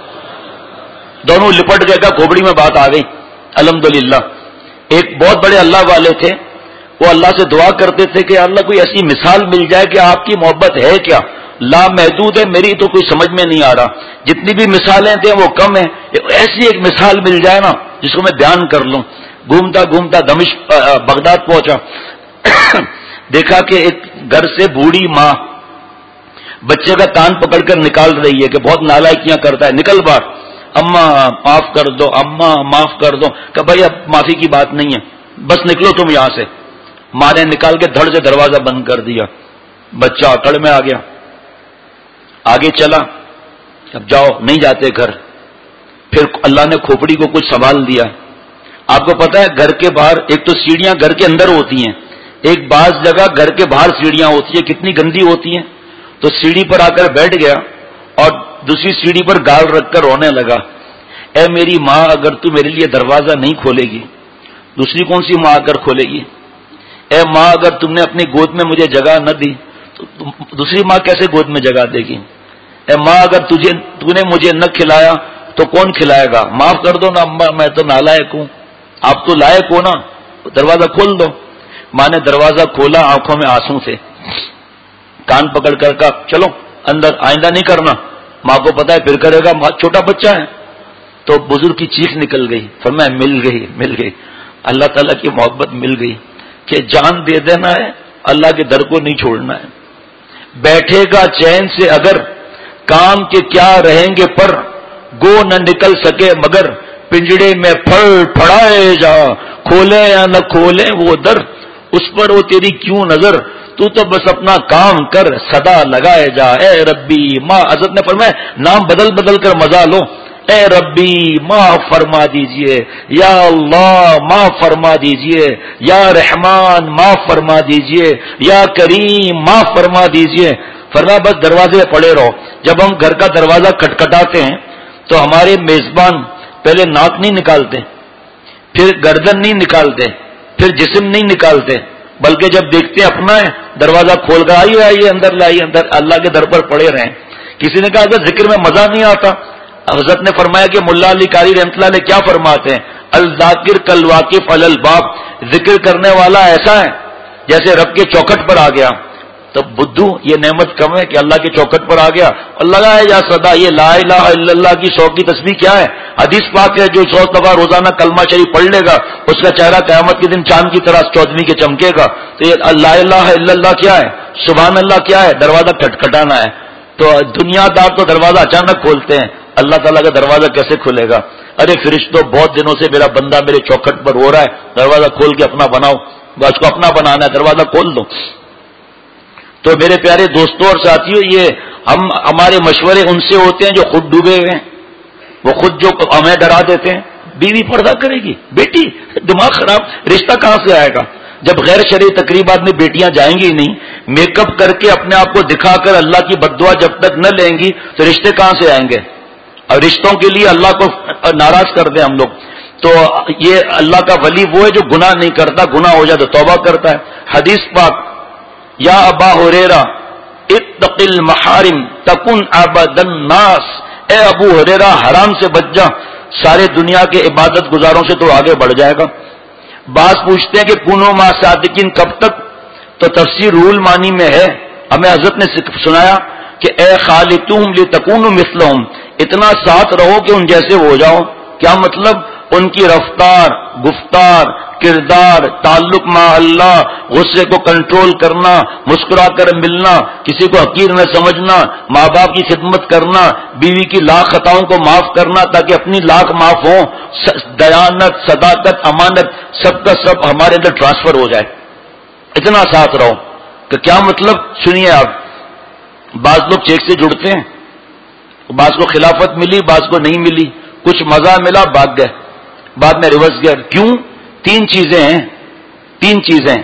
دونوں لپٹ گئے، کا کھوپڑی میں بات آ گئی۔ الحمدللہ ایک بہت بڑے اللہ والے تھے، وہ اللہ سے دعا کرتے تھے کہ اللہ کوئی ایسی مثال مل جائے کہ آپ کی محبت ہے کیا، لامحدود ہے، میری تو کوئی سمجھ میں نہیں آ رہا، جتنی بھی مثالیں تھے وہ کم ہیں، ایسی ایک مثال مل جائے نا جس کو میں بیان کر لوں۔ گھومتا گھومتا دمشق بغداد پہنچا، دیکھا کہ ایک گھر سے بوڑھی ماں بچے کا کان پکڑ کر نکال رہی ہے کہ بہت نالائکیاں کرتا ہے، نکل باہر۔ اماں معاف کر دو، اماں معاف کر دو، کہ بھائی اب معافی کی بات نہیں ہے، بس نکلو تم یہاں سے. ماں نے نکال کے دھڑ سے دروازہ بند کر دیا. بچہ اکڑ میں آ گیا، آگے چلا. اب جاؤ، نہیں جاتے گھر. پھر اللہ نے کھوپڑی کو کچھ سنبھال دیا. آپ کو پتا ہے گھر کے باہر ایک تو سیڑھیاں گھر کے اندر ہوتی ہیں، ایک بعض جگہ گھر کے باہر سیڑھیاں ہوتی ہیں، کتنی گندی ہوتی ہیں. تو سیڑھی پر آ کر بیٹھ گیا اور دوسری سیڑھی پر گال رکھ کر رونے لگا. اے میری ماں، اگر تو میرے لیے دروازہ نہیں کھولے گی، دوسری کون سی ماں آ کر کھولے گی؟ اے ماں، اگر تم نے اپنی گود میں مجھے جگہ نہ دی تو دوسری ماں کیسے گود میں جگہ دے گی؟ اے ماں، اگر تجھے تو نے مجھے نہ کھلایا تو کون کھلائے گا؟ معاف کر دو نا اماں، میں تو نالائق ہوں، آپ تو لائق ہو نا، دروازہ کھول دو. ماں نے دروازہ کھولا، آنکھوں میں آنسو تھے. کان پکڑ کر کہا چلو اندر، آئندہ نہیں کرنا. ماں کو پتا ہے پھر کرے گا، چھوٹا بچہ ہے. تو بزرگ کی چیخ نکل گئی، فرمایا مل گئی مل گئی. اللہ تعالیٰ کی محبت مل گئی کہ جان دے دینا ہے، اللہ کے در کو نہیں چھوڑنا ہے. بیٹھے گا چین سے اگر، کام کے کیا رہیں گے پر، گو نہ نکل سکے مگر، پنجڑے میں پھڑ پھڑائے جا، کھولے یا نہ کھولے وہ در، اس پر وہ تیری کیوں نظر، تو تو بس اپنا کام کر، صدا لگائے جا. اے ربی ماں، حضرت نے فرمایا نام بدل بدل کر مزہ لو. اے ربی معاف فرما دیجئے، یا اللہ معاف فرما دیجئے، یا رحمان معاف فرما دیجئے، یا کریم معاف فرما دیجئے. فرمایا بس دروازے پڑے رہو. جب ہم گھر کا دروازہ کھٹکھٹاتے ہیں تو ہمارے میزبان پہلے ناک نہیں نکالتے، پھر گردن نہیں نکالتے، پھر جسم نہیں نکالتے، بلکہ جب دیکھتے ہیں اپنا ہے دروازہ کھول کر آئیے آئیے اندر لائیے اندر، اللہ کے در پر پڑے رہیں. کسی نے کہا اگر ذکر میں مزہ نہیں آتا، حضرت نے فرمایا کہ ملا علی قاری رحمۃ اللہ علیہ کیا فرماتے ہیں، الذاکر کالواقف علی الباب، ذکر کرنے والا ایسا ہے جیسے رب کے چوکھٹ پر آ گیا. تب بدھو یہ نعمت کم ہے کہ اللہ کے چوکھٹ پر آ گیا اور لگایا جا صدا. یہ لا الہ الا اللہ کی سو کی تسبیح کیا ہے؟ حدیث پاک ہے جو سو دفعہ روزانہ کلمہ شریف پڑھ لے گا اس کا چہرہ قیامت کے دن چاند کی طرح چودھویں کے چمکے گا. تو یہ لا الہ الا اللہ کیا ہے؟ سبحان اللہ کیا ہے؟ دروازہ کھٹکھٹانا ہے. تو دنیا دار تو دروازہ اچانک کھولتے ہیں، اللہ تعالیٰ کا دروازہ کیسے کھلے گا؟ ارے فرشتوں بہت دنوں سے میرا بندہ میرے چوکھٹ پر ہو رہا ہے، دروازہ کھول کے اپنا بناؤ. بس کو اپنا بنانا ہے، دروازہ کھول دو. تو میرے پیارے دوستوں اور ساتھیوں، یہ ہم ہمارے مشورے ان سے ہوتے ہیں جو خود ڈوبے ہوئے ہیں، وہ خود جو ہمیں ڈرا دیتے ہیں. بیوی پردہ کرے گی، بیٹی دماغ خراب، رشتہ کہاں سے آئے گا؟ جب غیر شرعی تقریبات میں بیٹیاں جائیں گی نہیں، میک اپ کر کے اپنے آپ کو دکھا کر اللہ کی بد دعا جب تک نہ لیں گی تو رشتے کہاں سے آئیں گے؟ اور رشتوں کے لیے اللہ کو ناراض کر دیں ہم لوگ. تو یہ اللہ کا ولی وہ ہے جو گناہ نہیں کرتا، گناہ ہو جائے تو توبہ کرتا ہے. حدیث پاک، یا ابا ہریرہ اتق المحارم تکن عبد الناس، اے ابو ہریرہ حرام سے بچ جا، سارے دنیا کے عبادت گزاروں سے تو آگے بڑھ جائے گا. بعض پوچھتے ہیں کہ کنو ما صادقین کب تک؟ تو تفسیر روح المانی میں ہے، ہمیں حضرت نے سنایا کہ اے خالطوہم لتکونوا مثلہم، اتنا ساتھ رہو کہ ان جیسے ہو جاؤ. کیا مطلب؟ ان کی رفتار، گفتار، کردار، تعلق مع اللہ، غصے کو کنٹرول کرنا، مسکرا کر ملنا، کسی کو حقیر نہ سمجھنا، ماں باپ کی خدمت کرنا، بیوی کی لاکھ خطاؤں کو معاف کرنا تاکہ اپنی لاکھ معاف ہوں، دیانت، صداقت، امانت سب کا سب ہمارے اندر ٹرانسفر ہو جائے. اتنا ساتھ رہو. کہ کیا مطلب؟ سنیے آپ، بعض لوگ چیک سے جڑتے ہیں، بعض کو خلافت ملی، بعض کو نہیں ملی، کچھ مزہ ملا بھاگ گئے، بعد میں ریورس گئے. کیوں؟ تین چیزیں ہیں، تین چیزیں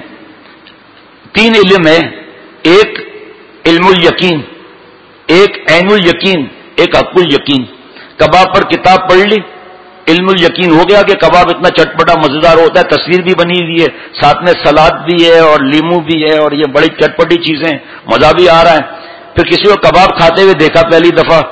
تین علم ہے. ایک علم الیقین، ایک عین الیقین، ایک حق الیقین. کباب پر کتاب پڑھ لی، علم الیقین ہو گیا کہ کباب اتنا چٹپٹا مزیدار ہوتا ہے، تصویر بھی بنی ہوئی ہے، ساتھ میں سلاد بھی ہے اور لیمو بھی ہے اور یہ بڑی چٹپٹی چیزیں، مزہ بھی آ رہا ہے. پھر کسی کو کباب کھاتے ہوئے دیکھا پہلی دفعہ،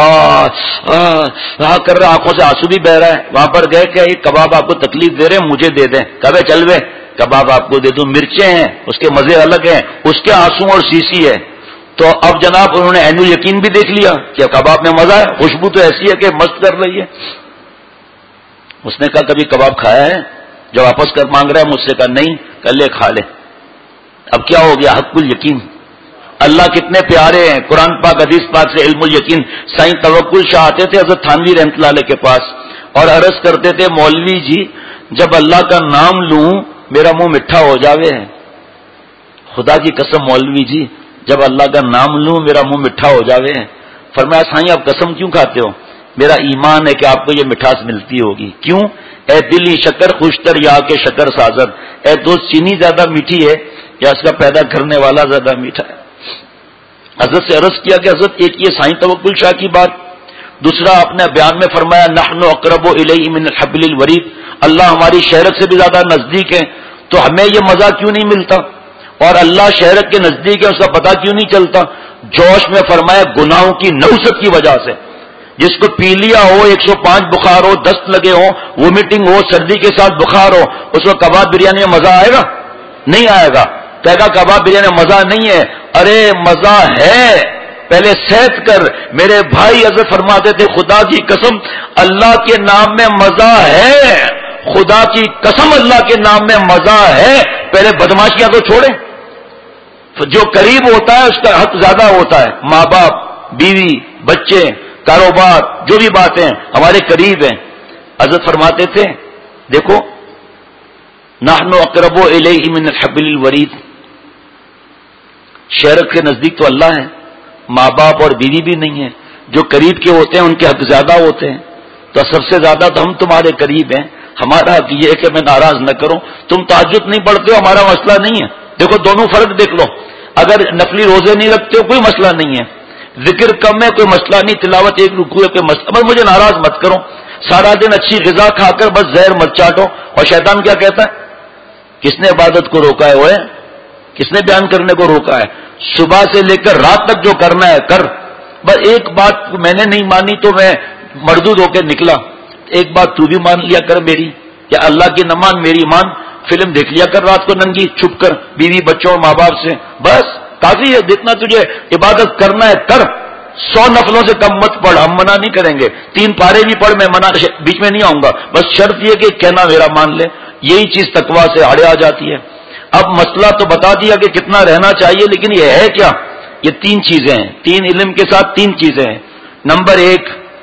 آ کر رہا، آنکھوں سے آنسو بھی بہ رہا ہے. وہاں پر گئے کہ یہ کباب آپ کو تکلیف دے رہے ہیں، مجھے دے دیں. کبے چل وے کباب آپ کو دے دوں، مرچیں ہیں اس کے مزے الگ ہیں، اس کے آنسو اور سیسی ہے. تو اب جناب انہوں نے عین الیقین بھی دیکھ لیا کہ کباب میں مزہ ہے، خوشبو تو ایسی ہے کہ مست کر رہی ہے. اس نے کہا کبھی کباب کھایا ہے؟ جو واپس کر مانگ رہا ہے مجھ سے، کہا نہیں، کر لے کھا لے. اب کیا ہو گیا؟ حق الیقین. اللہ کتنے پیارے ہیں. قرآن پاک حدیث پاک سے علم الیقین. سائیں توکل شاہ آتے تھے حضرت تھانوی رحمۃ اللہ علیہ کے پاس اور عرض کرتے تھے مولوی جی جب اللہ کا نام لوں میرا منہ میٹھا ہو جاوے ہے. خدا کی قسم مولوی جی جب اللہ کا نام لوں میرا منہ میٹھا ہو جاوے ہے. فرمایا سائیں آپ قسم کیوں کھاتے ہو؟ میرا ایمان ہے کہ آپ کو یہ مٹھاس ملتی ہوگی. کیوں؟ اے دلی شکر خوشتر یا کے شکر سازر. اے دوست چینی زیادہ میٹھی ہے یا اس کا پیدا کرنے والا زیادہ میٹھا ہے؟ حضرت سے عرض کیا کہ حضرت ایک یہ سائیں توکل شاہ کی بات، دوسرا آپ نے بیان میں فرمایا نحن اقرب الیہ من الحبل الورید، اللہ ہماری شہرت سے بھی زیادہ نزدیک ہے، تو ہمیں یہ مزہ کیوں نہیں ملتا؟ اور اللہ شہرت کے نزدیک ہے اس کا پتہ کیوں نہیں چلتا؟ جوش میں فرمایا گناہوں کی نوست کی وجہ سے. جس کو پی لیا ہو، ایک سو پانچ بخار ہو، دست لگے ہو، وومیٹنگ ہو، سردی کے ساتھ بخار ہو، اس کو کباب بریانی میں مزہ آئے گا؟ نہیں آئے گا. کہے گا کباب بریانی میں مزہ نہیں ہے. ارے مزہ ہے، پہلے صحت کر. میرے بھائی حضرت فرماتے تھے خدا کی قسم اللہ کے نام میں مزہ ہے، خدا کی قسم اللہ کے نام میں مزہ ہے. پہلے بدماشیاں تو چھوڑیں. جو قریب ہوتا ہے اس کا حق زیادہ ہوتا ہے. ماں باپ، بیوی، بچے، کاروبار، جو بھی باتیں ہمارے قریب ہیں. حضرت فرماتے تھے دیکھو نحن اقرب الیہ من الحبل الورید، شہرت کے نزدیک تو اللہ ہے، ماں باپ اور بیوی بھی نہیں ہے. جو قریب کے ہوتے ہیں ان کے حق زیادہ ہوتے ہیں. تو سب سے زیادہ تو ہم تمہارے قریب ہیں. ہمارا حق یہ ہے کہ میں ناراض نہ کروں. تم تہجد نہیں پڑھتے ہو ہمارا مسئلہ نہیں ہے. دیکھو دونوں فرق دیکھ لو. اگر نفلی روزے نہیں رکھتے ہو کوئی مسئلہ نہیں ہے، ذکر کم ہے کوئی مسئلہ نہیں، تلاوت ایک رکوع ہے کوئی مسئلہ. بس مجھے ناراض مت کرو. سارا دن اچھی غذا کھا کر بس زہر مت چاٹو. اور شیطان کیا کہتا ہے؟ کس نے عبادت کو روکا ہے؟ وہ ہے کس نے بیان کرنے کو روکا ہے؟ صبح سے لے کر رات تک جو کرنا ہے کر. بس ایک بات میں نے نہیں مانی تو میں مردود ہو کے نکلا. ایک بات تو بھی مان لیا کر میری، یا اللہ کی نہ مان میری مان. فلم دیکھ لیا کر رات کو ننگی چھپ کر بیوی بچوں اور ماں باپ سے. بس کافی ہے. جتنا تجھے عبادت کرنا ہے کر. سو نفلوں سے کم مت پڑھ، ہم منع نہیں کریں گے. تین پارے بھی پڑھ، میں منع بیچ میں نہیں آؤں گا. بس شرط یہ کہ کہنا میرا مان لے. یہی چیز تقویٰ سے آڑے آ جاتی ہے. اب مسئلہ تو بتا دیا کہ کتنا رہنا چاہیے، لیکن یہ ہے کیا؟ یہ تین چیزیں ہیں. تین علم کے ساتھ تین چیزیں ہیں. نمبر ایک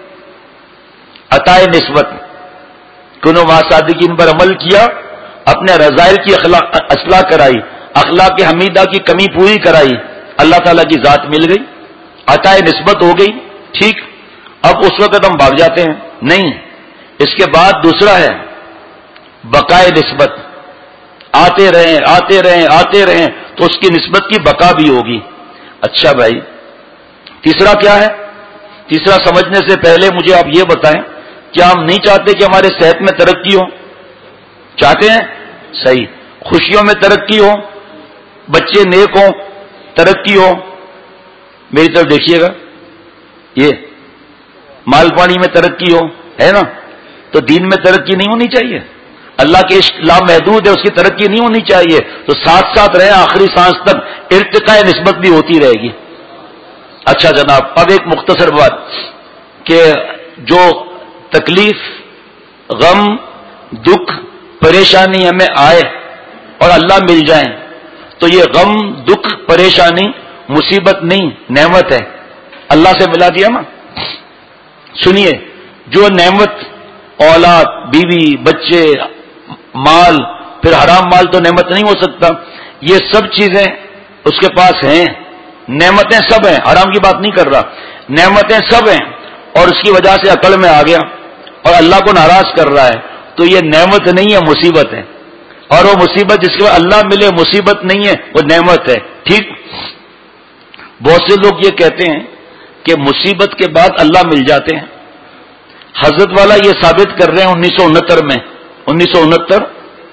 عطائے نسبت. کنو مع صادقین پر عمل کیا، اپنے رذائل کی اصلاح کرائی، اخلاق حمیدہ کی کمی پوری کرائی، اللہ تعالیٰ کی ذات مل گئی، عطائے نسبت ہو گئی. ٹھیک. اب اس وقت ہم بھاگ جاتے ہیں نہیں. اس کے بعد دوسرا ہے بقائے نسبت. آتے رہیں آتے رہیں آتے رہیں تو اس کی نسبت کی بقا بھی ہوگی. اچھا بھائی تیسرا کیا ہے؟ تیسرا سمجھنے سے پہلے مجھے آپ یہ بتائیں کیا ہم نہیں چاہتے کہ ہمارے صحت میں ترقی ہو؟ چاہتے ہیں؟ صحیح. خوشیوں میں ترقی ہو، بچے نیک ہوں، ترقی ہو. میری طرف دیکھیے گا. یہ مال پانی میں ترقی ہو ہے نا. تو دین میں ترقی نہیں ہونی چاہیے؟ اللہ کے عشق لامحدود ہے، اس کی ترقی نہیں ہونی چاہیے. تو ساتھ ساتھ رہیں آخری سانس تک، ارتقاء نسبت بھی ہوتی رہے گی. اچھا جناب اب ایک مختصر بات کہ جو تکلیف، غم، دکھ، پریشانی ہمیں آئے اور اللہ مل جائیں تو یہ غم، دکھ، پریشانی مصیبت نہیں نعمت ہے. اللہ سے ملا دیا نا. سنیے جو نعمت اولاد، بیوی، بچے، مال، پھر حرام مال تو نعمت نہیں ہو سکتا. یہ سب چیزیں اس کے پاس ہیں. نعمتیں سب ہیں، حرام کی بات نہیں کر رہا. نعمتیں سب ہیں اور اس کی وجہ سے عقل میں آ گیا اور اللہ کو ناراض کر رہا ہے تو یہ نعمت نہیں ہے مصیبت ہے. اور وہ مصیبت جس کے بعد اللہ ملے مصیبت نہیں ہے، وہ نعمت ہے. ٹھیک. بہت سے لوگ یہ کہتے ہیں کہ مصیبت کے بعد اللہ مل جاتے ہیں. حضرت والا یہ ثابت کر رہے ہیں انیس سو انہتر میں انیس سو انہتر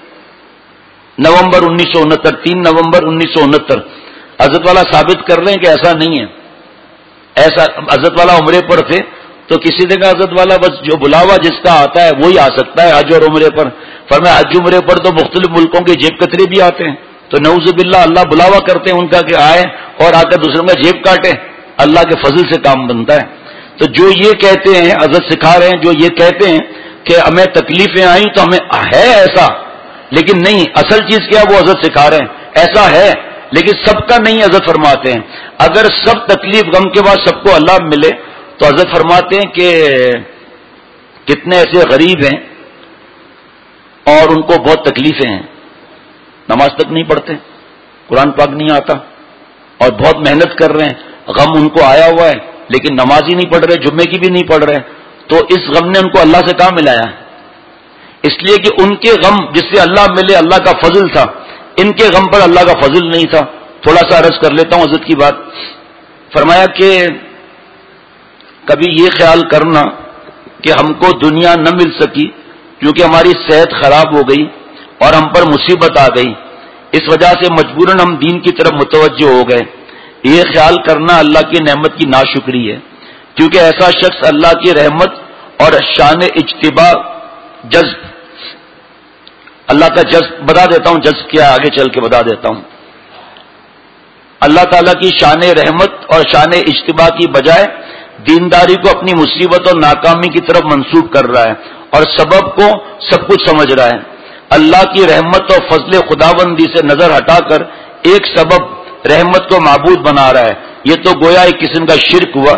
نومبر انیس سو انہتر تین نومبر انیس سو انہتر حضرت والا ثابت کر رہے ہیں کہ ایسا نہیں ہے. ایسا حضرت والا عمرے پر تھے تو کسی نے کہا حضرت والا بس جو بلاوا جس کا آتا ہے وہی آ سکتا ہے حج اور عمرے پر. فرمایا حج عمرے پر تو مختلف ملکوں کے جیب کترے بھی آتے ہیں تو نعوذ باللہ اللہ بلاوا کرتے ہیں ان کا کہ آئے اور آ کر دوسروں کا جیب کاٹے. اللہ کے فضل سے کام بنتا ہے. تو جو یہ کہتے ہیں حضرت سکھا رہے ہیں، جو یہ کہتے ہیں کہ ہمیں تکلیفیں آئیں تو ہمیں ہے ایسا، لیکن نہیں، اصل چیز کیا وہ حضرت سکھا رہے ہیں ایسا ہے لیکن سب کا نہیں حضرت فرماتے ہیں. اگر سب تکلیف غم کے بعد سب کو اللہ ملے تو حضرت فرماتے ہیں کہ کتنے ایسے غریب ہیں اور ان کو بہت تکلیفیں ہیں, نماز تک نہیں پڑھتے, قرآن پاک نہیں آتا اور بہت محنت کر رہے ہیں, غم ان کو آیا ہوا ہے لیکن نماز ہی نہیں پڑھ رہے, جمعے کی بھی نہیں پڑھ رہے, تو اس غم نے ان کو اللہ سے کہاں ملایا ہے؟ اس لیے کہ ان کے غم جس سے اللہ ملے اللہ کا فضل تھا, ان کے غم پر اللہ کا فضل نہیں تھا. تھوڑا سا عرض کر لیتا ہوں حضرت کی بات. فرمایا کہ کبھی یہ خیال کرنا کہ ہم کو دنیا نہ مل سکی کیونکہ ہماری صحت خراب ہو گئی اور ہم پر مصیبت آ گئی, اس وجہ سے مجبوراً ہم دین کی طرف متوجہ ہو گئے. یہ خیال کرنا اللہ کی نعمت کی ناشکری ہے, کیونکہ ایسا شخص اللہ کی رحمت اور شان اجتبا جذب, اللہ کا جذب بتا دیتا ہوں, جذب کیا آگے چل کے بتا دیتا ہوں. اللہ تعالیٰ کی شان رحمت اور شان اجتبا کی بجائے دینداری کو اپنی مصیبت اور ناکامی کی طرف منسوب کر رہا ہے اور سبب کو سب کچھ سمجھ رہا ہے. اللہ کی رحمت اور فضل خداوندی سے نظر ہٹا کر ایک سبب رحمت کو معبود بنا رہا ہے. یہ تو گویا ایک قسم کا شرک ہوا.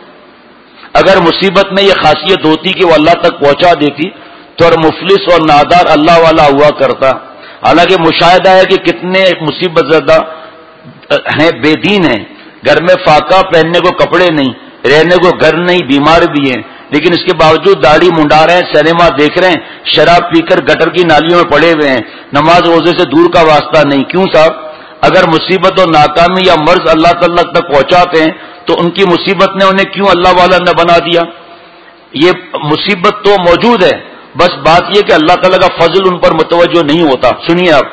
اگر مصیبت میں یہ خاصیت ہوتی کہ وہ اللہ تک پہنچا دیتی تو اور مفلس اور نادار اللہ والا ہوا کرتا. حالانکہ مشاہدہ ہے کہ کتنے مصیبت زدہ ہیں, بے دین ہیں, گھر میں فاقہ, پہننے کو کپڑے نہیں, رہنے کو گھر نہیں, بیمار بھی ہیں, لیکن اس کے باوجود داڑھی منڈا رہے ہیں, سینما دیکھ رہے ہیں, شراب پی کر گٹر کی نالیوں میں پڑے ہوئے ہیں, نماز روزے سے دور کا واسطہ نہیں. کیوں صاحب؟ اگر مصیبت اور ناکامی یا مرض اللہ تعالیٰ تک پہنچاتے ہیں تو ان کی مصیبت نے انہیں کیوں اللہ والا نہ بنا دیا؟ یہ مصیبت تو موجود ہے, بس بات یہ کہ اللہ تعالیٰ کا فضل ان پر متوجہ نہیں ہوتا. سنیے آپ,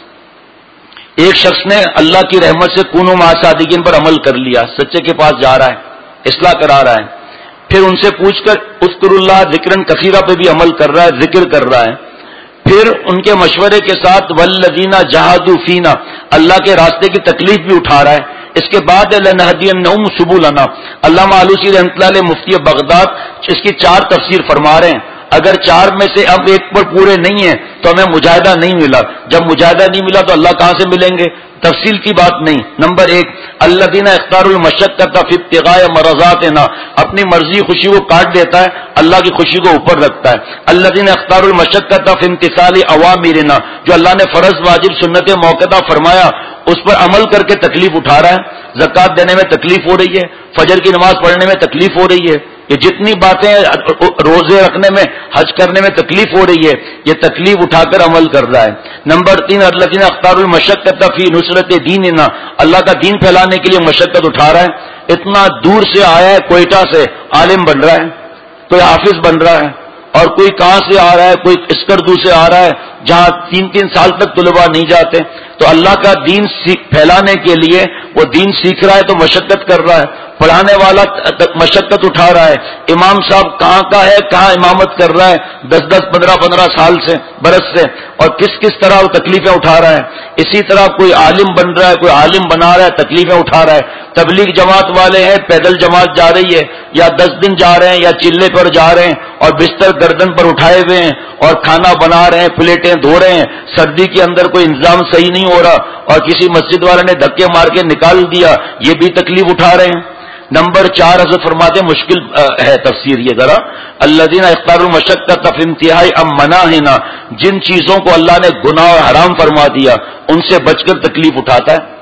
ایک شخص نے اللہ کی رحمت سے کونوا مع صادقین پر عمل کر لیا, سچے کے پاس جا رہا ہے, اصلاح کرا رہا ہے, پھر ان سے پوچھ کر اذکر اللہ ذکرن کثیرہ پہ بھی عمل کر رہا ہے, ذکر کر رہا ہے. پھر ان کے مشورے کے ساتھ والذین جاہدوا فینا, اللہ کے راستے کی تکلیف بھی اٹھا رہا ہے. اس کے بعد لنہدینہم سبلنا, علامہ آلوسی رحمۃ اللہ علیہ مفتی بغداد اس کی چار تفسیر فرما رہے ہیں. اگر چار میں سے اب ایک پر پورے نہیں ہیں تو ہمیں مجاہدہ نہیں ملا. جب مجاہدہ نہیں ملا تو اللہ کہاں سے ملیں گے؟ تفصیل کی بات نہیں. نمبر ایک, الذین اختاروا المشقۃ فی ابتغاء مرضاتنا, اپنی مرضی خوشی کو کاٹ دیتا ہے, اللہ کی خوشی کو اوپر رکھتا ہے. الذین اختاروا المشقۃ فی امتثال اوامرنا, جو اللہ نے فرض واجب سنت موقعہ فرمایا اس پر عمل کر کے تکلیف اٹھا رہا ہے. زکوٰۃ دینے میں تکلیف ہو رہی ہے, فجر کی نماز پڑھنے میں تکلیف ہو رہی ہے, یہ جتنی باتیں روزے رکھنے میں, حج کرنے میں تکلیف ہو رہی ہے, یہ تکلیف اٹھا کر عمل کر رہا ہے. نمبر تین, الذین اختاروا المشقۃ فی نصرت دیننا, اللہ کا دین پھیلانے کے لیے مشقت اٹھا رہا ہے. اتنا دور سے آیا ہے, کوئٹہ سے, عالم بن رہا ہے, کوئی حافظ بن رہا ہے, اور کوئی کہاں سے آ رہا ہے, کوئی اسکردو سے آ رہا ہے جہاں تین تین سال تک طلباء نہیں جاتے. تو اللہ کا دین پھیلانے کے لیے وہ دین سیکھ رہا ہے تو مشقت کر رہا ہے, پڑھانے والا مشقت اٹھا رہا ہے. امام صاحب کہاں کا ہے, کہاں امامت کر رہا ہے دس دس پندرہ پندرہ سال سے, برس سے, اور کس کس طرح وہ تکلیفیں اٹھا رہا ہے. اسی طرح کوئی عالم بن رہا ہے, کوئی عالم بنا رہا ہے, تکلیفیں اٹھا رہا ہے. تبلیغ جماعت والے ہیں, پیدل جماعت جا رہی ہے, یا دس دن جا رہے ہیں, یا چلے پر جا رہے ہیں, اور بستر گردن پر اٹھائے ہوئے ہیں, اور کھانا بنا رہے ہیں, پلیٹیں دھو رہے ہیں, سردی کے اندر کوئی انتظام صحیح نہیں ہو رہا, اور کسی مسجد والے نے دھکے مار کے نکال دیا, یہ بھی تکلیف اٹھا رہے ہیں. نمبر چار, حضرت فرماتے ہیں مشکل ہے تفسیر یہ ذرا, الذین اختاروا المشقۃ فی انتہاء مناہنا, جن چیزوں کو اللہ نے گناہ اور حرام فرما دیا ان سے بچ کر تکلیف اٹھاتا ہے.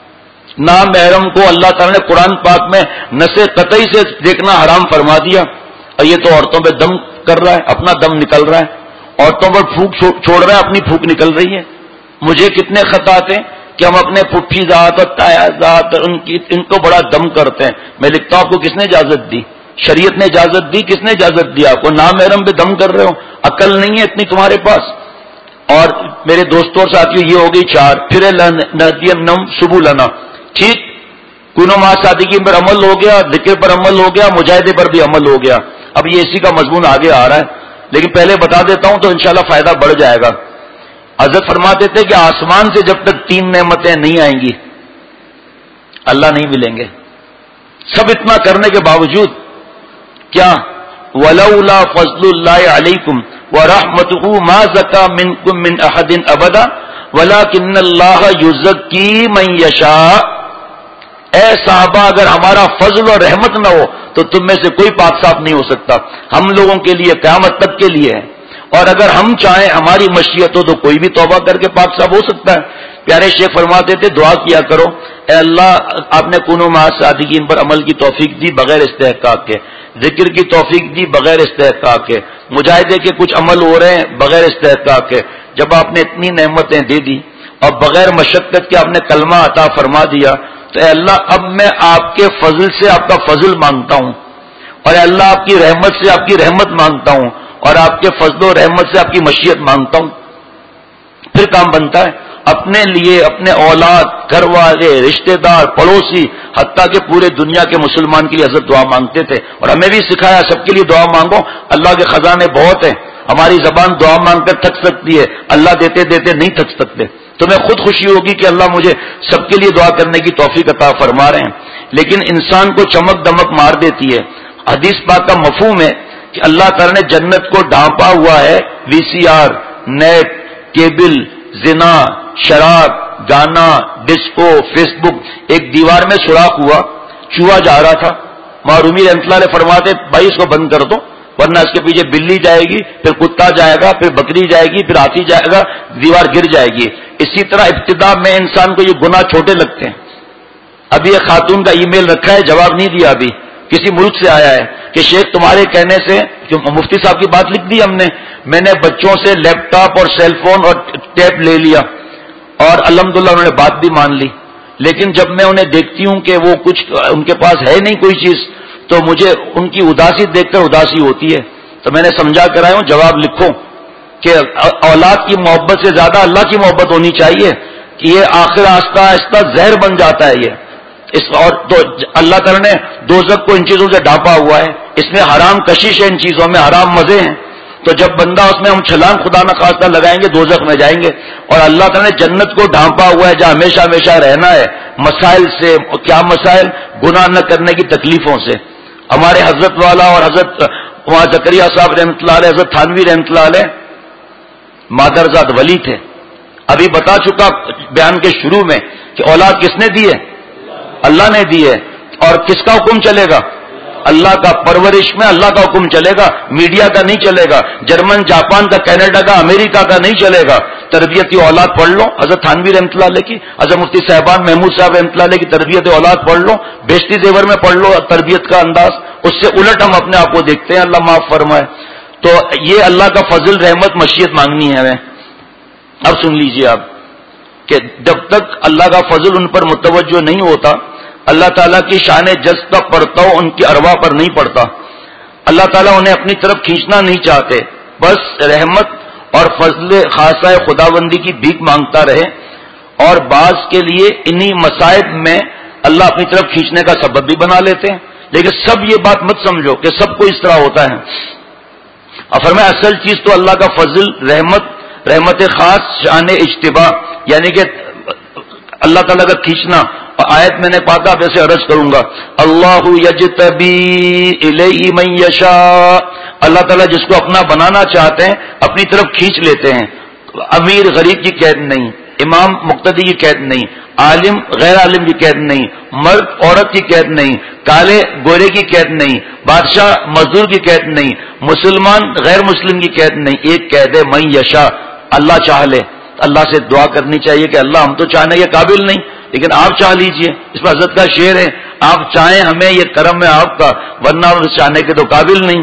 نامحرم کو اللہ تعالیٰ نے قرآن پاک میں نسے قطعی سے دیکھنا حرام فرما دیا, اور یہ تو عورتوں پہ دم کر رہا ہے, اپنا دم نکل رہا ہے, عورتوں پر پھونک چھوڑ رہا ہے, اپنی پھونک نکل رہی ہے. مجھے کتنے خط آتے ہیں کہ ہم اپنے پھپھی ذات اور تایا ذات ان کی ان کو بڑا دم کرتے ہیں. میں لکھتا ہوں آپ کو کس نے اجازت دی؟ شریعت نے اجازت دی, کس نے اجازت دی آپ کو؟ نامحرم پہ دم کر رہے ہو, عقل نہیں ہے اتنی تمہارے پاس. اور میرے دوستوں اور ساتھیوں یہ ہو گئی چار. پھر لنہدینہم سبلنا, ٹھیک, کونوا مع صادقین پر عمل ہو گیا, ذکر پر عمل ہو گیا, مجاہدے پر بھی عمل ہو گیا. اب یہ اسی کا مضمون آگے آ رہا ہے, لیکن پہلے بتا دیتا ہوں تو انشاءاللہ فائدہ بڑھ جائے گا. حضرت فرماتے تھے کہ آسمان سے جب تک تین نعمتیں نہیں آئیں گی اللہ نہیں ملیں گے. سب اتنا کرنے کے باوجود کیا, ولولا فضل اللہ علیکم ورحمتہ ما زکا منکم من احد ابدا وَلَٰكِنَّ اللَّهَ يُزَكِّي مَن يَشَاءُ. اے صحابہ اگر ہمارا فضل اور رحمت نہ ہو تو تم میں سے کوئی پاک صاف نہیں ہو سکتا. ہم لوگوں کے لیے قیامت تک کے لیے ہے، اور اگر ہم چاہیں ہماری مشیت ہو تو کوئی بھی توبہ کر کے پاک صاف ہو سکتا ہے. پیارے شیخ فرماتے تھے دعا کیا کرو اے اللہ آپ نے کونوا مع الصادقین پر عمل کی توفیق دی بغیر استحقاق کے، ذکر کی توفیق دی بغیر استحقاق کے، مجاہدے کے کچھ عمل ہو رہے ہیں بغیر استحقاق کے. جب آپ نے اتنی نعمتیں دے دی اور بغیر مشقت کے آپ نے کلمہ عطا فرما دیا تو اے اللہ اب میں آپ کے فضل سے آپ کا فضل مانگتا ہوں، اور اے اللہ آپ کی رحمت سے آپ کی رحمت مانگتا ہوں، اور آپ کے فضل و رحمت سے آپ کی مشیت مانگتا ہوں. پھر کام بنتا ہے اپنے لیے، اپنے اولاد، گھر والے، رشتہ دار، پڑوسی، حتیٰ کہ پورے دنیا کے مسلمان کے لیے حضرت دعا مانگتے تھے، اور ہمیں بھی سکھایا سب کے لیے دعا مانگو. اللہ کے خزانے بہت ہیں، ہماری زبان دعا مانگ کر تھک سکتی ہے، اللہ دیتے دیتے نہیں تھک سکتے. تمہیں خود خوشی ہوگی کہ اللہ مجھے سب کے لیے دعا کرنے کی توفیق عطا فرما رہے ہیں. لیکن انسان کو چمک دمک مار دیتی ہے. حدیث پاک کا مفہوم ہے کہ اللہ تعالیٰ نے جنت کو ڈھانپا ہوا ہے V C R, net, cable, زنا، شراب، گانا، ڈسکو، فیس بک. ایک دیوار میں سوراخ ہوا، چوہا جا رہا تھا، معرومی رحمۃ اللہ علیہ فرماتے بھائی اس کو بند کر دو ورنہ اس کے پیچھے بلی جائے گی، پھر کتا جائے گا، پھر بکری جائے گی، پھر ہاتھی جائے گا، دیوار گر جائے گی. اسی طرح ابتدا میں انسان کو یہ گناہ چھوٹے لگتے ہیں. ابھی ایک خاتون کا ای میل رکھا ہے، جواب نہیں دیا، ابھی کسی ملک سے آیا ہے کہ شیخ تمہارے کہنے سے، مفتی صاحب کی بات لکھ دی ہم نے، میں نے بچوں سے لیپ ٹاپ اور سیل فون اور ٹیپ لے لیا اور الحمدللہ انہوں نے بات بھی مان لی، لیکن جب میں انہیں دیکھتی ہوں کہ وہ کچھ ان کے پاس ہے نہیں کوئی چیز تو مجھے ان کی اداسی دیکھ کر اداسی ہوتی ہے. تو میں نے سمجھا کر آیا ہوں جواب لکھو کہ اولاد کی محبت سے زیادہ اللہ کی محبت ہونی چاہیے کہ یہ آخر آہستہ آہستہ زہر بن جاتا ہے. یہ اس اور تو اللہ تعالیٰ نے دوزخ کو ان چیزوں سے ڈھانپا ہوا ہے، اس میں حرام کشش ہے، ان چیزوں میں حرام مزے ہیں. تو جب بندہ اس میں ہم چھلانگ خدا نہ خواستہ لگائیں گے دوزخ میں جائیں گے. اور اللہ تعالیٰ نے جنت کو ڈھانپا ہوا ہے جہاں ہمیشہ ہمیشہ رہنا ہے. مسائل سے کیا مسائل؟ گناہ نہ کرنے کی تکلیفوں سے. ہمارے حضرت والا اور حضرت وہاں زکریا صاحب رحمۃ اللہ علیہ، حضرت تھانوی رحمۃ اللہ علیہ مادرزاد ولی تھے. ابھی بتا چکا بیان کے شروع میں کہ اولاد کس نے دی ہے؟ اللہ نے دی ہے. اور کس کا حکم چلے گا؟ اللہ کا. پرورش میں اللہ کا حکم چلے گا، میڈیا کا نہیں چلے گا، جرمن، جاپان کا، کینیڈا کا، امریکہ کا نہیں چلے گا. تربیتی اولاد پڑھ لو، حضرت تھانوی رحمۃ اللہ علیہ کی، حضرت مفتی صاحبان محمود صاحب رحمۃ اللہ علیہ کی تربیت اولاد پڑھ لو، بیشتی زیور میں پڑھ لو تربیت کا انداز. اس سے الٹ ہم اپنے آپ کو دیکھتے ہیں، اللہ معاف فرمائے. تو یہ اللہ کا فضل، رحمت، مشیت مانگنی ہے ہمیں. اب سن لیجئے آپ کہ جب تک اللہ کا فضل ان پر متوجہ نہیں ہوتا، اللہ تعالیٰ کی شان جذب کا پرتو ان کی ارواح پر نہیں پڑتا. اللہ تعالیٰ انہیں اپنی طرف کھینچنا نہیں چاہتے، بس رحمت اور فضل خاصہ خداوندی کی بھیک مانگتا رہے. اور بعض کے لیے انہی مصائب میں اللہ اپنی طرف کھینچنے کا سبب بھی بنا لیتے ہیں. لیکن سب یہ بات مت سمجھو کہ سب کو اس طرح ہوتا ہے. اور فرمایا اصل چیز تو اللہ کا فضل، رحمت، رحمت خاص، شان اجتبا، یعنی کہ اللہ تعالیٰ کا کھینچنا. اور آیت میں نے پاتا اب ایسے عرض کروں گا، اللہ یجتبی الیہ من یشاء. اللہ تعالیٰ جس کو اپنا بنانا چاہتے ہیں اپنی طرف کھینچ لیتے ہیں. امیر غریب کی قید نہیں، امام مقتدی کی قید نہیں، عالم غیر عالم کی قید نہیں، مرد عورت کی قید نہیں، کالے گورے کی قید نہیں، بادشاہ مزدور کی قید نہیں، مسلمان غیر مسلم کی قید نہیں. ایک قید ہے من یشاء، اللہ چاہ لے. اللہ سے دعا کرنی چاہیے کہ اللہ ہم تو چاہنے کے قابل نہیں لیکن آپ چاہ لیجئے. اس پر حضرت کا شعر ہے، آپ چاہیں ہمیں یہ کرم ہے آپ کا ورنہ ہم چاہنے کے تو قابل نہیں.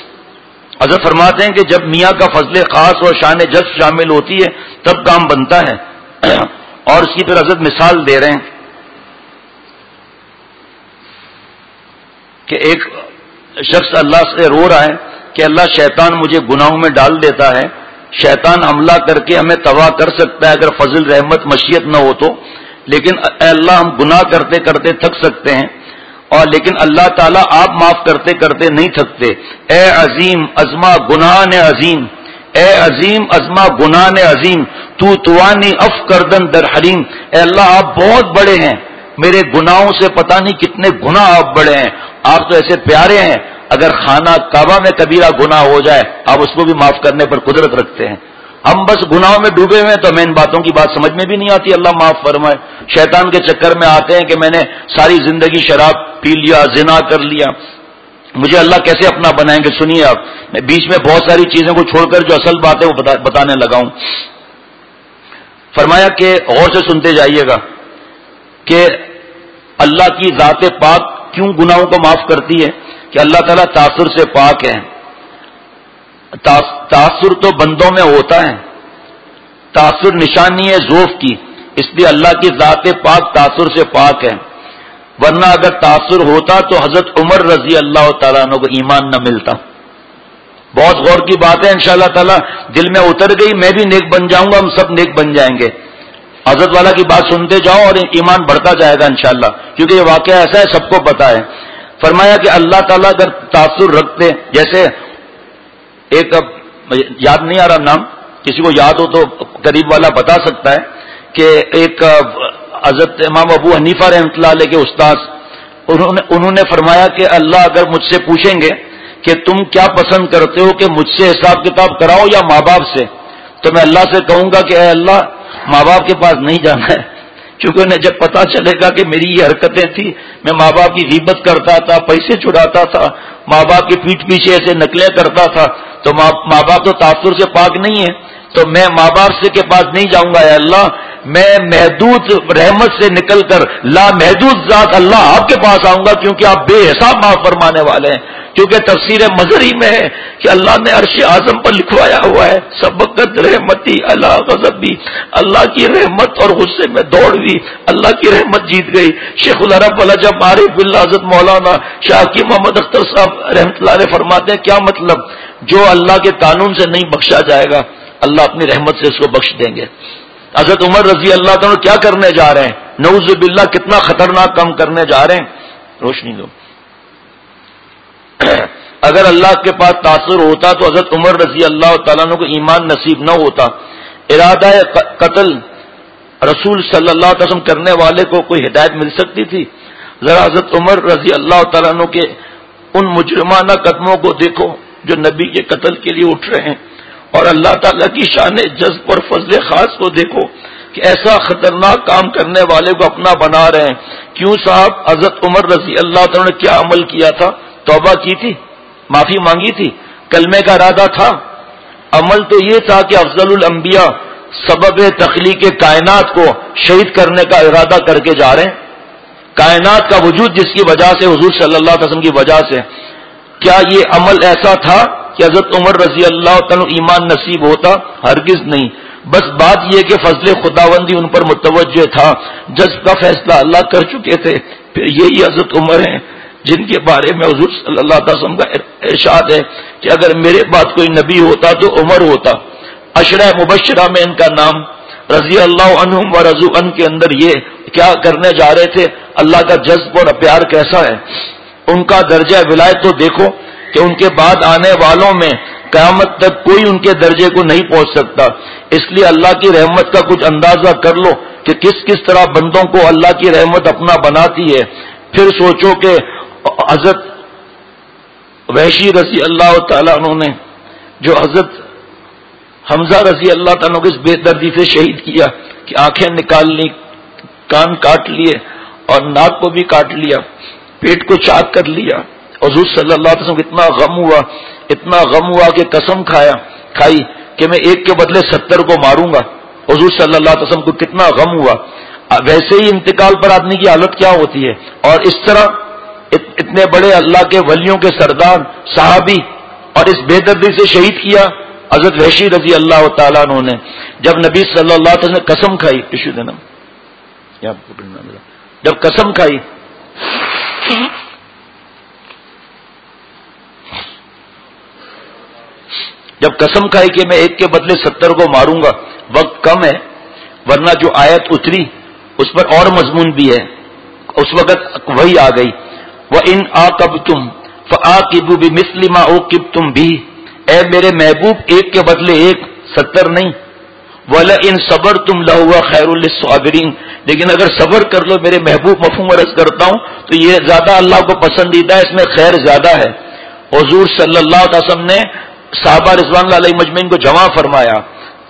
حضرت فرماتے ہیں کہ جب میاں کا فضل خاص اور شان جذب شامل ہوتی ہے تب کام بنتا ہے. اور اس کی پھر حضرت مثال دے رہے ہیں کہ ایک شخص اللہ سے رو رہا ہے کہ اللہ شیطان مجھے گناہوں میں ڈال دیتا ہے، شیطان حملہ کر کے ہمیں تباہ کر سکتا ہے اگر فضل، رحمت، مشیت نہ ہو تو، لیکن اے اللہ ہم گناہ کرتے کرتے تھک سکتے ہیں اور لیکن اللہ تعالیٰ آپ معاف کرتے کرتے نہیں تھکتے. اے عظیم ازما گناہ نے عظیم، اے عظیم ازما گناہ نے عظیم، تو توانی اف کردن در حریم. اے اللہ آپ بہت بڑے ہیں، میرے گناہوں سے پتہ نہیں کتنے گناہ آپ بڑے ہیں. آپ تو ایسے پیارے ہیں، اگر خانہ کعبہ میں کبیرہ گناہ ہو جائے آپ اس کو بھی معاف کرنے پر قدرت رکھتے ہیں. ہم بس گناہوں میں ڈوبے ہوئے ہیں تو ہمیں ان باتوں کی بات سمجھ میں بھی نہیں آتی. اللہ معاف فرمائے. شیطان کے چکر میں آتے ہیں کہ میں نے ساری زندگی شراب پی لیا, زنا کر لیا, مجھے اللہ کیسے اپنا بنائیں گے. سنیے آپ, میں بیچ میں بہت ساری چیزوں کو چھوڑ کر جو اصل بات ہے وہ بتا, بتانے لگا ہوں. فرمایا کہ غور سے سنتے جائیے گا کہ اللہ کی ذات پاک کیوں گناہوں کو معاف کرتی ہے, کہ اللہ تعالیٰ تاثر سے پاک ہے. تاثر تو بندوں میں ہوتا ہے, تاثر نشانی ہے ذوف کی, اس لیے اللہ کی ذات پاک تاثر سے پاک ہے. ورنہ اگر تاثر ہوتا تو حضرت عمر رضی اللہ تعالیٰ عنہ کو ایمان نہ ملتا. بہت غور کی بات ہے, انشاءاللہ تعالیٰ دل میں اتر گئی, میں بھی نیک بن جاؤں گا, ہم سب نیک بن جائیں گے. حضرت والا کی بات سنتے جاؤ اور ایمان بڑھتا جائے گا انشاءاللہ, کیونکہ یہ واقعہ ایسا ہے سب کو پتا ہے. فرمایا کہ اللہ تعالیٰ اگر تاثر رکھتے, جیسے ایک یاد نہیں آ رہا نام, کسی کو یاد ہو تو قریب والا بتا سکتا ہے, کہ ایک حضرت امام ابو حنیفہ رحمۃ اللہ علیہ کے استاد, انہوں نے انہوں نے فرمایا کہ اللہ اگر مجھ سے پوچھیں گے کہ تم کیا پسند کرتے ہو کہ مجھ سے حساب کتاب کراؤ یا ماں باپ سے, تو میں اللہ سے کہوں گا کہ اے اللہ ماں باپ کے پاس نہیں جانا ہے, کیونکہ انہیں جب پتا چلے گا کہ میری یہ حرکتیں تھی, میں ماں باپ کی غیبت کرتا تھا, پیسے چڑھاتا تھا, ماں باپ کی پیٹھ پیچھے ایسے نقلیں کرتا تھا, تو ماں باپ تو تاثر سے پاک نہیں ہے, تو میں ماں باپ سے کے پاس نہیں جاؤں گا. اے اللہ میں محدود رحمت سے نکل کر لا محدود ذات اللہ آپ کے پاس آؤں گا, کیونکہ آپ بے حساب معاف فرمانے والے ہیں. کیونکہ تفسیر مظہری میں ہے کہ اللہ نے عرش اعظم پر لکھوایا ہوا ہے سبقت رحمتی اللہ غضبی, اللہ کی رحمت اور غصے میں دوڑ ہوئی, اللہ کی رحمت جیت گئی. شیخ العرب العجب عارف باللہ حضرت مولانا شاہ کی محمد اختر صاحب رحمۃ اللہ علیہ فرماتے ہیں کیا مطلب, جو اللہ کے قانون سے نہیں بخشا جائے گا اللہ اپنی رحمت سے اس کو بخش دیں گے. حضرت عمر رضی اللہ تعالیٰ کیا کرنے جا رہے ہیں, نعوذ باللہ کتنا خطرناک کام کرنے جا رہے ہیں. روشنی دو. اگر اللہ کے پاس تاثر ہوتا تو حضرت عمر رضی اللہ تعالیٰ عنہ کو ایمان نصیب نہ ہوتا. ارادہ قتل رسول صلی اللہ علیہ وسلم کرنے والے کو کوئی ہدایت مل سکتی تھی؟ ذرا حضرت عمر رضی اللہ تعالیٰ عنہ کے ان مجرمانہ قدموں کو دیکھو جو نبی کے قتل کے لیے اٹھ رہے ہیں, اور اللہ تعالیٰ کی شان جذب اور فضل خاص کو دیکھو کہ ایسا خطرناک کام کرنے والے کو اپنا بنا رہے ہیں. کیوں صاحب, حضرت عمر رضی اللہ تعالیٰ نے کیا عمل کیا تھا؟ توبہ کی تھی, معافی مانگی تھی, کلمے کا ارادہ تھا. عمل تو یہ تھا کہ افضل الانبیاء سبب تخلیق کائنات کو شہید کرنے کا ارادہ کر کے جا رہے ہیں. کائنات کا وجود جس کی وجہ سے حضور صلی اللہ علیہ وسلم کی وجہ سے, کیا یہ عمل ایسا تھا کہ حضرت عمر رضی اللہ تعالیٰ ایمان نصیب ہوتا؟ ہرگز نہیں. بس بات یہ کہ فضل خداوندی ان پر متوجہ تھا, جذب کا فیصلہ اللہ کر چکے تھے. پھر یہی حضرت عمر ہیں جن کے بارے میں حضور صلی اللہ علیہ وسلم کا ارشاد ہے کہ اگر میرے بعد کوئی نبی ہوتا تو عمر ہوتا. عشرہ مبشرہ میں ان کا نام, رضی اللہ عنہم و رضوا عنہ کے اندر یہ کیا کرنے جا رہے تھے. اللہ کا جذب اور پیار کیسا ہے, ان کا درجہ ولایت تو دیکھو کہ ان کے بعد آنے والوں میں قیامت تک کوئی ان کے درجے کو نہیں پہنچ سکتا. اس لیے اللہ کی رحمت کا کچھ اندازہ کر لو کہ کس کس طرح بندوں کو اللہ کی رحمت اپنا بناتی ہے. پھر سوچو کہ حضرت وحشی رضی اللہ تعالیٰ عنہ نے جو حضرت حمزہ رضی اللہ تعالیٰ کو اس بے دردی سے شہید کیا کہ آنکھیں نکال لی, کان کاٹ لیے اور ناک کو بھی کاٹ لیا, پیٹ کو چاک کر لیا. حضور صلی اللہ علیہ وسلم کو اتنا غم ہوا, اتنا غم ہوا کہ قسم کھایا کھائی کہ میں ایک کے بدلے ستر کو ماروں گا. حضور صلی اللہ علیہ وسلم کو کتنا غم ہوا. ویسے ہی انتقال پر آدمی کی حالت کیا ہوتی ہے. اور اس طرح اتنے بڑے اللہ کے ولیوں کے سردار صحابی اور اس بے دردی سے شہید کیا حضرت وحشی رضی اللہ تعالیٰ عنہ نے. جب نبی صلی اللہ علیہ وسلم نے قسم کھائی, ٹشو دینا, جب قسم کھائی جب قسم کھائی کہ میں ایک کے بدلے ستر کو ماروں گا, وقت کم ہے ورنہ جو آیت اتری اس پر اور مضمون بھی ہے. اس وقت وہی آ گئی, وَإِنْ عَاقَبْتُمْ فَعَاقِبُوا بِمِثْلِ مَا عُوقِبْتُمْ بِهِ, اے میرے محبوب ایک کے بدلے ایک, ستر نہیں. وَلَئِنْ صَبَرْتُمْ لَهُوَ خَيْرٌ لِلصَّابِرِينَ, لیکن اگر صبر کر لو میرے محبوب, مفہوم عرض کرتا ہوں تو یہ زیادہ اللہ کو پسندیدہ ہے, اس میں خیر زیادہ ہے. حضور صلی اللہ علیہ وسلم نے صحابہ رضوان اللہ علیہ مجمعین کو جمع فرمایا,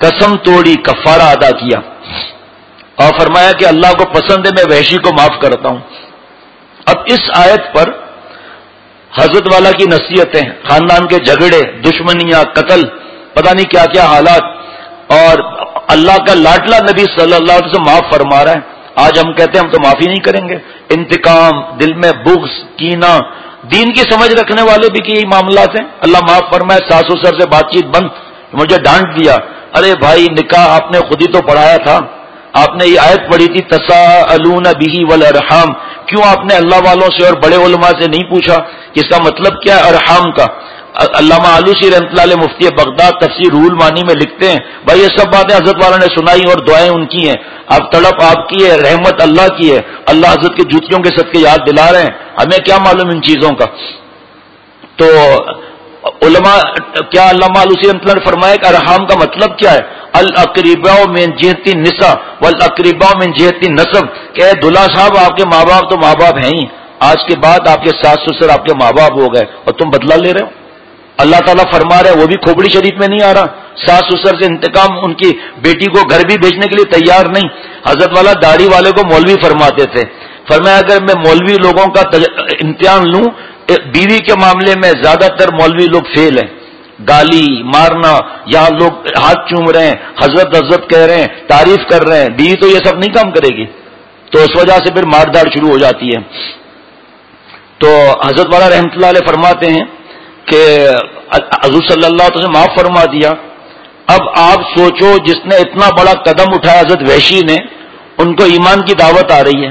قسم توڑی، کفارہ ادا کیا اور فرمایا کہ اللہ کو پسند ہے میں وحشی کو معاف کرتا ہوں۔ اب اس آیت پر حضرت والا کی نصیحتیں، خاندان کے جھگڑے، دشمنیاں، قتل، پتہ نہیں کیا کیا حالات، اور اللہ کا لاڈلا نبی صلی اللہ علیہ وسلم معاف فرما رہا ہے۔ آج ہم کہتے ہیں ہم تو معافی نہیں کریں گے، انتقام، دل میں بغض، کینہ، دین کی سمجھ رکھنے والے بھی کہ یہی معاملات ہیں۔ اللہ معاف فرمائے، ساس سسر سے بات چیت بند، مجھے ڈانٹ دیا۔ ارے بھائی نکاح آپ نے خود ہی تو پڑھایا تھا، آپ نے یہ آیت پڑھی تھی تساءلون بہ والارحام، کیوں آپ نے اللہ والوں سے اور بڑے علماء سے نہیں پوچھا کہ اس کا مطلب کیا ہے ارحام کا؟ علامہ آلوسی رحمۃ اللہ علیہ مفتی بغداد تفسیر روح المعانی میں لکھتے ہیں بھائی یہ سب باتیں حضرت والا نے سنائی اور دعائیں ان کی ہیں، اب تڑپ آپ کی ہے، رحمت اللہ کی ہے، اللہ حضرت کے جوتیوں کے صدقے یاد دلا رہے ہیں، ہمیں کیا معلوم ان چیزوں کا؟ تو علماء کیا علامہ آلوسی رحمۃ اللہ نے فرمایا کہ ارحام کا مطلب کیا ہے؟ الاقرباء من جہت النساء والاقرباء من جہت النسب، کہ دلہا صاحب آپ کے ماں باپ تو ماں باپ ہیں ہی، آج کے بعد آپ کے ساس سسر آپ کے ماں باپ ہو گئے اور تم بدلہ لے رہے ہو۔ اللہ تعالیٰ فرما رہے ہیں، وہ بھی کھوپڑی شریف میں نہیں آ رہا، ساس سسر سے انتقام، ان کی بیٹی کو گھر بھی بھیجنے کے لیے تیار نہیں۔ حضرت والا داڑھی والے کو مولوی فرماتے تھے، فرمایا اگر میں مولوی لوگوں کا امتحان لوں، بیوی کے معاملے میں زیادہ تر مولوی لوگ فیل ہیں، گالی مارنا، یا لوگ ہاتھ چوم رہے ہیں، حضرت حضرت کہہ رہے ہیں، تعریف کر رہے ہیں، بیوی تو یہ سب نہیں کام کرے گی، تو اس وجہ سے پھر مار داڑ شروع ہو جاتی ہے۔ تو حضرت والا رحمۃ اللہ علیہ فرماتے ہیں کہ حضور صلی اللہ علیہ وسلم معاف فرما دیا۔ اب آپ سوچو جس نے اتنا بڑا قدم اٹھایا حضرت وحشی نے، ان کو ایمان کی دعوت آ رہی ہے،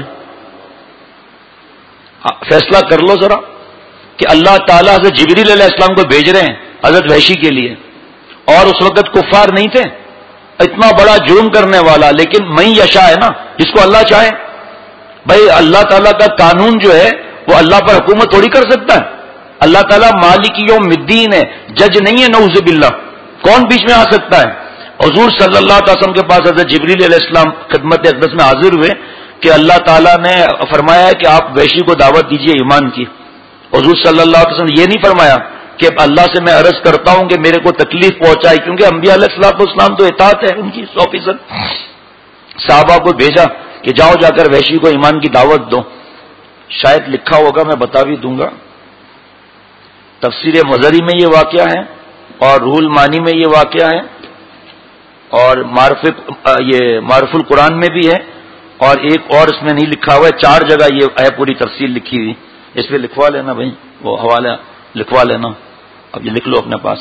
فیصلہ کر لو ذرا کہ اللہ تعالیٰ حضرت جبریل علیہ السلام کو بھیج رہے ہیں حضرت وحشی کے لیے، اور اس وقت کفار نہیں تھے، اتنا بڑا جرم کرنے والا، لیکن من یشاء ہے نا، جس کو اللہ چاہے۔ بھائی اللہ تعالیٰ کا قانون جو ہے وہ اللہ پر حکومت تھوڑی کر سکتا ہے، اللہ تعالیٰ مالک یوم الدین ہے، جج نہیں ہے، نعوذ باللہ، کون بیچ میں آ سکتا ہے؟ حضور صلی اللہ علیہ وسلم کے پاس حضرت جبریل علیہ السلام خدمت اقدس میں حاضر ہوئے کہ اللہ تعالیٰ نے فرمایا ہے کہ آپ وحشی کو دعوت دیجیے ایمان کی۔ حضور صلی اللہ علیہ وسلم یہ نہیں فرمایا کہ اللہ سے میں عرض کرتا ہوں کہ میرے کو تکلیف پہنچائے، کیونکہ انبیاء علیہ الصلوۃ والسلام تو اطاعت ہے ان کی سو فیصد۔ صحابہ کو بھیجا کہ جاؤ جا کر وحشی کو ایمان کی دعوت دو۔ شاید لکھا ہوگا، میں بتا بھی دوں گا، تفسیر مظہری میں یہ واقعہ ہے اور روح المعانی میں یہ واقعہ ہے، اور معرف یہ معرف القرآن میں بھی ہے، اور ایک اور اس میں نہیں لکھا ہوا ہے، چار جگہ یہ ہے پوری تفصیل لکھی ہوئی، اس پہ لکھوا لینا بھائی، وہ حوالہ لکھوا لینا، اب یہ لکھ لو اپنے پاس۔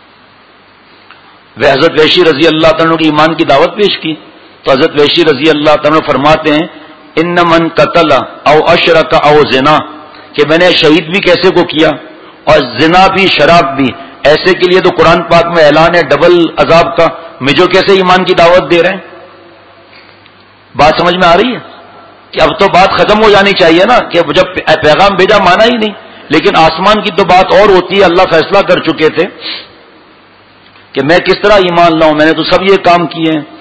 وہ حضرت وحشی رضی اللہ تعالیٰ کی ایمان کی دعوت پیش کی تو حضرت وحشی رضی اللہ تعالیٰ فرماتے ہیں ان من قتل او اشرک او زنا، کہ میں نے شہید بھی کیسے کو کیا اور زنا بھی شراب بھی، ایسے کے لیے تو قرآن پاک میں اعلان ہے ڈبل عذاب کا، مجھے کیسے ایمان کی دعوت دے رہے ہیں؟ بات سمجھ میں آ رہی ہے کہ اب تو بات ختم ہو جانی چاہیے نا، کہ جب پیغام بھیجا مانا ہی نہیں، لیکن آسمان کی تو بات اور ہوتی ہے، اللہ فیصلہ کر چکے تھے کہ میں کس طرح ایمان لاؤں، میں نے تو سب یہ کام کیے ہیں۔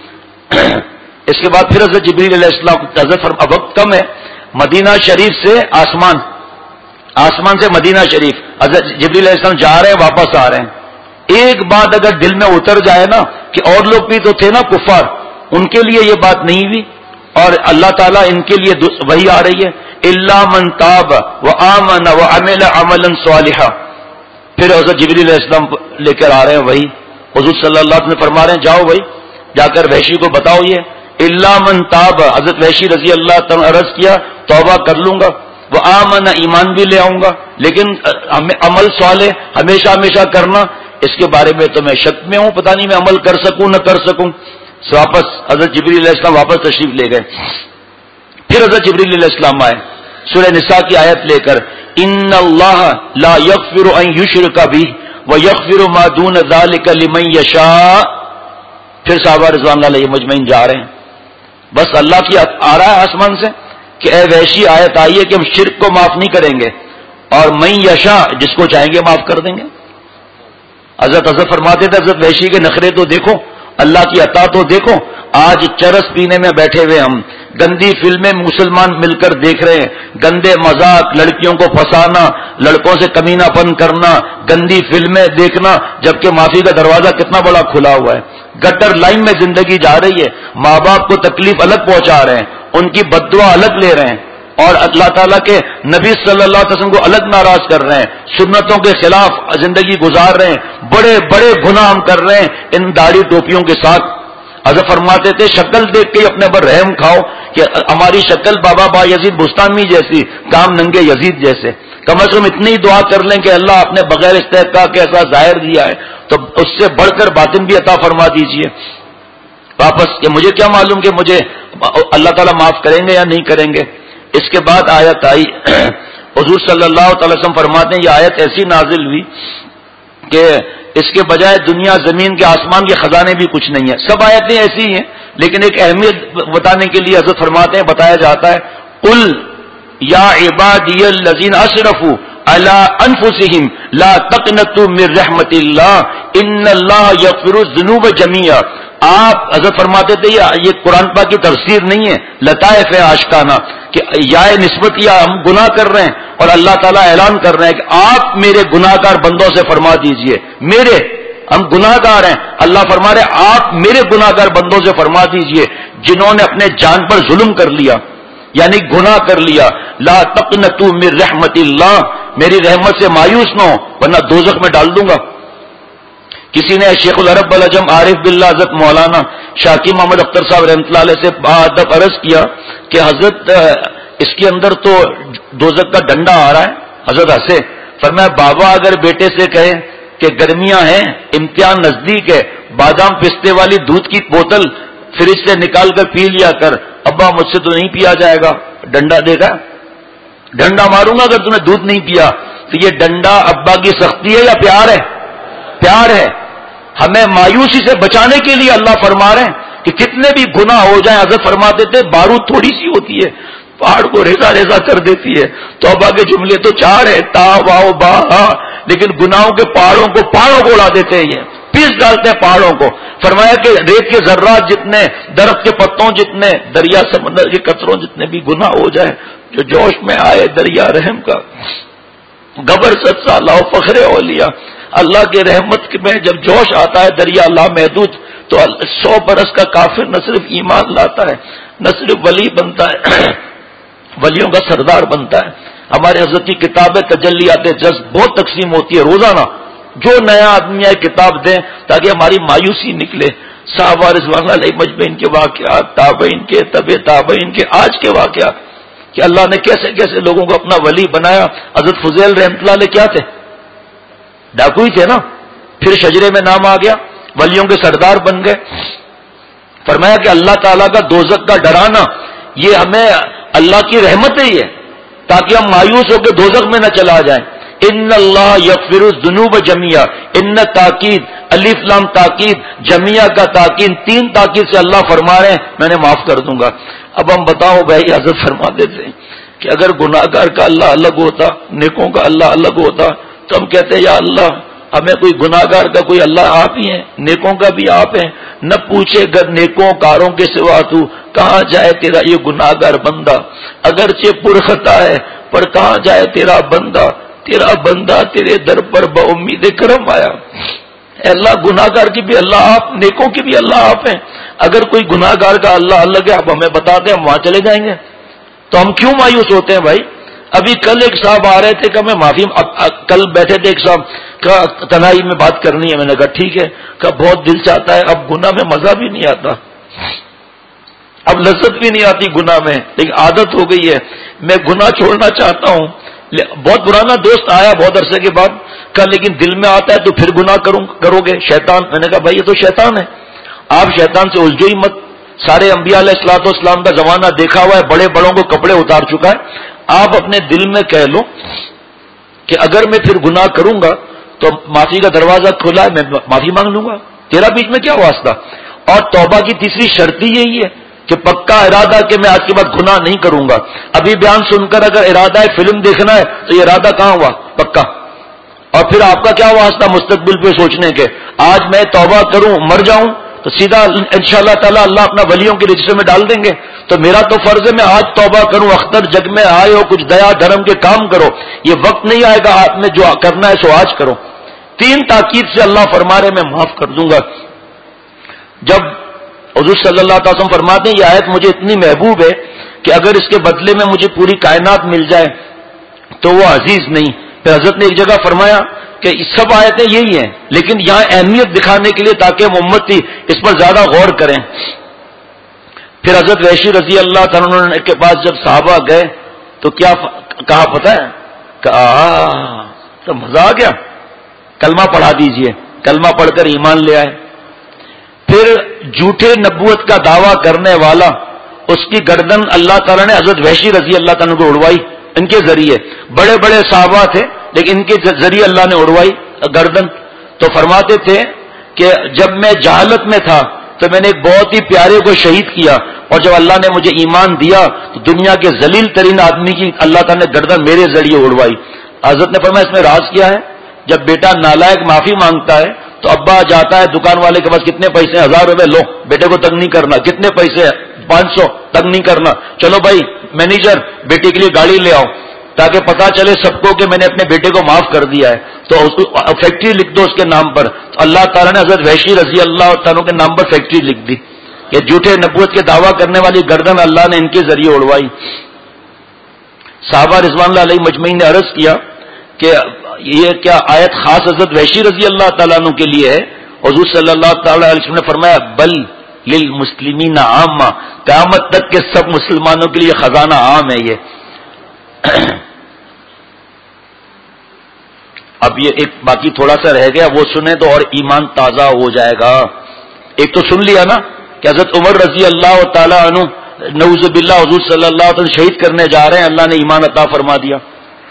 اس کے بعد پھر حضرت جبریل علیہ السلام، حضرت اب وقت کم ہے، مدینہ شریف سے آسمان، آسمان سے مدینہ شریف حضرت جبریل علیہ السلام جا رہے ہیں، واپس آ رہے ہیں۔ ایک بات اگر دل میں اتر جائے نا کہ اور لوگ بھی تو تھے نا کفار، ان کے لیے یہ بات نہیں ہوئی، اور اللہ تعالیٰ ان کے لیے وہی آ رہی ہے الا من تاب وآمن وعمل عملا صالحا۔ پھر حضرت جبریل علیہ السلام لے کر آ رہے ہیں وہی، حضور صلی اللہ علیہ وسلم فرما رہے ہیں جاؤ بھائی جا کر وحشی کو بتاؤ یہ الا من تاب، حضرت وحشی رضی اللہ تعالیٰ عرض کیا توبہ کر لوں گا، وآمن ایمان بھی لے آؤں گا، لیکن عمل صالح ہمیشہ ہمیشہ کرنا، اس کے بارے میں تو میں شک میں ہوں، پتہ نہیں میں عمل کر سکوں نہ کر سکوں۔ واپس حضرت جبریل علیہ السلام واپس تشریف لے گئے۔ پھر حضرت جبریل علیہ السلام آئے سورہ نساء کی آیت لے کر، ان اللہ لا یغفر ان یشرک بہ ویغفر ما دون ذلک لمن یشاء۔ پھر صحابہ رضوان اللہ علیہ مجمعین جا رہے ہیں، بس اللہ کی آ رہا ہے آسمان سے کہ اے وحشی آیت آئی ہے کہ ہم شرک کو معاف نہیں کریں گے، اور من یشاء جس کو چاہیں گے معاف کر دیں گے۔ حضرت حضرت فرماتے تھے حضرت وحشی کے نخرے تو دیکھو، اللہ کی عطا تو دیکھو، آج چرس پینے میں بیٹھے ہوئے ہم، گندی فلمیں مسلمان مل کر دیکھ رہے ہیں، گندے مذاق، لڑکیوں کو پھنسانا، لڑکوں سے کمینہ پن کرنا، گندی فلمیں دیکھنا، جبکہ معافی کا دروازہ کتنا بڑا کھلا ہوا ہے۔ گٹر لائن میں زندگی جا رہی ہے، ماں باپ کو تکلیف الگ پہنچا رہے ہیں، ان کی بد دعا الگ لے رہے ہیں، اور اللہ تعالیٰ کے نبی صلی اللہ علیہ وسلم کو الگ ناراض کر رہے ہیں، سنتوں کے خلاف زندگی گزار رہے ہیں، بڑے بڑے گناہ ہم کر رہے ہیں ان داڑھی ٹوپیوں کے ساتھ۔ حضرت فرماتے تھے شکل دیکھ کے اپنے پر رحم کھاؤ کہ ہماری شکل بابا با یزید بستانی جیسی، کام ننگے یزید جیسے، کم از کم اتنی دعا کر لیں کہ اللہ آپ نے بغیر استحقاق کے ایسا ظاہر دیا ہے تو اس سے بڑھ کر باطن بھی عطا فرما دیجئے۔ واپس کہ مجھے کیا معلوم کہ مجھے اللہ تعالیٰ معاف کریں گے یا نہیں کریں گے۔ اس کے بعد آیت آئی، حضور صلی اللہ تعالی وسلم فرماتے ہیں یہ آیت ایسی نازل ہوئی کہ اس کے بجائے دنیا زمین کے آسمان کے خزانے بھی کچھ نہیں ہے۔ سب آیتیں ایسی ہیں لیکن ایک اہمیت بتانے کے لیے حضرت فرماتے ہیں، بتایا جاتا ہے قل یا عبادی الذین اسرفوا علی انفسہم لا تقنطوا من رحمت اللہ ان اللہ یغفر الذنوب جميعا۔ آپ حضرت فرماتے تھے یہ قرآن پاک کی تفسیر نہیں ہے، لطائف ہے آشکانہ کہ یا نسبت یا ہم گناہ کر رہے ہیں اور اللہ تعالیٰ اعلان کر رہے ہیں کہ آپ میرے گناہ گار بندوں سے فرما دیجئے، میرے ہم گناہ گار ہیں، اللہ فرما رہے آپ میرے گناہ گار بندوں سے فرما دیجئے جنہوں نے اپنے جان پر ظلم کر لیا، یعنی گناہ کر لیا، لا تقنطوا من رحمت اللہ، میری رحمت سے مایوس نہ ہو ورنہ دوزخ میں ڈال دوں گا۔ کسی نے شیخ العرب العجم عارف باللہ حضرت مولانا شاکی محمد اختر صاحب رحمۃ اللہ علیہ سے بادب عرض کیا کہ حضرت اس کے اندر تو دوزخ کا ڈنڈا آ رہا ہے۔ حضرت ہنسے، فرمایا بابا اگر بیٹے سے کہے کہ گرمیاں ہیں، امتحان نزدیک ہے، بادام پستے والی دودھ کی بوتل فریج سے نکال کر پی لیا کر، ابا مجھ سے تو نہیں پیا جائے گا، ڈنڈا دے گا، ڈنڈا ماروں گا اگر تم نے دودھ نہیں پیا، تو یہ ڈنڈا ابا کی سختی ہے یا پیار ہے؟ پیار ہے۔ ہمیں مایوسی سے بچانے کے لیے اللہ فرما رہے ہیں کہ کتنے بھی گناہ ہو جائیں، حضرت فرماتے تھے بارود تھوڑی سی ہوتی ہے پہاڑ کو ریزا ریزا کر دیتی ہے، توبہ کے جملے تو چار ہے تا واؤ با ہا، لیکن گناہوں کے پہاڑوں کو پہاڑوں کو اڑا دیتے ہیں، یہ پیس ڈالتے ہیں پہاڑوں کو۔ فرمایا کہ ریت کے ذرات جتنے، درخت کے پتوں جتنے، دریا سمندر کے قطروں جتنے بھی گناہ ہو جائے، جو جوش میں آئے دریا رحم کا گبر ست لاؤ فخر اولیاء، اللہ کے رحمت میں جب جوش آتا ہے دریا لامحدود، تو سو برس کا کافر نہ صرف ایمان لاتا ہے، نہ صرف ولی بنتا ہے، ولیوں کا سردار بنتا ہے۔ ہمارے حضرت کی کتابیں تجلیات جذب بہت تقسیم ہوتی ہے روزانہ، جو نیا آدمی ہے کتاب دیں تاکہ ہماری مایوسی نکلے۔ صحابہ رضوان اللہ علیہ مجمعین کے واقعات، تابعین کے، تبع تابعین کے، آج کے واقعات کہ اللہ نے کیسے کیسے لوگوں کو اپنا ولی بنایا۔ حضرت فضیل رحمۃ اللہ علیہ کیا تھے؟ ڈاکو ہی تھے نا، پھر شجرے میں نام آ گیا، ولیوں کے سردار بن گئے۔ فرمایا کہ اللہ تعالیٰ کا دوزخ کا ڈرانا یہ ہمیں اللہ کی رحمت ہی ہے تاکہ ہم مایوس ہو کے دوزخ میں نہ چلا جائیں۔ ان اللہ یغفر الذنوب جميعا، ان تاکید، الف لام تاکید، جميعا کا تاکید، تین تاکید سے اللہ فرما رہے ہیں میں نے معاف کر دوں گا۔ اب ہم بتاؤ بھائی، حضرت فرما دیتے ہیں کہ اگر گناہ گار کا اللہ الگ ہوتا، نیکوں کا اللہ الگ ہوتا، تو ہم کہتے ہیں یا اللہ ہمیں کوئی گناہ گار کا کوئی اللہ آپ ہی ہیں، نیکوں کا بھی آپ ہیں، نہ پوچھے گر نیکوں کاروں کے سوا تو کہاں جائے تیرا یہ گناہ گار بندہ، اگرچہ پرخطا ہے پر کہاں جائے تیرا بندہ، تیرا بندہ تیرے در پر بامید کرم آیا۔ اے اللہ گناہ گار کی بھی اللہ آپ، نیکوں کی بھی اللہ آپ ہیں، اگر کوئی گناہ گار کا اللہ الگ ہے اب ہمیں بتا دیں، ہم وہاں چلے جائیں گے۔ تو ہم کیوں مایوس ہوتے ہیں بھائی؟ ابھی کل ایک صاحب آ رہے تھے کہ میں معافی، کل بیٹھے تھے ایک صاحب کا تنہائی میں بات کرنی ہے، میں نے کہا ٹھیک ہے، کہ بہت دل چاہتا ہے، اب گناہ میں مزہ بھی نہیں آتا، اب لذت بھی نہیں آتی گناہ میں، لیکن عادت ہو گئی ہے، میں گناہ چھوڑنا چاہتا ہوں۔ بہت پرانا دوست آیا بہت عرصے کے بعد، کہا لیکن دل میں آتا ہے تو پھر گناہ کروں کرو گے شیطان۔ میں نے کہا بھائی یہ تو شیطان ہے، آپ شیطان سے الجھو ہی مت، سارے انبیاء علیہ الصلوۃ والسلام کا زمانہ دیکھا ہوا ہے، بڑے بڑوں کو کپڑے اتار چکا ہے۔ آپ اپنے دل میں کہہ لو کہ اگر میں پھر گناہ کروں گا تو معافی کا دروازہ کھلا ہے، میں معافی مانگ لوں گا، تیرا بیچ میں کیا واسطہ۔ اور توبہ کی تیسری شرط ہی یہی ہے کہ پکا ارادہ کہ میں آج کے بعد گناہ نہیں کروں گا۔ ابھی بیان سن کر اگر ارادہ ہے فلم دیکھنا ہے تو یہ ارادہ کہاں ہوا؟ پکا۔ اور پھر آپ کا کیا واسطہ مستقبل پہ سوچنے کے، آج میں توبہ کروں مر جاؤں تو سیدھا انشاءاللہ تعالی اللہ اپنا ولیوں کے رجسٹر میں ڈال دیں گے۔ تو میرا تو فرض ہے میں آج توبہ کروں، اختر جگ میں آئے ہو کچھ دیا دھرم کے کام کرو، یہ وقت نہیں آئے گا آپ میں جو کرنا ہے سو آج کرو۔ تین تاکید سے اللہ فرما رہے میں معاف کر دوں گا۔ جب حضور صلی اللہ علیہ وسلم فرماتے ہیں یہ آیت مجھے اتنی محبوب ہے کہ اگر اس کے بدلے میں مجھے پوری کائنات مل جائے تو وہ عزیز نہیں. پھر حضرت نے ایک جگہ فرمایا کہ سب آیتیں یہی ہیں لیکن یہاں اہمیت دکھانے کے لیے تاکہ ہم امتی اس پر زیادہ غور کریں. پھر حضرت وحشی رضی اللہ تعالیٰ عنہ کے پاس جب صحابہ گئے تو کیا کہا پتہ ہے؟ کہا تو مزہ آ گیا, کلمہ پڑھا دیجئے. کلمہ پڑھ کر ایمان لے آئے. پھر جھوٹے نبوت کا دعویٰ کرنے والا اس کی گردن اللہ تعالیٰ نے حضرت وحشی رضی اللہ تعالیٰ کو اڑوائی ان کے ذریعے. بڑے بڑے صحابہ تھے لیکن ان کے ذریعے اللہ نے اڑوائی گردن. تو فرماتے تھے کہ جب میں جہالت میں تھا تو میں نے ایک بہت ہی پیارے کو شہید کیا, اور جب اللہ نے مجھے ایمان دیا تو دنیا کے ذلیل ترین آدمی کی اللہ تعالیٰ نے گردن میرے ذریعے اڑوائی. حضرت نے فرمایا اس میں راز کیا ہے؟ جب بیٹا نالائق معافی مانگتا ہے تو ابا جاتا ہے دکان والے کے پاس, کتنے پیسے؟ ہزار روپے لو, بیٹے کو تنگ نہیں کرنا. کتنے پیسے؟ پانچ سو, تنگ نہیں کرنا. چلو بھائی مینیجر بیٹے کے لیے گاڑی لے آؤ تاکہ پتا چلے سب کو کہ میں نے اپنے بیٹے کو معاف کر دیا ہے, تو فیکٹری لکھ دو اس کے نام پر. تو اللہ تعالیٰ نے حضرت وحشی رضی اللہ تعالیٰ کے نام پر فیکٹری لکھ دی. یہ جھوٹے نبوت کے دعویٰ کرنے والی گردن اللہ نے ان کے ذریعے اڑوائی. صحابہ رضوان اللہ علیہ مجمعین نے عرض کیا کہ یہ کیا آیت خاص حضرت وحشی رضی اللہ تعالیٰ عنہ کے لیے ہے؟ حضور صلی اللہ تعالیٰ علیہ وسلم نے فرمایا بل للمسلمین عامہ, قیامت تک کے سب مسلمانوں کے لیے خزانہ عام ہے یہ. اب یہ ایک باقی تھوڑا سا رہ گیا, وہ سنیں تو اور ایمان تازہ ہو جائے گا. ایک تو سن لیا نا کہ حضرت عمر رضی اللہ تعالیٰ عنہ نعوذ باللہ حضور صلی اللہ علیہ وسلم شہید کرنے جا رہے ہیں, اللہ نے ایمان عطا فرما دیا.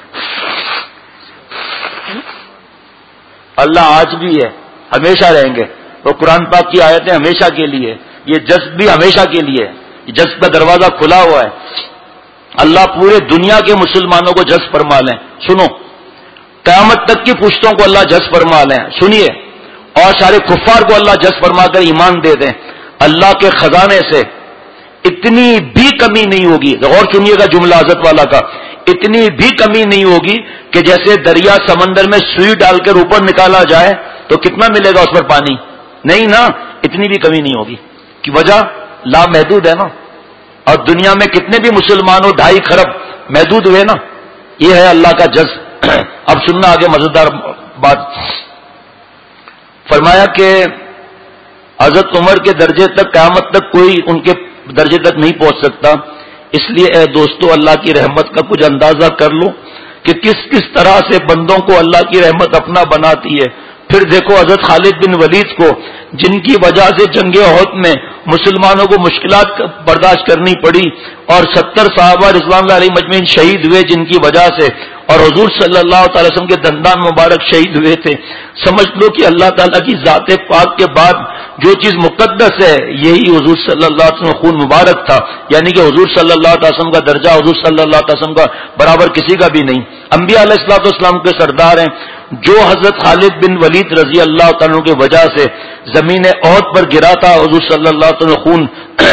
اللہ آج بھی ہے, ہمیشہ رہیں گے. وہ قرآن پاک کی آیتیں ہمیشہ کے لیے, یہ جذب بھی ہمیشہ کے لیے, جذب کا دروازہ کھلا ہوا ہے. اللہ پورے دنیا کے مسلمانوں کو جذب فرما لیں. سنو, قیامت تک کی پشتوں کو اللہ جذب فرما لیں, سنیے, اور سارے کفار کو اللہ جذب فرما کر ایمان دے دیں. اللہ کے خزانے سے اتنی بھی کمی نہیں ہوگی. غور سنیے گا جملہ حضرت والا کا, اتنی بھی کمی نہیں ہوگی کہ جیسے دریا سمندر میں سوئی ڈال کر اوپر نکالا جائے تو کتنا ملے گا اس پر پانی؟ نہیں نا, اتنی بھی کمی نہیں ہوگی. کی وجہ لامحدود ہے نا, اور دنیا میں کتنے بھی مسلمان ہو, ڈھائی خرب, محدود ہوئے نا. یہ ہے اللہ کا جذب. اب سننا آگے مزیدار بات. فرمایا کہ حضرت عمر کے درجے تک قیامت تک کوئی ان کے درجے تک نہیں پہنچ سکتا. اس لیے اے دوستو اللہ کی رحمت کا کچھ اندازہ کر لو کہ کس کس طرح سے بندوں کو اللہ کی رحمت اپنا بناتی ہے. پھر دیکھو حضرت خالد بن ولید کو, جن کی وجہ سے جنگ احد میں مسلمانوں کو مشکلات برداشت کرنی پڑی, اور ستر صحابہ رضوان اللہ علیہ مجمعین شہید ہوئے جن کی وجہ سے, اور حضور صلی اللہ تعالی وسلم کے دندان مبارک شہید ہوئے تھے. سمجھ لو کہ اللہ تعالیٰ کی ذات پاک کے بعد جو چیز مقدس ہے یہی حضور صلی اللہ علیہ وسلم خون مبارک تھا. یعنی کہ حضور صلی اللہ علیہ وسلم کا درجہ حضور صلی اللہ علیہ وسلم کا برابر کسی کا بھی نہیں. انبیاء علیہ الصلوۃ والسلام کے سردار ہیں. جو حضرت خالد بن ولید رضی اللہ تعالیٰ کی وجہ سے زمین احد پر گرا تھا حضور صلی اللہ علیہ وسلم خون,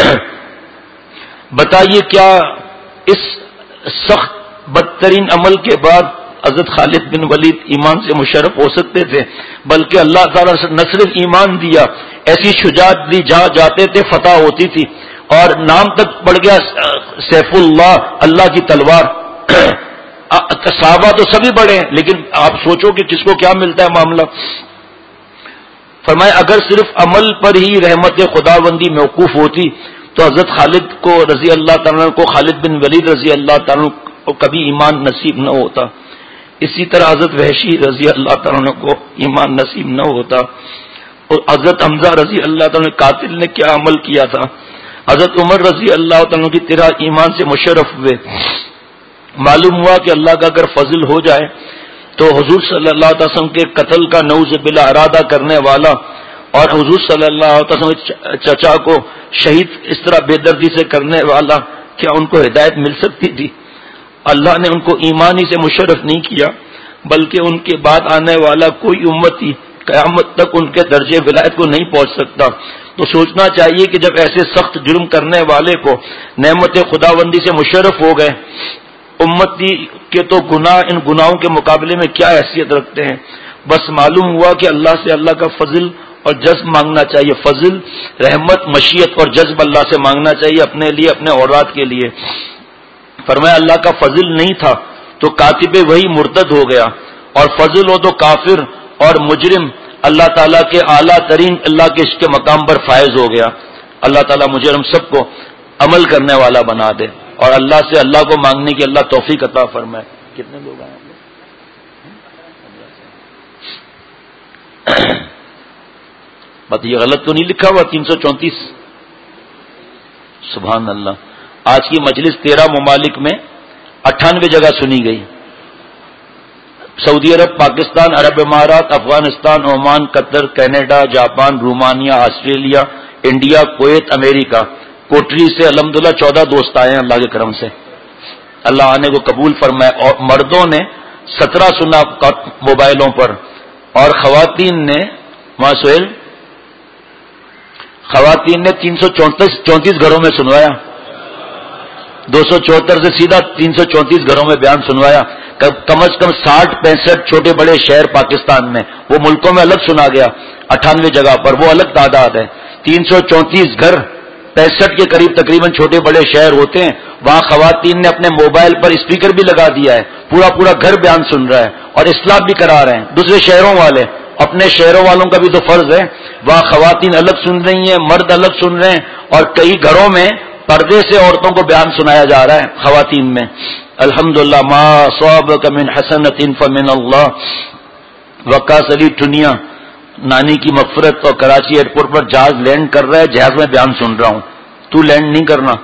بتائیے کیا اس سخت بدترین عمل کے بعد حضرت خالد بن ولید ایمان سے مشرف ہو سکتے تھے؟ بلکہ اللہ تعالیٰ نے نہ صرف ایمان دیا, ایسی شجاعت دی جہاں جاتے تھے فتح ہوتی تھی, اور نام تک پڑ گیا سیف اللہ, اللہ کی تلوار. صحابہ تو سبھی بڑے ہیں, لیکن آپ سوچو کہ کس کو کیا ملتا ہے معاملہ. فرمایا اگر صرف عمل پر ہی رحمت خداوندی موقوف ہوتی تو حضرت خالد کو رضی اللہ تعالیٰ کو خالد بن ولید رضی اللہ تعالیٰ کو کبھی ایمان نصیب نہ ہوتا. اسی طرح حضرت وحشی رضی اللہ تعالیٰ کو ایمان نصیب نہ ہوتا. اور حضرت حمزہ رضی اللہ تعالیٰ قاتل نے کیا عمل کیا تھا. حضرت عمر رضی اللہ تعالیٰ کی طرح ایمان سے مشرف ہوئے. معلوم ہوا کہ اللہ کا اگر فضل ہو جائے تو حضور صلی اللہ علیہ وسلم کے قتل کا نعوذ باللہ ارادہ کرنے والا اور حضور صلی اللہ علیہ وسلم چچا کو شہید اس طرح بے دردی سے کرنے والا, کیا ان کو ہدایت مل سکتی تھی؟ اللہ نے ان کو ایمان ہی سے مشرف نہیں کیا, بلکہ ان کے بعد آنے والا کوئی امتی قیامت تک ان کے درجے ولایت کو نہیں پہنچ سکتا. تو سوچنا چاہیے کہ جب ایسے سخت جرم کرنے والے کو نعمت خداوندی سے مشرف ہو گئے, امتی کے تو گناہ ان گناہوں کے مقابلے میں کیا حیثیت رکھتے ہیں. بس معلوم ہوا کہ اللہ سے اللہ کا فضل اور جذب مانگنا چاہیے، فضل، رحمت، مشیت اور جذب اللہ سے مانگنا چاہیے اپنے لیے، اپنے اولاد کے لیے۔ فرمایا اللہ کا فضل نہیں تھا تو کاتب وہی مرتد ہو گیا، اور فضل ہو تو کافر اور مجرم اللہ تعالیٰ کے اعلیٰ ترین اللہ کے عشق کے مقام پر فائز ہو گیا۔ اللہ تعالیٰ مجھے ہم سب کو عمل کرنے والا بنا دے، اور اللہ سے اللہ کو مانگنے کی اللہ توفیق عطا فرمائے۔ کتنے لوگ آئے بات یہ غلط تو نہیں لکھا ہوا؟ تین سو چونتیس، سبحان اللہ۔ آج کی مجلس تیرہ ممالک میں اٹھانوے جگہ سنی گئی، سعودی عرب، پاکستان، عرب امارات، افغانستان، عمان، قطر، Canada, Japan, Romania, Australia, India, کویت، امریکہ۔ کوٹری سے الحمدللہ چودہ دوست آئے ہیں اللہ کے کرم سے، اللہ آنے کو قبول فرمائے۔ اور مردوں نے سترہ سنا موبائلوں پر، اور خواتین نے وہاں سہیل خواتین نے تین سو چونتیس چونتیس گھروں میں سنوایا، دو سو چوہتر سے سیدھا تین سو چونتیس گھروں میں بیان سنوایا۔ کم از کم ساٹھ پینسٹھ چھوٹے بڑے شہر پاکستان میں، وہ ملکوں میں الگ سنا گیا، اٹھانوے جگہ پر، وہ الگ تعداد ہے۔ تین سو چونتیس گھر، پینسٹھ کے قریب تقریباً چھوٹے بڑے شہر ہوتے ہیں، وہاں خواتین نے اپنے موبائل پر اسپیکر بھی لگا دیا ہے، پورا پورا گھر بیان سن رہا ہے، اور اصلاح بھی کرا رہے ہیں۔ دوسرے شہروں والے، اپنے شہروں والوں کا بھی تو فرض ہے، وہاں خواتین الگ سن رہی ہیں، مرد الگ سن رہے ہیں، اور کئی گھروں میں پردے سے عورتوں کو بیان سنایا جا رہا ہے خواتین میں۔ الحمدللہ، ما صابک من حسنۃ فمن اللہ۔ وقاص علی ٹنیا نانی کی مغفرت، اور کراچی ایئرپورٹ پر جہاز لینڈ کر رہا ہے، جہاز میں بیان سن رہا ہوں، تو لینڈ نہیں کرنا۔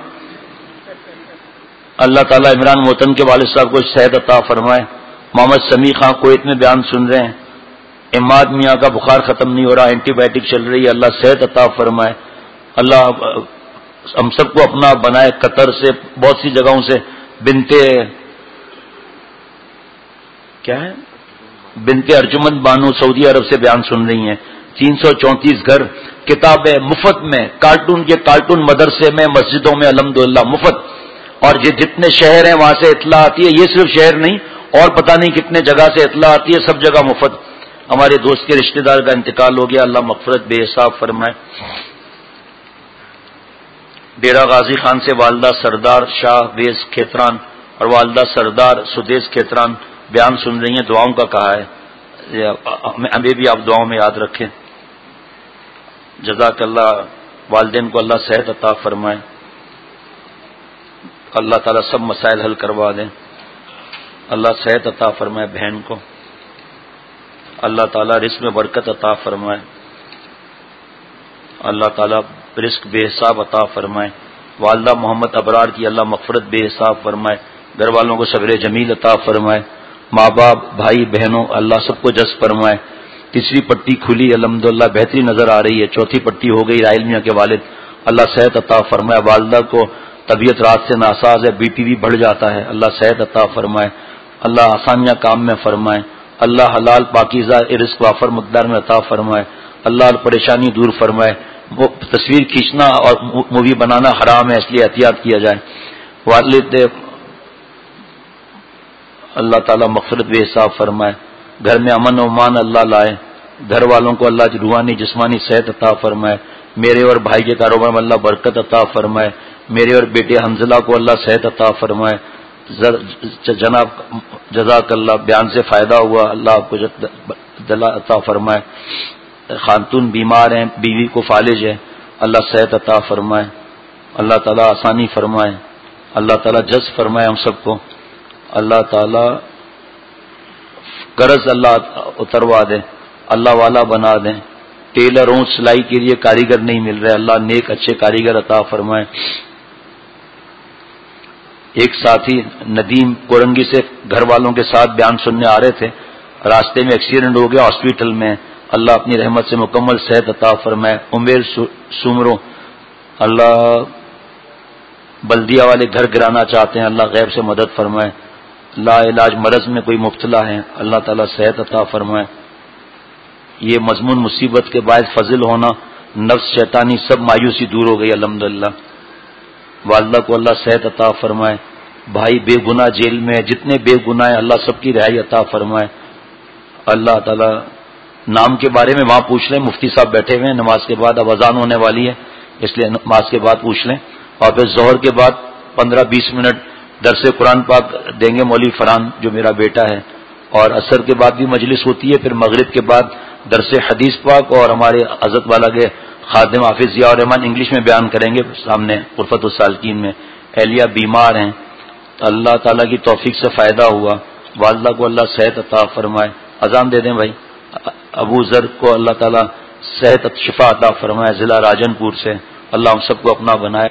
اللہ تعالیٰ عمران موتن کے والد صاحب کو صحت عطا فرمائے۔ محمد سمیع خان کویت میں بیان سن رہے ہیں۔ اماد میاں کا بخار ختم نہیں ہو رہا، اینٹی بائیوٹک چل رہی ہے، اللہ صحت عطا فرمائے۔ اللہ ہم سب کو اپنا بنائے۔ قطر سے، بہت سی جگہوں سے بنتے کیا ہے بنتے ارجمند بانو سعودی عرب سے بیان سن رہی ہیں۔ تین سو چونتیس گھر، کتابیں مفت میں، کارٹون کے کارٹون مدرسے میں، مسجدوں میں الحمدللہ مفت، اور یہ جتنے شہر ہیں وہاں سے اطلاع آتی ہے۔ یہ صرف شہر نہیں، اور پتہ نہیں کتنے جگہ سے اطلاع آتی ہے، سب جگہ مفت۔ ہمارے دوست کے رشتہ دار کا انتقال ہو گیا، اللہ مغفرت بے حساب فرمائے۔ ڈیرہ غازی خان سے والدہ سردار شاہ ویز کھیتران اور والدہ سردار سدیش کھیتران بیان سن رہی ہیں، دعاؤں کا کہا ہے، ہمیں بھی آپ دعاؤں میں یاد رکھیں۔ جزاک اللہ، والدین کو اللہ صحت عطا فرمائے، اللہ تعالیٰ سب مسائل حل کروا دیں، اللہ صحت عطا فرمائے بہن کو، اللہ تعالیٰ رزق میں برکت عطا فرمائے، اللہ تعالیٰ رزق بے حساب عطا فرمائے۔ والدہ محمد ابرار کی اللہ مغفرت بے حساب فرمائے، گھر والوں کو صبر جمیل عطا فرمائے، ماں باپ بھائی بہنوں اللہ سب کو جذب فرمائے۔ تیسری پٹی کھلی الحمدللہ، بہتری نظر آ رہی ہے، چوتھی پٹی ہو گئی راہیل میاں کے والد، اللہ صحت عطا فرمائے۔ والدہ کو طبیعت رات سے ناساز ہے، بی پی بھی بڑھ جاتا ہے، اللہ صحت عطا فرمائے، اللہ آسانیاں کام میں فرمائے، اللہ حلال پاکیزہ رزق وافر مقدار میں عطا فرمائے، اللہ پریشانی دور فرمائے۔ وہ تصویر کھینچنا اور مووی بنانا حرام ہے، اس لیے احتیاط کیا جائے۔ والد اللہ تعالیٰ مغفرت بے حساب فرمائے، گھر میں امن و امان اللہ لائے، گھر والوں کو اللہ روحانی جسمانی صحت عطا فرمائے، میرے اور بھائی کے کاروبار میں اللہ برکت عطا فرمائے، میرے اور بیٹے حنزلہ کو اللہ صحت عطا فرمائے۔ جناب جزاک اللہ، بیان سے فائدہ ہوا، اللہ آپ کو دلا عطا فرمائے۔ خاتون بیمار ہیں، بیوی کو فالج ہے، اللہ صحت عطا فرمائے، اللہ تعالیٰ آسانی فرمائے، اللہ تعالیٰ جذب فرمائے ہم سب کو، اللہ تعالیٰ قرض اللہ اتروا دے، اللہ والا بنا دیں۔ ٹیلروں سلائی کے لیے کاریگر نہیں مل رہے، اللہ نیک اچھے کاریگر عطا فرمائے۔ ایک ساتھی ندیم کورنگی سے گھر والوں کے ساتھ بیان سننے آ رہے تھے، راستے میں ایکسیڈنٹ ہو گیا، ہاسپٹل میں، اللہ اپنی رحمت سے مکمل صحت عطا فرمائے۔ امیر سومرو اللہ بلدیہ والے گھر گرانا چاہتے ہیں، اللہ غیب سے مدد فرمائے۔ لا علاج مرض میں کوئی مبتلا ہے، اللہ تعالیٰ صحت عطا فرمائے۔ یہ مضمون مصیبت کے باعث فضل ہونا، نفس شیطانی سب مایوسی دور ہو گئی الحمدللہ۔ والدہ کو اللہ صحت عطا فرمائے، بھائی بے گناہ جیل میں، جتنے بے گناہ ہیں اللہ سب کی رہائی عطا فرمائے، اللہ تعالیٰ نام کے بارے میں وہاں پوچھ لیں، مفتی صاحب بیٹھے ہوئے ہیں، نماز کے بعد اب اذان ہونے والی ہے اس لیے نماز کے بعد پوچھ لیں. اور پھر ظہر کے بعد پندرہ بیس منٹ درس قرآن پاک دیں گے مولوی فرحان جو میرا بیٹا ہے. اور عصر کے بعد بھی مجلس ہوتی ہے. پھر مغرب کے بعد درس حدیث پاک اور ہمارے حضرت والا کے خادم حافظ ضیاء الرحمان انگلش میں بیان کریں گے سامنے غرفت السالکین میں. اہلیہ بیمار ہیں تو اللہ تعالیٰ کی توفیق سے فائدہ ہوا، والدہ کو اللہ صحت عطا فرمائے. اذان دے دیں بھائی. ابو ذر کو اللہ تعالیٰ صحت شفا عطا فرمائے ضلع راجن پور سے. اللہ ہم سب کو اپنا بنائے.